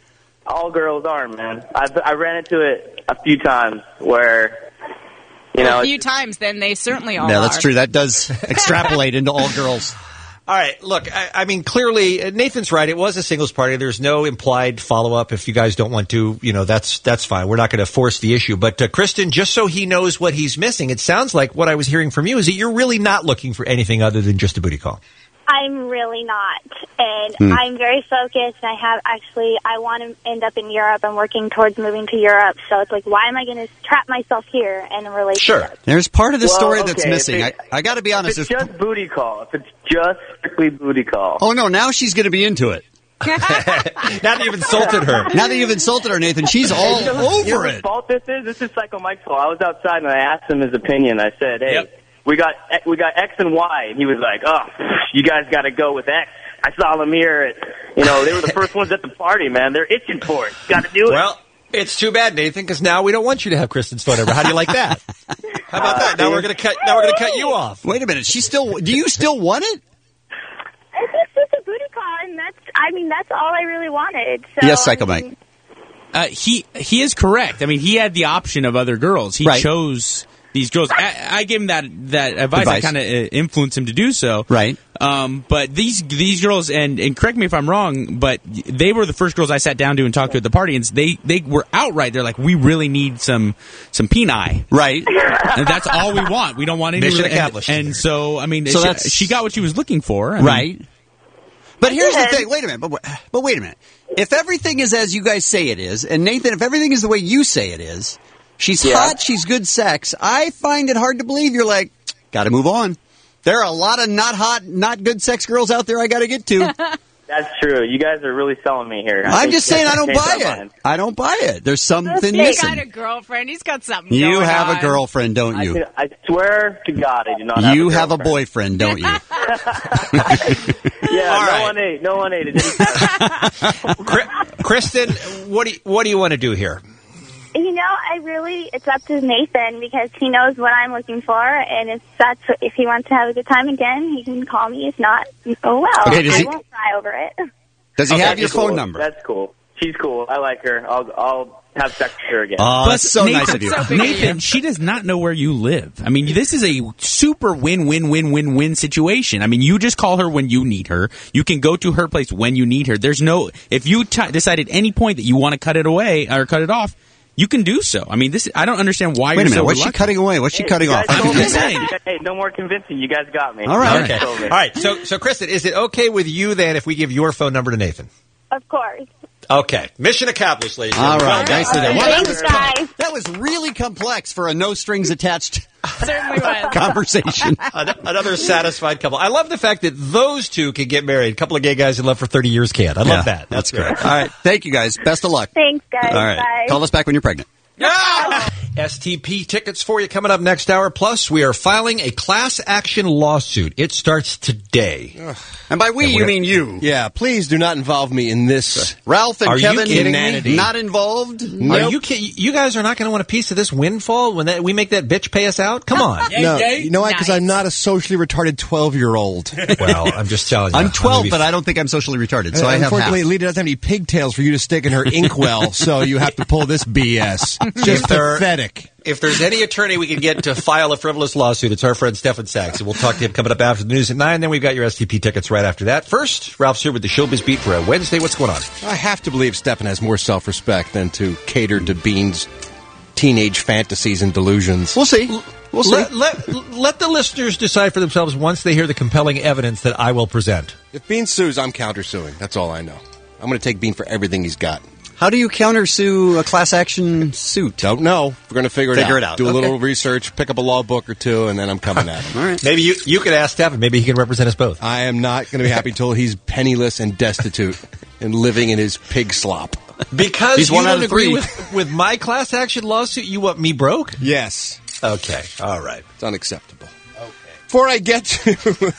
all girls are, man. I ran into it a few times where, you know, a few times. Then they certainly all. Yeah, that's true. That does extrapolate into all girls. All right, look, I mean, clearly, Nathan's right. It was a singles party. There's no implied follow-up. If you guys don't want to, that's fine. We're not going to force the issue. But, Kristen, just so he knows what he's missing, it sounds like what I was hearing from you is that you're really not looking for anything other than just a booty call. I'm really not. And I'm very focused, and I want to end up in Europe. I'm working towards moving to Europe. So it's like, why am I going to trap myself here in a relationship? Sure. There's part of the story that's missing. I got to be honest. If it's just booty call, if it's just strictly booty call. Oh, no, now she's going to be into it. Now that you've insulted her. Now that you've insulted her, Nathan, she's all over it. Whose fault this is? This is Psycho Mike's fault. I was outside, and I asked him his opinion. I said, hey, we got X and Y, and he was like, oh, you guys got to go with X. I saw them here. They were the first ones at the party, man. They're itching for it. Got to do it. Well, it's too bad, Nathan, because now we don't want you to have Kristen's phone number. How do you like that? How about that? Now we're going to cut you off. Wait a minute. Do you still want it? It's just a booty call, and that's all I really wanted. So, yes, Psycho Mike. He is correct. I mean, he had the option of other girls. He chose these girls. I gave him that advice. I kind of influenced him to do so. Right. But these girls, and correct me if I'm wrong, but they were the first girls I sat down to and talked to at the party, and they were outright. They're like, we really need some peni. Right. And that's all we want. We don't want any. Mission accomplished. And so, I mean, So she got what she was looking for. Right. But here's the thing. Wait a minute. But wait a minute. If everything is as you guys say it is, and Nathan, if everything is the way you say it is, she's hot, she's good sex, I find it hard to believe you're like, got to move on. There are a lot of not hot, not good sex girls out there I got to get to. That's true. You guys are really selling me here. I'm just saying I don't buy it. I don't buy it. There's something He's missing. got a girlfriend. He's got something You going have on. a girlfriend, don't you? I swear to God, I do not have You a have a girlfriend. boyfriend, don't you? Yeah, All no right. one ate it. Kristen, what do you want to do here? It's up to Nathan because he knows what I'm looking for, and if he wants to have a good time again, he can call me. If not, oh well. Okay, I won't cry over it. Does he have your phone number? That's cool. She's cool. I like her. I'll have sex with her again. Oh, that's so Nathan, nice of you. Nathan, she does not know where you live. I mean, this is a super win-win-win-win-win situation. I mean, you just call her when you need her. You can go to her place when you need her. There's no, if you decide at any point that you want to cut it away or cut it off, you can do so. I mean, I don't understand why Wait you're a minute. so What's she reluctant. cutting away? What's she cutting off? I'm just saying. Hey, no more convincing. You guys got me. All right. You guys Okay. told me. All right. So Kristen, is it okay with you then if we give your phone number to Nathan? Of course. Okay. Mission accomplished, ladies. All right. Nicely done. Well, Thanks, guys. that was really complex for a no strings attached Certainly was. conversation. Another satisfied couple. I love the fact that those two can get married. A couple of gay guys in love for 30 years can't. I love that. That's great. All right. Thank you, guys. Best of luck. Thanks, guys. All right. Bye. Call us back when you're pregnant. STP tickets for you coming up next hour. Plus, we are filing a class action lawsuit. It starts today. And by we, you mean you. Yeah, please do not involve me in this. Ralph and Are you Kevin, kidding me? Not involved? Are you kidding? You guys are not going to want a piece of this windfall when we make that bitch pay us out? Come on. No, you know why? Because I'm not a socially retarded 12-year-old. Well, I'm just telling you. I'm 12, but I don't think I'm socially retarded, so I have half. Unfortunately, Lita doesn't have any pigtails for you to stick in her inkwell, so you have to pull this BS. Just pathetic. If there's any attorney we can get to file a frivolous lawsuit, it's our friend Stefan Sachs. And we'll talk to him coming up after the news at 9. Then we've got your STP tickets right after that. First, Ralph's here with the Showbiz Beat for a Wednesday. What's going on? I have to believe Stefan has more self-respect than to cater to Bean's teenage fantasies and delusions. We'll see. We'll see. Let the listeners decide for themselves once they hear the compelling evidence that I will present. If Bean sues, I'm countersuing. That's all I know. I'm going to take Bean for everything he's got. How do you countersue a class action suit? Don't know. We're going to figure it out. Do a Okay. little research, pick up a law book or two, and then I'm coming at him. All right. Maybe you could ask Stefan. Maybe he can represent us both. I am not going to be happy until he's penniless and destitute and living in his pig slop. Because He's you one out don't of agree three. with my class action lawsuit, you want me broke? Yes. Okay. All right. It's unacceptable. Before I get to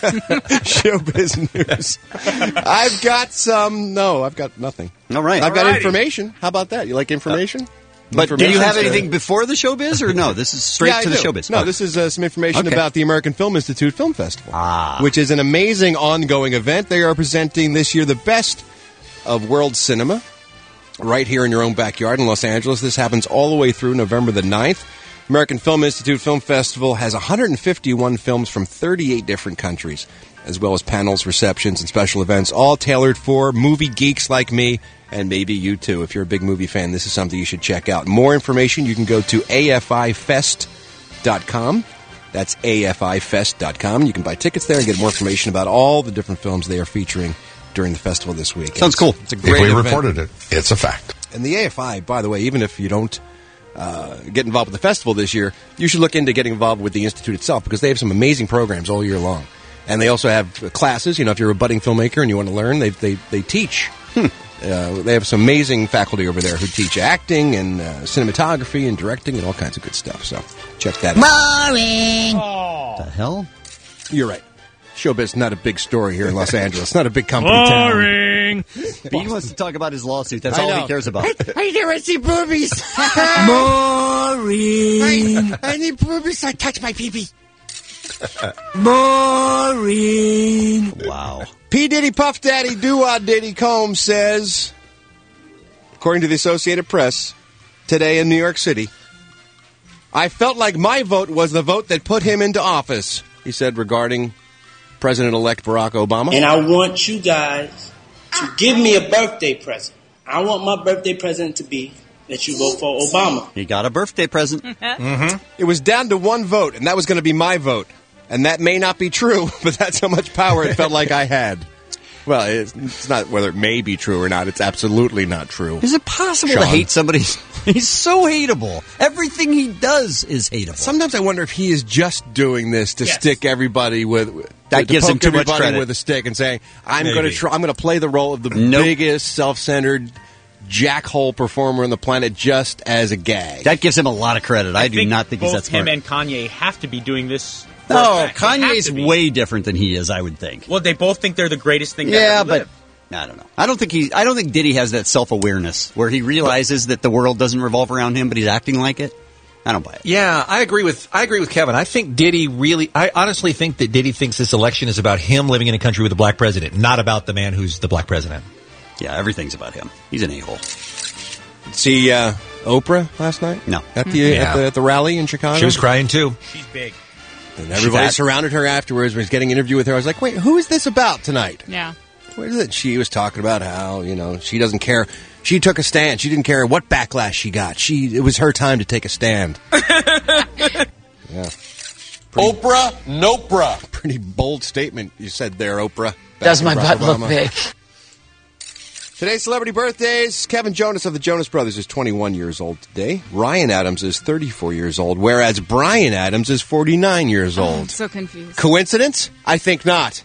showbiz news, I've got nothing. All right. I've got Alrighty. information. How about that? You like information? But do you have anything before the showbiz, or no? This is straight to the showbiz. No, this is some information Okay. about the American Film Institute Film Festival, which is an amazing ongoing event. They are presenting this year the best of world cinema right here in your own backyard in Los Angeles. This happens all the way through November the 9th. American Film Institute Film Festival has 151 films from 38 different countries, as well as panels, receptions, and special events, all tailored for movie geeks like me, and maybe you too. If you're a big movie fan, this is something you should check out. More information, you can go to afifest.com. That's afifest.com. You can buy tickets there and get more information about all the different films they are featuring during the festival this week. Sounds cool. It's a great event. If we reported it, it's a fact. And the AFI, by the way, even if you don't get involved with the festival this year, you should look into getting involved with the Institute itself, because they have some amazing programs all year long. And they also have classes. If you're a budding filmmaker and you want to learn, they teach. They have some amazing faculty over there who teach acting and cinematography and directing and all kinds of good stuff. So check that out. Boring. The hell? You're right. Showbiz is not a big story here in Los Angeles. It's not a big company town. Boring. He wants to talk about his lawsuit. That's all he cares about. I never see boobies. Boring. I need boobies. I touch my pee-pee. Boring. Wow. P. Diddy Puff Daddy Doo-Wah Diddy Combs says, according to the Associated Press, today in New York City, I felt like my vote was the vote that put him into office, he said regarding President-elect Barack Obama. And I want you guys to give me a birthday present. I want my birthday present to be that you vote for Obama. He got a birthday present. It was down to one vote, and that was going to be my vote. And that may not be true, but that's how much power it felt like I had. Well, it's not whether it may be true or not. It's absolutely not true. Is it possible to hate somebody? He's so hateable. Everything he does is hateable. Sometimes I wonder if he is just doing this to stick everybody with... That gives him too much credit. With a stick and saying, I'm going to play the role of the biggest, self-centered, jackhole performer on the planet just as a gag. That gives him a lot of credit. I do not think he's that smart. Both him and Kanye have to be doing this. No, Kanye's way different than he is, I would think. Well, they both think they're the greatest thing to ever live. But I don't know. I don't think Diddy has that self-awareness where he realizes that the world doesn't revolve around him, but he's acting like it. I don't buy it. Yeah, I agree with Kevin. I honestly think that Diddy thinks this election is about him living in a country with a black president, not about the man who's the black president. Yeah, everything's about him. He's an a-hole. See Oprah last night? No. At the rally in Chicago? She was crying, too. She's big. And everybody surrounded her afterwards when he was getting an interview with her. I was like, wait, who is this about tonight? Yeah. What is it? She was talking about how, she doesn't care. She took a stand. She didn't care what backlash she got. It was her time to take a stand. Yeah. Oprah, Nopra. Pretty bold statement you said there, Oprah. Does my butt look big? Today's celebrity birthdays. Kevin Jonas of the Jonas Brothers is 21 years old today. Ryan Adams is 34 years old, whereas Bryan Adams is 49 years old. I'm so confused. Coincidence? I think not.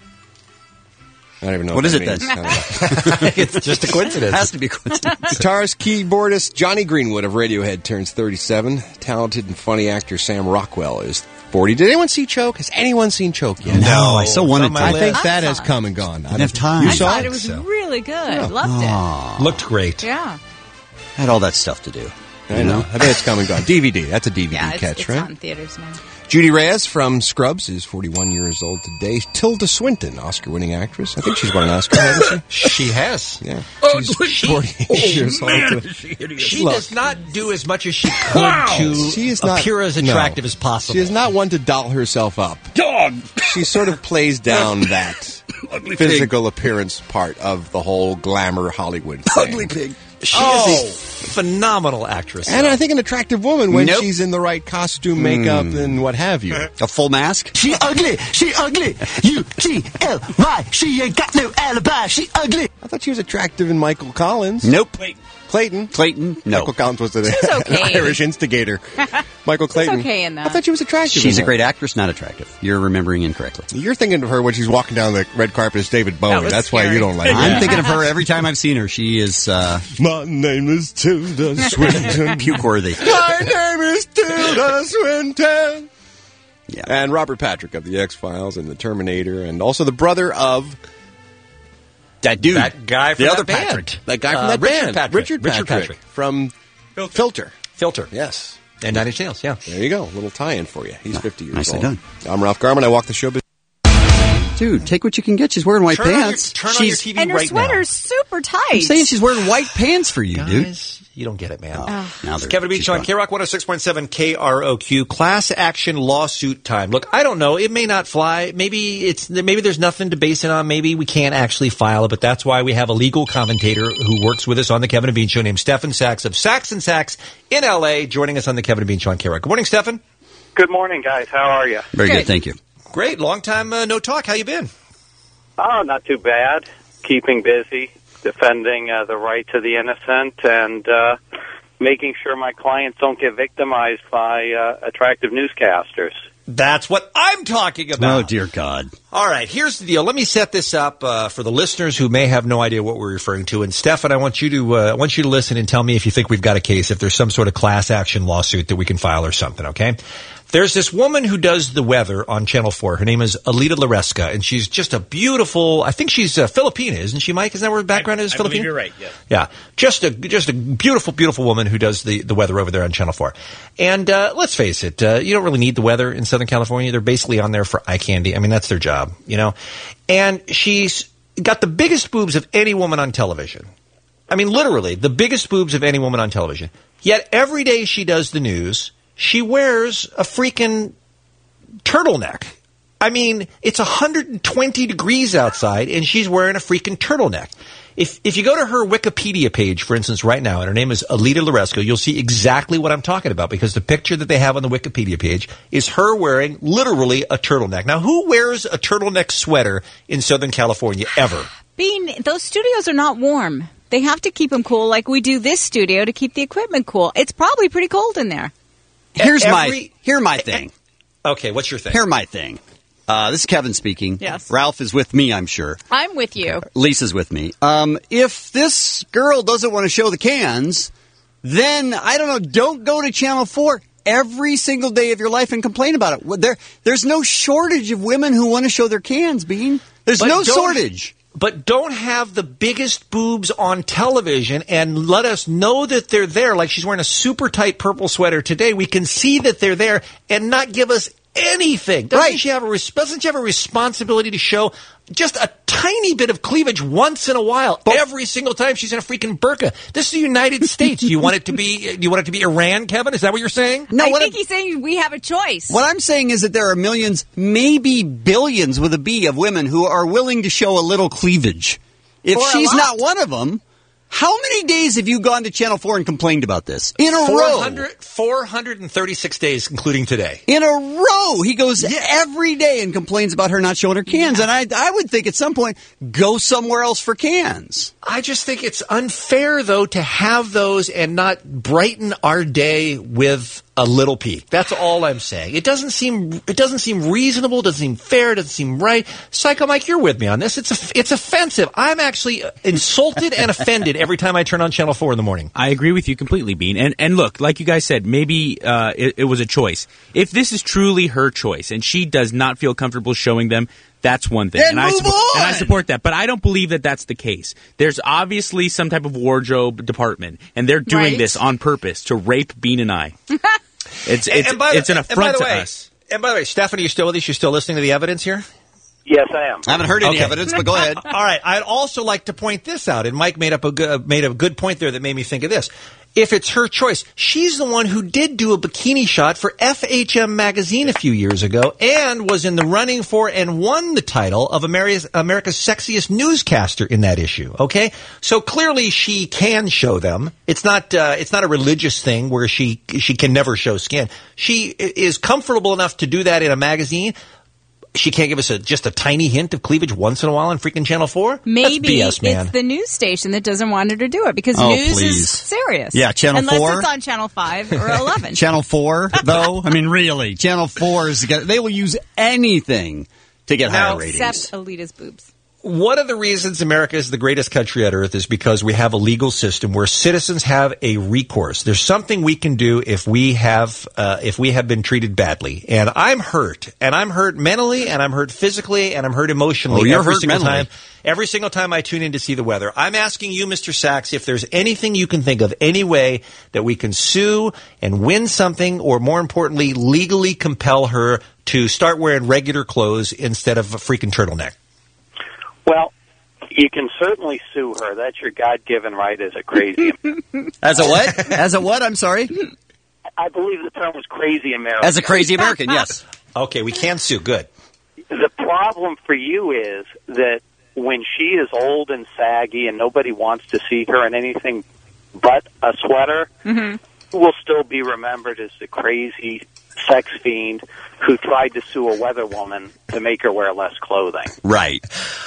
I don't even know what is it means. then. It's just a coincidence. It has to be coincidence. Guitarist, keyboardist Johnny Greenwood of Radiohead turns 37. Talented and funny actor Sam Rockwell is 40. Did anyone see Choke? Has anyone seen Choke yet? No, I so wanted to. I think that has come and gone. I didn't have time. You I saw thought it was really good. Loved it. Looked great. Yeah. I had all that stuff to do. I know. I bet it's come and gone. DVD. That's a DVD catch, it's right? on theaters now. Judy Reyes from Scrubs is 41 years old today. Tilda Swinton, Oscar-winning actress. I think she's won an Oscar, hasn't she? She has. Yeah. Oh, she's 48 years old today. She does not do as much as she could to appear as attractive as possible. She is not one to doll herself up. Dog! She sort of plays down that physical appearance part of the whole glamour Hollywood thing. Ugly pig. She is a phenomenal actress. And I think an attractive woman when she's in the right costume, makeup, and what have you. A full mask? She ugly. She ugly. U-G-L-Y. She ain't got no alibi. She ugly. I thought she was attractive in Michael Collins. Nope. Clayton? No. Michael Collins was an okay. Irish instigator. Michael Clayton. She's okay in that. I thought she was attractive. She's a great actress, not attractive. You're remembering incorrectly. You're thinking of her when she's walking down the red carpet as David Bowie. That's scary. why you don't like her. I'm thinking of her every time I've seen her. She is My name is Tilda Swinton. puke-worthy. My name is Tilda Swinton. Yeah. And Robert Patrick of the X-Files and the Terminator, and also the brother of that dude. That guy from the that other band. Patrick. That guy from that Richard band. Patrick. Richard Patrick. From Filter. Yes. And Nine Inch Nails, yeah. There you go. A little tie-in for you. He's 50 years Nicely old. done. I'm Ralph Garman. I walk the showbiz. Dude, take what you can get. She's wearing white pants. Turn on your TV and her right sweater's super tight. I'm saying she's wearing white pants for you, Guys, you don't get it, man. Now It's Kevin Beach on K-Rock 106.7 KROQ. Class action lawsuit time. Look, I don't know. It may not fly. Maybe there's nothing to base it on. Maybe we can't actually file it, but that's why we have a legal commentator who works with us on the Kevin and Bean Show named Stefan Sachs of Sachs & Sachs in L.A. joining us on the Kevin and Bean Show on K-Rock. Good morning, Stefan. Good morning, guys. How are you? Very good, thank you. Great. Long time no talk. How you been? Oh, not too bad. Keeping busy, defending the rights of the innocent, and making sure my clients don't get victimized by attractive newscasters. That's what I'm talking about. Oh, dear God. All right, here's the deal. Let me set this up for the listeners who may have no idea what we're referring to. And, Stefan, I want you to listen and tell me if you think we've got a case, if there's some sort of class action lawsuit that we can file or something, okay? There's this woman who does the weather on Channel 4. Her name is Alita Laresca, and she's just a beautiful, I think she's Filipina, isn't she, Mike? Isn't that where her background is, Filipina? I believe you're right, yes. Yeah, just a beautiful, beautiful woman who does the weather over there on Channel 4. And let's face it, you don't really need the weather in Southern California. They're basically on there for eye candy. I mean, that's their job, you know. And she's got the biggest boobs of any woman on television. I mean, literally, the biggest boobs of any woman on television. Yet every day she does the news, she wears a freaking turtleneck. I mean, it's 120 degrees outside, and she's wearing a freaking turtleneck. If you go to her Wikipedia page, for instance, right now, and her name is Alita Laresca, you'll see exactly what I'm talking about, because the picture that they have on the Wikipedia page is her wearing literally a turtleneck. Now, who wears a turtleneck sweater in Southern California ever? Bean, those studios are not warm. They have to keep them cool like we do this studio to keep the equipment cool. It's probably pretty cold in there. Here's my thing. Okay, what's your thing? Here's my thing. This is Kevin speaking. Yes. Ralph is with me, I'm sure. I'm with you. Lisa's with me. If this girl doesn't want to show the cans, then, I don't know, don't go to Channel 4 every single day of your life and complain about it. There's no shortage of women who want to show their cans, Bean. There's no shortage. But don't have the biggest boobs on television and let us know that they're there. Like she's wearing a super tight purple sweater today. We can see that they're there and not give us anything. Doesn't she have a responsibility to show just a tiny bit of cleavage once in a while, every single time she's in a freaking burqa? This is the United States. Do you want it to be Iran, Kevin? Is that what you're saying? No, I think he's saying we have a choice. What I'm saying is that there are millions, maybe billions with a B, of women who are willing to show a little cleavage. If she's not one of them, how many days have you gone to Channel 4 and complained about this? In a row. 436 days, including today. In a row. He goes every day and complains about her not showing her cans. And I would think at some point, go somewhere else for cans. I just think it's unfair, though, to have those and not brighten our day with a little peek. That's all I'm saying. It doesn't seem reasonable, doesn't seem fair, doesn't seem right. Psycho Mike, you're with me on this. It's offensive. I'm actually insulted and offended every time I turn on Channel 4 in the morning. I agree with you completely, Bean. And look, like you guys said, maybe it was a choice. If this is truly her choice and she does not feel comfortable showing them, that's one thing. And I support that. But I don't believe that that's the case. There's obviously some type of wardrobe department, and they're doing this on purpose to rape Bean and I. It's an affront to us. And by the way, Stephanie, you still with us? You still listening to the evidence here? Yes, I am. I haven't heard any evidence, but go ahead. All right. I'd also like to point this out, and Mike made a good point there that made me think of this. If it's her choice, she's the one who did do a bikini shot for FHM magazine a few years ago and was in the running for and won the title of America's sexiest newscaster in that issue. Okay, so clearly she can show them. It's not a religious thing where she can never show skin. She is comfortable enough to do that in a magazine. She can't give us just a tiny hint of cleavage once in a while on freaking Channel 4? Maybe That's BS, man. It's the news station that doesn't want her to do it because news is serious. Yeah, Channel 4. Unless it's on Channel 5 or 11. Channel 4, though? I mean, really. Channel 4, they will use anything to get higher ratings. Except Alita's boobs. One of the reasons America is the greatest country on earth is because we have a legal system where citizens have a recourse. There's something we can do if we have been treated badly. And I'm hurt. And I'm hurt mentally, and I'm hurt physically, and I'm hurt emotionally. Oh, you're hurt mentally. Every single time I tune in to see the weather. I'm asking you, Mr. Sachs, if there's anything you can think of, any way that we can sue and win something, or more importantly, legally compel her to start wearing regular clothes instead of a freaking turtleneck? Well, you can certainly sue her. That's your God-given right as a crazy American. As a what? As a what? I'm sorry? I believe the term was crazy American. As a crazy American, yes. Okay, we can sue. Good. The problem for you is that when she is old and saggy and nobody wants to see her in anything but a sweater, will still be remembered as the crazy sex fiend who tried to sue a weather woman to make her wear less clothing. Right.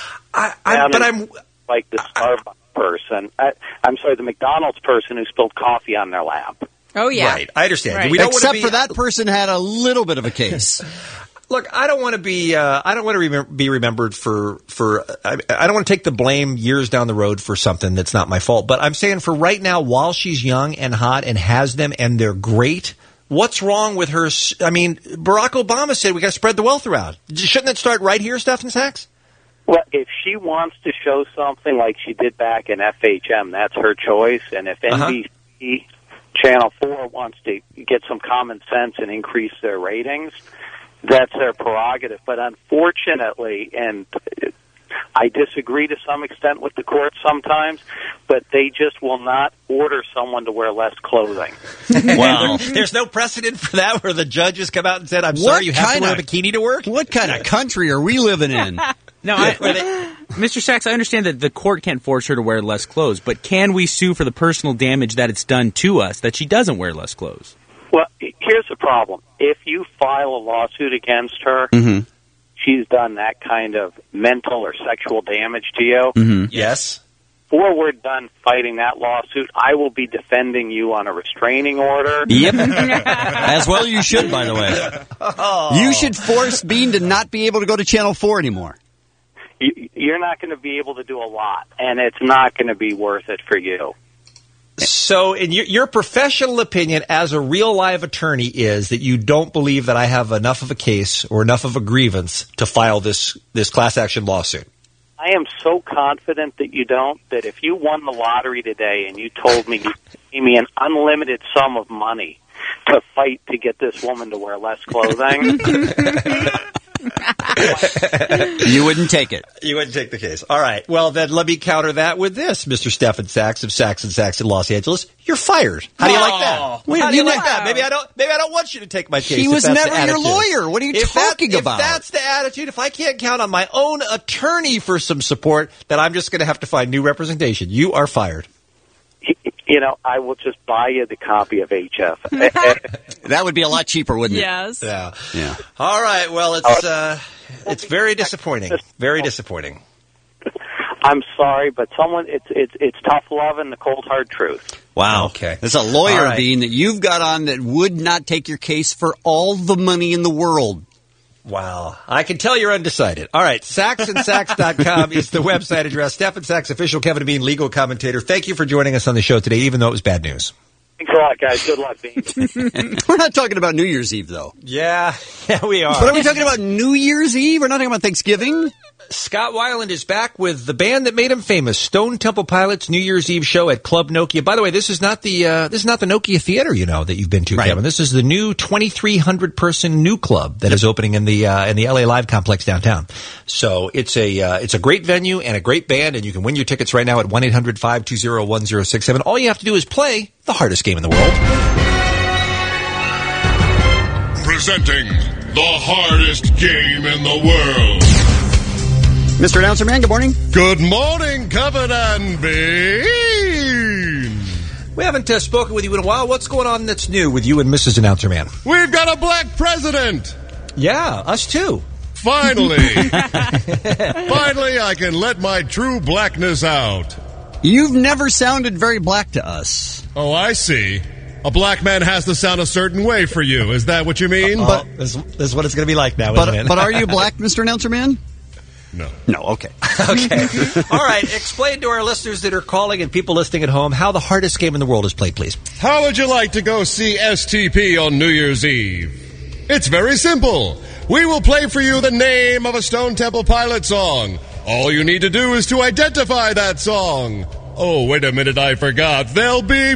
I'm like the Starbucks person. I'm sorry, the McDonald's person who spilled coffee on their lap. Oh, yeah. Right. I understand. Right. We don't Except be, for that person had a little bit of a case. Look, I don't want to be. I don't want to be remembered for. I don't want to take the blame years down the road for something that's not my fault. But I'm saying for right now, while she's young and hot and has them and they're great, what's wrong with her? I mean, Barack Obama said we got to spread the wealth around. Shouldn't it start right here, Stephen Sachs? Well, if she wants to show something like she did back in FHM, that's her choice. And if NBC Channel 4 wants to get some common sense and increase their ratings, that's their prerogative. But unfortunately, and I disagree to some extent with the court sometimes, but they just will not order someone to wear less clothing. Wow. There's no precedent for that where the judges come out and said, I'm sorry, you have to wear a bikini to work? What kind of country are we living in? No, Mr. Sachs, I understand that the court can't force her to wear less clothes, but can we sue for the personal damage that it's done to us that she doesn't wear less clothes? Well, here's the problem. If you file a lawsuit against her, she's done that kind of mental or sexual damage to you. Yes. Before we're done fighting that lawsuit, I will be defending you on a restraining order. Yep. As well you should, by the way. You should force Bean to not be able to go to Channel 4 anymore. You're not going to be able to do a lot, and it's not going to be worth it for you. So, in your professional opinion as a real live attorney is that you don't believe that I have enough of a case or enough of a grievance to file this class action lawsuit? I am so confident that you don't, that if you won the lottery today and you told me you'd pay me an unlimited sum of money to fight to get this woman to wear less clothing... You wouldn't take it. You wouldn't take the case. All right. Well, then let me counter that with this, Mr. Stephen Sachs of Sachs & Sachs in Los Angeles. You're fired. How do you like that? How do you like that? Maybe I don't want you to take my case. He was never your lawyer. What are you talking about? If that's the attitude, if I can't count on my own attorney for some support, then I'm just going to have to find new representation. You are fired. You know, I will just buy you the copy of HF. That would be a lot cheaper, wouldn't it? Yes. Yeah. All right. Well, it's very disappointing. Very disappointing. I'm sorry, but it's tough love and the cold hard truth. Wow. Okay. There's a lawyer, Bean, that you've got on that would not take your case for all the money in the world. Wow. I can tell you're undecided. All right. SaxandSax.com is the website address. Stephen Sachs, official Kevin and Bean legal commentator. Thank you for joining us on the show today, even though it was bad news. Thanks a lot, guys. Good luck, Bean. We're not talking about New Year's Eve, though. Yeah, we are. But are we talking about New Year's Eve? We're not talking about Thanksgiving? Scott Weiland is back with the band that made him famous, Stone Temple Pilots' New Year's Eve show at Club Nokia. By the way, this is not the Nokia Theater, that you've been to, right. Kevin. This is the new 2,300 person new club that is opening in the LA Live complex downtown. So it's a great venue and a great band, and you can win your tickets right now at 1-800-520-1067. All you have to do is play the hardest game in the world. Presenting the hardest game in the world. Mr. Announcer Man, good morning. Good morning, Kevin and Bean. We haven't spoken with you in a while. What's going on that's new with you and Mrs. Announcer Man? We've got a black president. Yeah, us too. Finally. Finally, I can let my true blackness out. You've never sounded very black to us. Oh, I see. A black man has to sound a certain way for you. Is that what you mean? This is what it's going to be like now, isn't it? But are you black, Mr. Announcer Man? No. Okay. Okay. All right. Explain to our listeners that are calling and people listening at home how the hardest game in the world is played, please. How would you like to go see STP on New Year's Eve? It's very simple. We will play for you the name of a Stone Temple Pilot song. All you need to do is to identify that song. Oh, wait a minute, I forgot. They'll be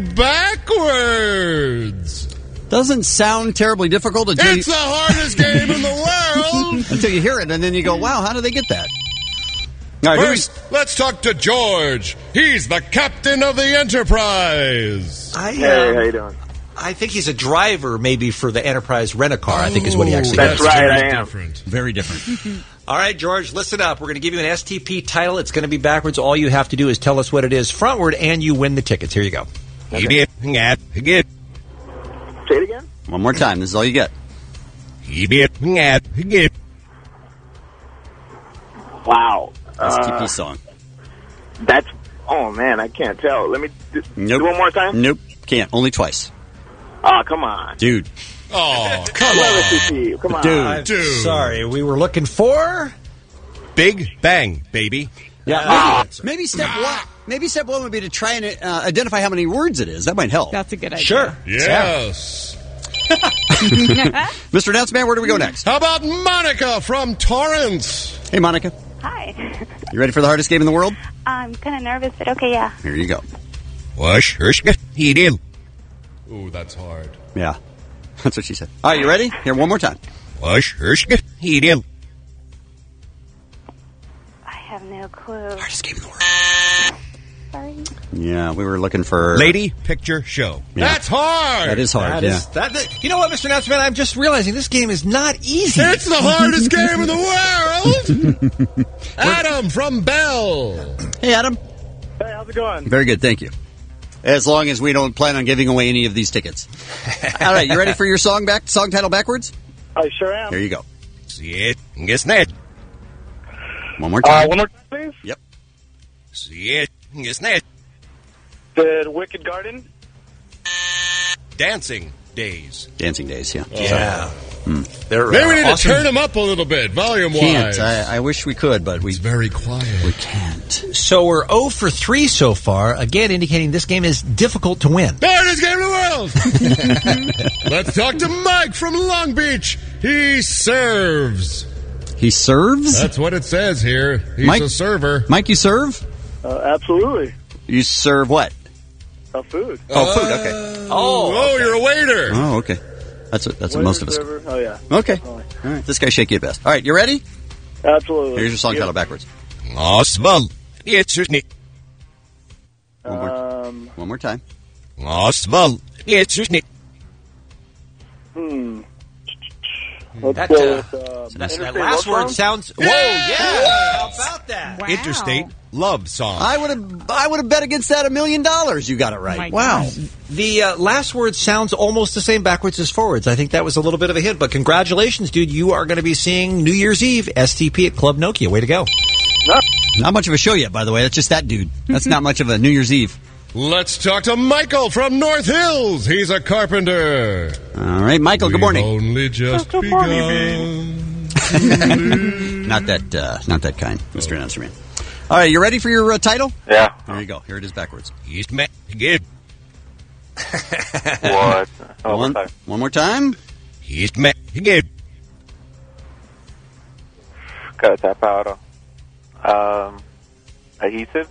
backwards. Doesn't sound terribly difficult. It's the hardest game in the world. world. Until you hear it, and then you go, wow, how did they get that? All right, First, let's talk to George. He's the captain of the Enterprise. Hey, how you doing? I think he's a driver, maybe for the Enterprise Rent-A-Car. I think is what he actually That's does. right, I am. Very different. All right, George, listen up. We're going to give you an STP title. It's going to be backwards. All you have to do is tell us what it is frontward, and you win the tickets. Here you go. Okay. Say it again? One more time. This is all you get. Wow. STP song. That's, oh man, I can't tell. Let me do one more time? Nope. Can't. Only twice. Oh, come on. Dude. Oh, come on. STP. Come on. Dude. Sorry, we were looking for Big Bang, baby. Yeah. Maybe step one. Maybe step one would be to try and identify how many words it is. That might help. That's a good idea. Sure. Yes. Mr. Announce Man, where do we go next? How about Monica from Torrance? Hey, Monica. Hi. You ready for the hardest game in the world? I'm kind of nervous, but okay, yeah. Here you go. Ooh, that's hard. Yeah. That's what she said. All right, you ready? Here, one more time. I have no clue. Hardest game in the world. Sorry. Yeah, we were looking for... Lady Picture Show. Yeah. That's hard. That is hard, that. You know what, Mr. Announcer Man? I'm just realizing this game is not easy. It's the hardest game in the world. Adam from Bell. Hey, Adam. Hey, how's it going? Very good, thank you. As long as we don't plan on giving away any of these tickets. All right, you ready for your song title backwards? I sure am. Here you go. See it. Guess that. One more time. One more time, please. Yep. See it. Guess that. The Wicked Garden. Dancing Days. Dancing Days, yeah. Yeah. Maybe we need to turn them up a little bit, volume-wise. Can't. I wish we could, but It's very quiet. we can't. So we're 0 for 3 so far, again indicating this game is difficult to win. The hardest game in the world. Let's talk to Mike from Long Beach. He serves. He serves? That's what it says here. He's Mike, a server. Mike, you serve? Absolutely. You serve what? Food. Oh, food, okay. Oh, you're a waiter. Oh, okay. That's what most of us... Server. Oh, yeah. Okay. All right, this guy's shaky at best. All right, you ready? Absolutely. Here's your song title backwards. Oswald. It's your name. One more time. Oswald. It's your name. Let's That, go with, that last word sounds... Whoa, yeah! How about that? Wow. Interstate Love Song. I would have bet against that $1 million. You got it right. Wow. The last word sounds almost the same backwards as forwards. I think that was a little bit of a hint, but congratulations, dude. You are going to be seeing New Year's Eve STP at Club Nokia. Way to go. Not much of a show yet, by the way. That's just that dude. That's not much of a New Year's Eve. Let's talk to Michael from North Hills. He's a carpenter. All right, Michael, good morning. Only just begun. Not that kind, Mr. Announcer Man. All right, you ready for your title? Yeah. Here you go. Here it is backwards. He's mad again. What? One more time. He's mad again. Gotta tap out. Adhesive.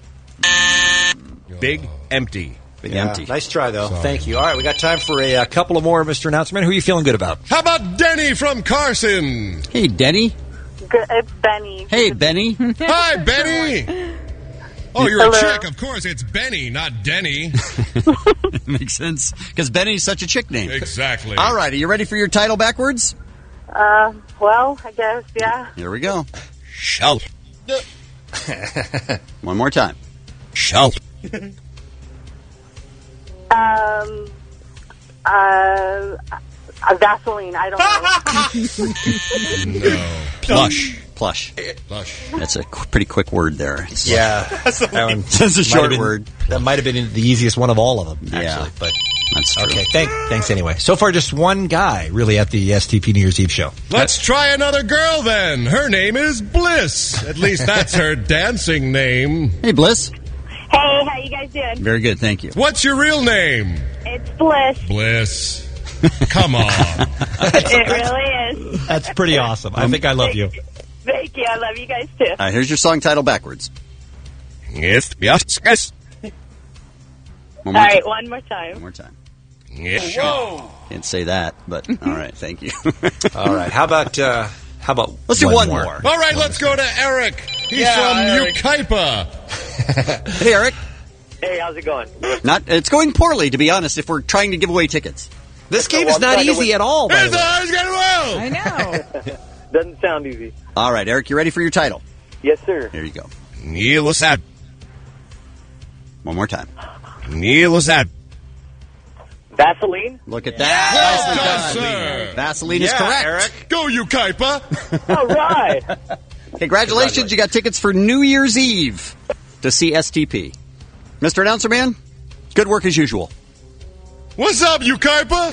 Big empty. Big empty. Nice try, though. Sorry. Thank you. All right, we got time for a couple of more, Mr. Announcer Man. Who are you feeling good about? How about Denny from Carson? Hey, Denny. Good. It's Benny. Hey, Benny. Hi, Benny. Oh, you're Hello. a chick. Of course, it's Benny, not Denny. Makes sense, because Benny's such a chick name. Exactly. All right, are you ready for your title backwards? Well, I guess, yeah. Here we go. Shout. One more time. Shout. Vaseline. I don't know. No. Plush. Plush. Plush. That's a pretty quick word there. It's That's a short word. That might have been the easiest one of all of them, actually. But that's true. Okay, thanks anyway. So far, just one guy really at the STP New Year's Eve show. Let's try another girl then. Her name is Bliss. At least that's her dancing name. Hey, Bliss. Hey, how you guys doing? Very good, thank you. What's your real name? It's Bliss. Bliss. Come on. It really is. That's pretty awesome. I think I love you. Thank you. I love you guys, too. All right, here's your song title backwards. Yes, yes. One more All right, time. one more time. One more time. Yes. Hey, Can't say that, but all right, thank you. All right, how about let's do one more. All right, let's go to Eric. He's from Yucaipa. Hey, Eric. Hey, how's it going? It's going poorly, to be honest, if we're trying to give away tickets. This game is not easy at all. It's always going well. I know. Doesn't sound easy. All right, Eric, you ready for your title? Yes, sir. Here you go. Nilusat. One more time. Nilusat. Vaseline? Look at that. Well done, sir. Vaseline is correct. Eric. Go, Yucaipa. All right. Congratulations, you got tickets for New Year's Eve to see STP. Mr. Announcer Man, good work as usual. What's up, Yucaipa?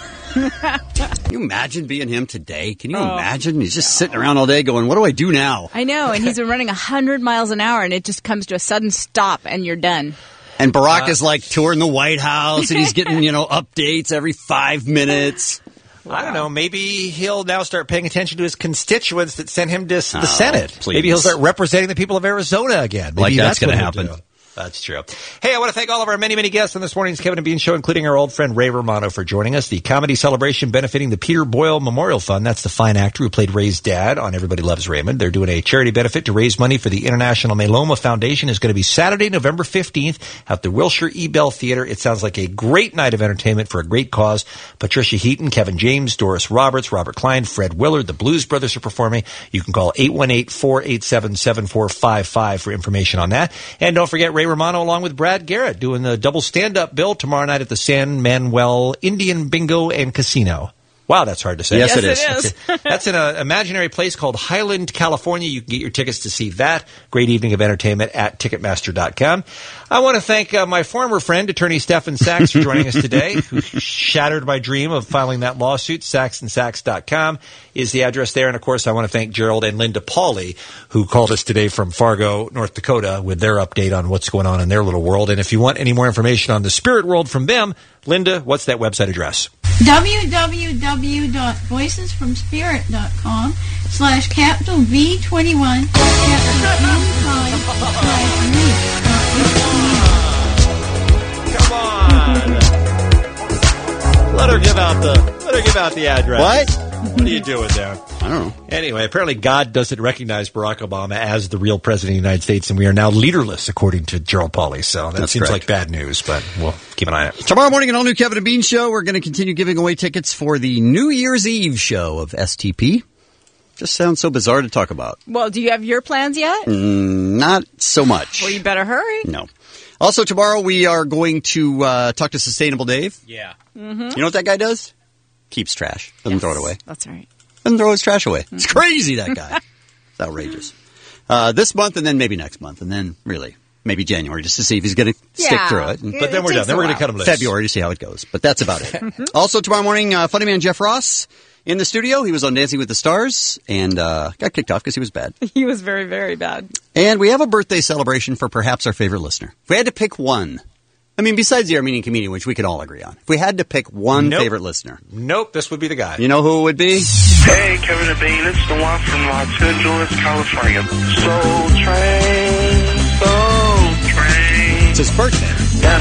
Can you imagine being him today? Can you imagine? He's just sitting around all day going, what do I do now? I know, and he's been running 100 miles an hour, and it just comes to a sudden stop, and you're done. And Barack is like touring the White House, and he's getting, updates every 5 minutes. I don't know. Maybe he'll now start paying attention to his constituents that sent him to the Senate. Please. Maybe he'll start representing the people of Arizona again. Maybe that's going to what happen. he'll do. That's true. Hey, I want to thank all of our many, many guests on this morning's Kevin and Bean Show, including our old friend Ray Romano for joining us. The comedy celebration benefiting the Peter Boyle Memorial Fund. That's the fine actor who played Ray's dad on Everybody Loves Raymond. They're doing a charity benefit to raise money for the International Myeloma Foundation. Is going to be Saturday, November 15th at the Wilshire E. Bell Theater. It sounds like a great night of entertainment for a great cause. Patricia Heaton, Kevin James, Doris Roberts, Robert Klein, Fred Willard, the Blues Brothers are performing. You can call 818-487-7455 for information on that. And don't forget Ray Romano along with Brad Garrett doing the double stand-up bill tomorrow night at the San Manuel Indian Bingo and Casino. Wow, that's hard to say. Yes, it is. That's in an imaginary place called Highland, California. You can get your tickets to see that great evening of entertainment at Ticketmaster.com. I want to thank my former friend, attorney Stefan Sachs, for joining us today, who shattered my dream of filing that lawsuit. SachsandSachs.com is the address there. And, of course, I want to thank Gerald and Linda Pauley, who called us today from Fargo, North Dakota, with their update on what's going on in their little world. And if you want any more information on the spirit world from them, Linda, what's that website address? www.voicesfromspirit.com/capital V21 Come on. Let her give out the address. What? What are you doing there? I don't know. Anyway, apparently God doesn't recognize Barack Obama as the real president of the United States, and we are now leaderless, according to Gerald Pauley. So that seems like bad news, but we'll keep an eye on it. Tomorrow morning, an all-new Kevin and Bean Show. We're going to continue giving away tickets for the New Year's Eve show of STP. Just sounds so bizarre to talk about. Well, do you have your plans yet? Not so much. Well, you better hurry. No. Also, tomorrow we are going to talk to Sustainable Dave. Yeah. Mm-hmm. You know what that guy does? Keeps trash. Doesn't throw it away. That's right. Doesn't throw his trash away. It's crazy, that guy. It's outrageous. This month and then maybe next month and then really maybe January just to see if he's going to stick through it. But then we're done. Then we're going to cut him loose. February to see how it goes. But that's about it. Also tomorrow morning, funny man Jeff Ross in the studio. He was on Dancing with the Stars and got kicked off because he was bad. He was very, very bad. And we have a birthday celebration for perhaps our favorite listener. If we had to pick one, I mean, besides the Armenian comedian, which we could all agree on. If we had to pick one favorite listener. Nope, this would be the guy. You know who it would be? Hey, Kevin and Bean, it's the one from Los Angeles, California. Soul Train, Soul Train. It's his birthday.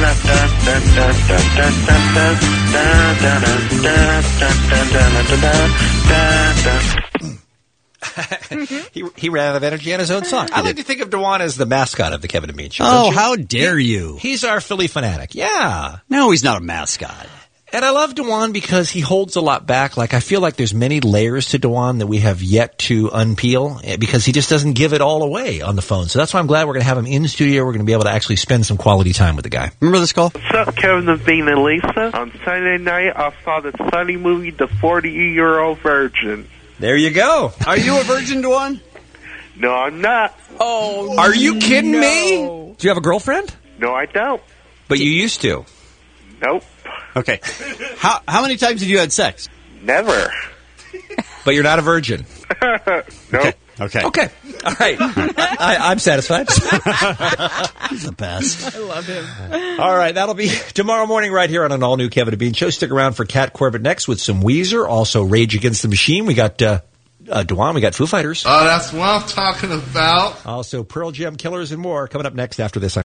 He ran out of energy on his own song. I like to think of Dewan as the mascot of the Kevin and Bean Show. Oh, how dare you? He's our Philly fanatic. Yeah. No, he's not a mascot. And I love Dewan because he holds a lot back. Like, I feel like there's many layers to Dewan that we have yet to unpeel because he just doesn't give it all away on the phone. So that's why I'm glad we're going to have him in the studio. We're going to be able to actually spend some quality time with the guy. Remember this call? What's up, Kevin and Bean and Lisa? On Sunday night, I saw the funny movie, The 40-Year-Old Virgin. There you go. Are you a virgin, Dewan? No, I'm not. Oh, are you kidding me? Do you have a girlfriend? No, I don't. But you used to. Nope. Okay. How many times have you had sex? Never. But you're not a virgin. Nope. Okay. Okay. All right. I'm satisfied. He's the best. I love him. All right. That'll be tomorrow morning right here on an all-new Kevin and Bean Show. Stick around for Kat Corbett next with some Weezer. Also Rage Against the Machine. We got Dewan. We got Foo Fighters. Oh, that's what I'm talking about. Also Pearl Jam Killers and more coming up next after this.